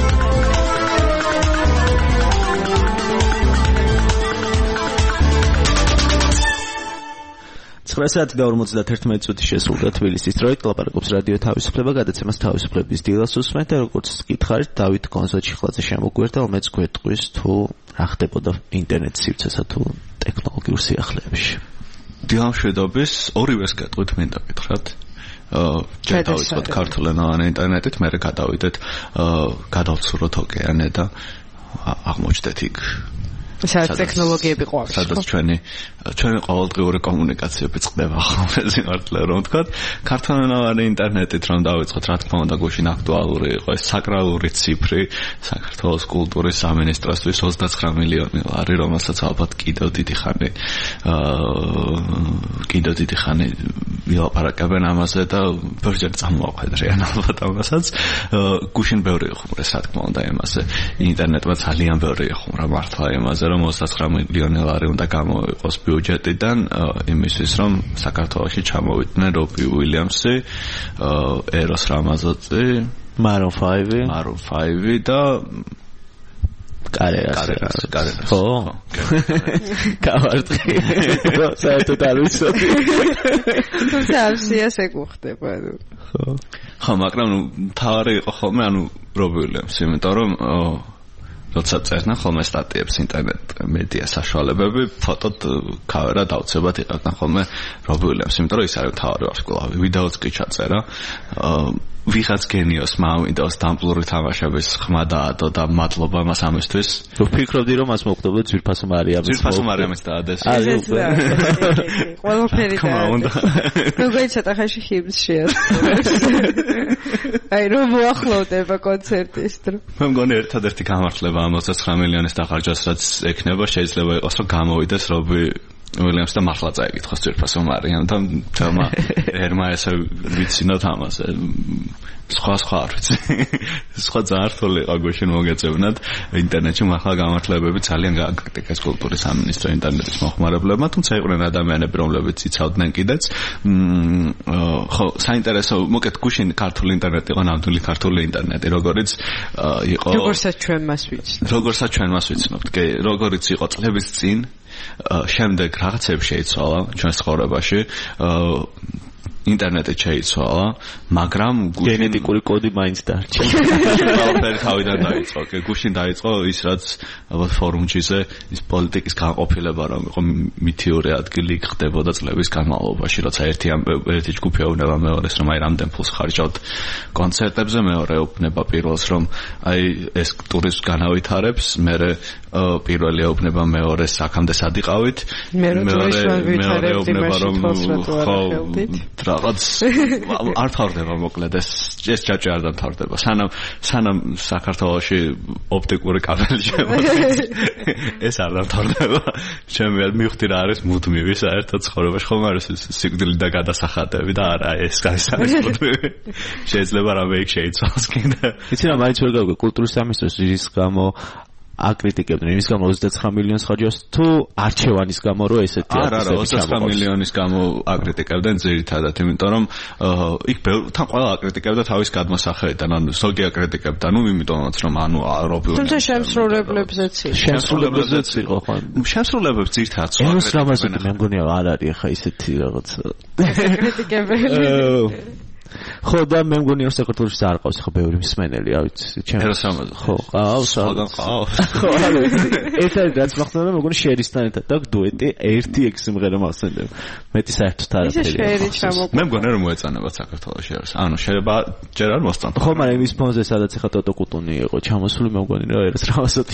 9:41 წუთი შესრულდა თბილისის დროით. ლაპარაკობს რადიო თავისუფლება, გადაცემას თავისუფლების დილას უსმენთ. როგორც გითხარით, დავით კონსოჩიხლაძე შემოგვერდა, რომელიც გვეტყვის თუ რა ხდებოდა ინტერნეტ სივრცესა თუ ტექნოლოგიურ სიახლეებში. დილამშვიდობის ორივეს გეტყვით, მინდა გითხრათ. ჯერ დავიწყოთ ქართულენოვანი ინტერნეტით, მერე გადავიდეთ გადავცუროთ ოკეანე და აღმოჩნდეთ იქ სადაც ტექნოლოგიები ყვავს. სადაც ჩვენი ყოველდღიური კომუნიკაციები წყდება ხოლმე მართლა რომ ვთქვათ. ქართულენოვანი ინტერნეტით რომ დავიწყოთ, რა თქმა უნდა, გუშინ აქტუალური იყო ეს საკრალური ციფრი საქართველოს კულტურის სამინისტროსთვის 29 მილიონი ლარი, რომელსაც ალბათ კიდევ დიდი ხანი ვილაპარაკებენ ამაზე და ბევრჯერ წამოაყვედრიან ალბათ ამასაც. გუშინ ბევრი იხუმრეს, რა თქმა უნდა, იმაზე. ინტერნეტმა ძალიან ბევრი იხუმრა მართლა იმაზე, რომ 29 მილიონი ლარი უნდა გამოიყოს ბიუჯეტიდან იმისთვის, რომ საქართველოში ჩამოვიდნენ რობი უილიამსი, ეროს რამაზოძე, Maroon 5 და კარერას. ხო. გავარტყი. საერთოდ არ ვიცოდი. თუმცა ამსიას ეკუხდება. ხო, მაგრამ თავარი იყო ხოლმე, რობი უილიამსი, იმიტომ რომ როცა წერნა ხოლმე სტატიებს ინტერნეტ მედია საშუალებები, ფოტოდ კამერა დავწებად იყავდა ხოლმე რობი უილიამსი, იმიტომ რომ ის არის მთავარი ვარსკვლავი. ვიდეოც კი ჩაწერა. ვიღაც გენიოსმა ვინდოუს დამპლური თამაშების ხმა დაადო და მადლობა მას ამისთვის. ვფიქრობდი რომ მას მოხდებოდა ძვირფასო მარიამის დაადეს. ყველაფერი დაადეს. როგორ ცოტა ხანში ჰიმს შეასრულებს. აი რომ მოახლოვდება კონცერტის დრო. მე მგონი ერთადერთი გამართლება ამ 29 მილიონის დახარჯვას, რაც ექნება, შეიძლება იყოს რომ გამოვიდეს რობი უილიამს და მართლა წაიკითხოს ძვირფასო მარიამ და თემა ერმა ესე ვიცინოთ ამაზე. სხვა არ ვიცი. სხვა ძალიან რთული იყო გუშინ მოგეწევნათ ინტერნეტში მართლა გამართლებები ძალიან გააკრიტიკეს კულტურის სამინისტრო ინტერნეტის მოხმარებლებმა, თუმცა იყვნენ ადამიანები, რომლებიც იცავდნენ კიდეც. ხო, საინტერესო, მოკეთ გუშინ ქართული ინტერნეტი იყო, ნამდვილი ქართული ინტერნეტი, როგორიც იყო. როგორცაც ჩვენ მას ვიცნობთ, კი, როგორიც იყო წლების წინ. შემდეგ რაღაცები შეიცვალა ჩვენს ცხოვრებაში. ინტერნეტი შეიცვალა, მაგრამ გენეტიკური კოდი მაინც დარჩა. ყველაფერი თავიდან დაიწყო. გუშინ დაიწყო ის, რაც ალბათ ფორუმჯიზე ის პოლიტიკის განყოფილება, რომ იყო მითიური ადგილი ხდებოდა წლების განმავლობაში, როცა ერთი ჯგუფი ეუბნება მეორეს, რომ აი რამდენ ფულს ხარჯავთ კონცერტებზე, მეორე ეუბნება პირველს, რომ აი ეს ტურისტს განავითარებს, მერე პირველი ეუბნება მეორეს, აქამდე სად იყავით, მეორე ეუბნება რომ ხო რაღაც არ თავდება მოკლედ ეს ჯაჭვი არ დამთავრდება სანამ საქართველოში ოპტიკური კაბელი შემოდის ეს არ დამთავრდება ჩემი მივხვდი რა არის მუდმივი საერთოდ ცხოვრებაში ხომ არის სიკვდილი და გადასახადები და არა ეს არის მუდმივი შეიძლება რამე იქ შეიცვალოს კიდე იცი რა მაინც ვერ გავიგე კულტურის სამინისტროს რის გამო აკრიტიკებდნენ იმის გამო 29 მილიონს ხარჯავს თუ არჩევანის გამო რომ ესეთი არა 29 მილიონის გამო აკრიტიკებდნენ ძირითადად იმიტომ რომ იქ თან ყველა აკრიტიკებდა თავის გადმოსახედიდან ანუ ზოგი აკრიტიკებდა ანუ იმიტომაც რომ ანუ რობიო თუმცა შემსრულებლებზეც იყო ხო შემსრულებლებს ძირითადად ეს რამაზები მე მგონია არ არის ხა ისეთი რაღაცა აკრიტიკებელი ხო და მე მგონია საქართველოს არ ყავს ხო ბევრი მსმენელი რა ვიცი ჩემს ხო ყავს ხო არა ეს რაც მახსოვდა მე მგონი შერისთან ერთად და დუეტი ერთი ეგ სიმღერა მახსენდება მეტი საერთოდ არაფერი მე მგონია რომ მოეწონება საქართველოს შერს ანუ შეიძლება ჯერ არ მოსწონთ ხო მაგრამ იმის ფონზე სადაც ხა ტოტო კუტუნი იყო ჩამოსული მე მგონი რომ ერას რამასოთი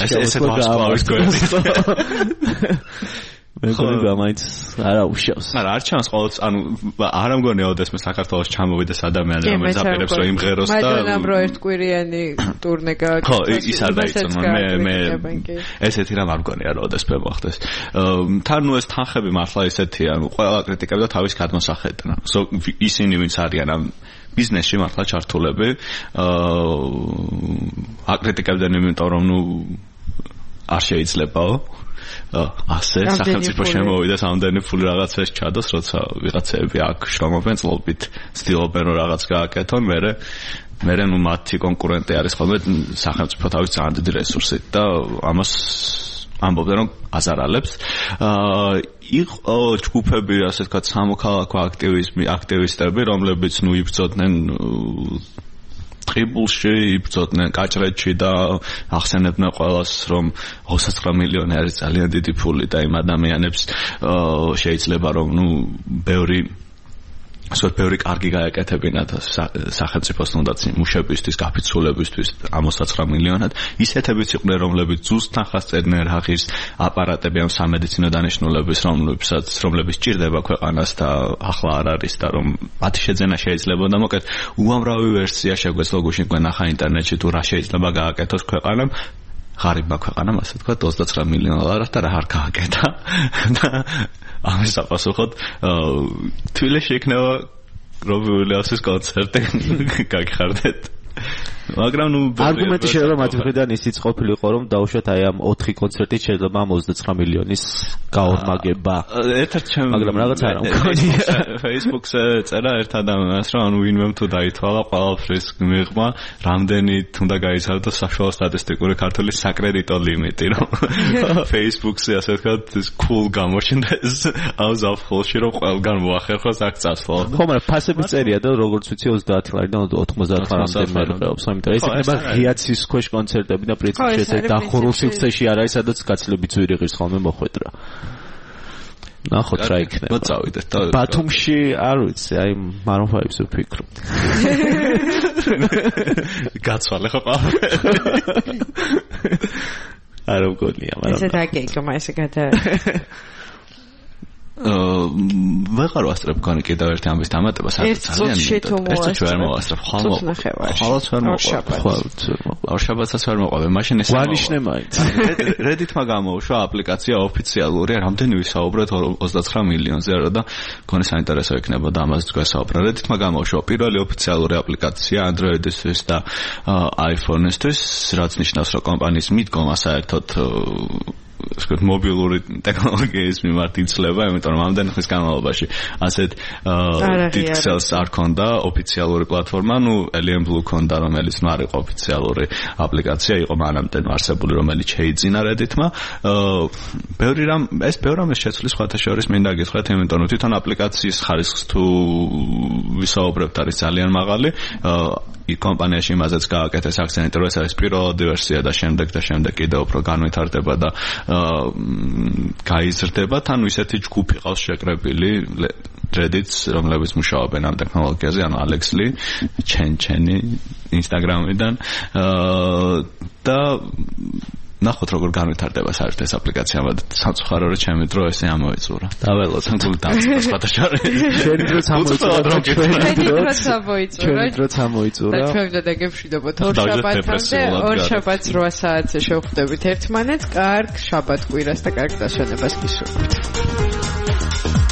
მე მგონი გამაიც არა უშავს. არა არ ჩანს ყოველთვის ანუ არ მგონია ოდესმე საქართველოს ჩამოვიდეს ადამიანი რომელიც აპირებს რომ იმღეროს და მაგრამ რო ერთკვირიანი ტურნე გააკეთოს. ხო ის არ დაიწონა მე ესეთი რამ არ მგონია რომ ოდესმე მოხდეს. თან ნუ ეს თანხები მართლა ესეთია ანუ ყველა კრიტიკებდა თავის გადმოსახედიდან. ისინი ვინც არიან ამ ბიზნესში მართლა ჩართულები აკრიტიკებდნენ იმიტომ რომ არ შეიძლებაო ასე სახელმწიფო შემოვიდა სამდენი ფული რაღაცას ჩადოს, როცა ვიღაცები აქ შრომობენ წლობით, ცდილობენ რომ რაღაც გააკეთონ, მერე მათი კონკურენტი არის ხოლმე სახელმწიფო თავის ძალიან დიდი რესურსით და ამას ამბობდნენ რომ აზარალებს. იყო ჯგუფები, ასე ვთქვათ, სამოქალაქო აქტივისტები, რომლებიც იბრძოდნენ ტყიბულში, იბრძოდნენ კაჭრეთში და ახსენებდნენ ყველას, რომ 29 მილიონი არის ძალიან დიდი ფული და იმ ადამიანებს შეიძლება რომ ბევრი კარგი გაეკეთებინათ სახელმწიფოს თუნდაც მუშებისთვის, გაფიცულებისთვის ამ 29 მილიონად. ისეთებიც იყვნენ, რომლებიც ზუსტ თანხას წერდნენ რაღის აპარატები ამ სამედიცინო დანიშნულების, რომლებიც ჭირდება ქვეყანას და ახლა არ არის და რომ მათი შეძენა შეიძლება და მოკეთ უამრავი ვერსია შეგვეძლო გუშინ ნახა ინტერნეტში თუ რა შეიძლება გააკეთოს ქვეყანამ. ღარიბმა ქვეყანამ, ასე ვთქვათ, 29 მილიონ დოლარად და რა არ გააკეთა. და ამის საპასუხოდ თბილისში იქნება რობი უილიამსის კონცერტი. გაგიხარდეთ. მაგრამ არგუმენტი შეიძლება მათი მხრიდან ისიც ყოფილიყო, რომ დაუშვათ აი ამ 4 კონცერტით შეიძლება ამ 29 მილიონის გაორმაგება. მაგრამ რაღაც არ მქონია. Facebook-ზე წერა ერთ ადამიანს, რომ ანუ ვინმემ თუ დაითვალა ყველაფრის მიღმა, რამდენი თუნდა გაიცავდა საშუალო სტატისტიკური ქართული საკრედიტო ლიმიტი, რომ Facebook-ზე ასე ვთქვათ, cool გამოჩნდეს ამ ზაფხულში, რომ ყველგან მოახერხოს აქ წასვლა. ხო, მაგრამ ფასები წერია და როგორც ვიცი 30 ლარიდან 90 ლარამდე მერყეობს. ამიტომ ეს იქნება ღიაცის ქვეშ კონცერტები და პრინციპში ეს დახურულ სივრცეში არ არის, სადაც კაცლები ძვირიღის ხოლმე მოხვედრა. ნახოთ რა იქნება. მოწავიდეთ და ბათუმში არ ვიცი, აი Maroon 5-ს ვფიქრობ. გაცვალე ხო ყავ. არ მგონია, მაგრამ ესე დაგეკმა ესე გადა ვეღარ ვასწრებ გონი კიდევ ერთი ამის დამატება საერთოდ ძალიან ეს თუ ვერ მოვასწრებ ხალხო ორ შაბათსაც ვერ მოყვე მაშინ ეს ვანიშნე მაინც Reddit-მა გამოუშვა აპლიკაცია ოფიციალური რამდენი ვისაუბრეთ 29 მილიონზე რა და გონი საინტერესო იქნება და ამაზე გვესაუბრა Reddit-მა გამოუშვა პირველი ოფიციალური აპლიკაცია Android-ისთვის და iPhone-ისთვის რაც ნიშნავს რომ კომპანიის მიდგომა საერთოდ скажем мобилური ტექნოლოგიის მიმართ იცლება, იმიტომ რომ ამდენი ხნის განმავლობაში ასეთ Pixels არ ქონდა ოფიციალური პლატფორმა, Alien Blue ქონდა, რომელიც არ იყო ოფიციალური აპლიკაცია, იყო მანამდე არსებული, რომელიც შეიძინა Reddit-მა. ბევრი რამ შეცვლის სხვათა შორის მინდა გითხრათ, იმიტომ რომ თვითონ აპლიკაციის ხარისხს თუ ვისაუბრებთ არის ძალიან მაღალი. კომპანიაში იმაზეც გააკეთეს აქცენტი, რომ ეს არის პირველადი ვერსია და შემდეგ კიდევ უფრო განვითარდება და გაიზრდება, თან ისეთი ჯგუფი ყავს შეკრებილი Reddit-ს, რომლებიც მუშაობენ ამ ტექნოლოგიაზე, ანუ Alex Lee, Chen-Cheni, Instagram-დან და ნახოთ როგორ განვითარდება საერთოდ ეს აპლიკაცია, მაგრამ სამწუხარო რომ ჩემი დრო ესე ამოიწურა. დაველოთ თულ დაწყოს სხვადასხვა. ჩვენი დროც ამოიწურა. ჩვენი დროც ამოიწურა. და ჩვენ უნდა დაგეშვიდობოთ ორ შაბათს 8 საათზე შევხვდებით ერთმანეთს. კარგ შაბათ კვირას და კარგ დასვენებას გისურვებთ.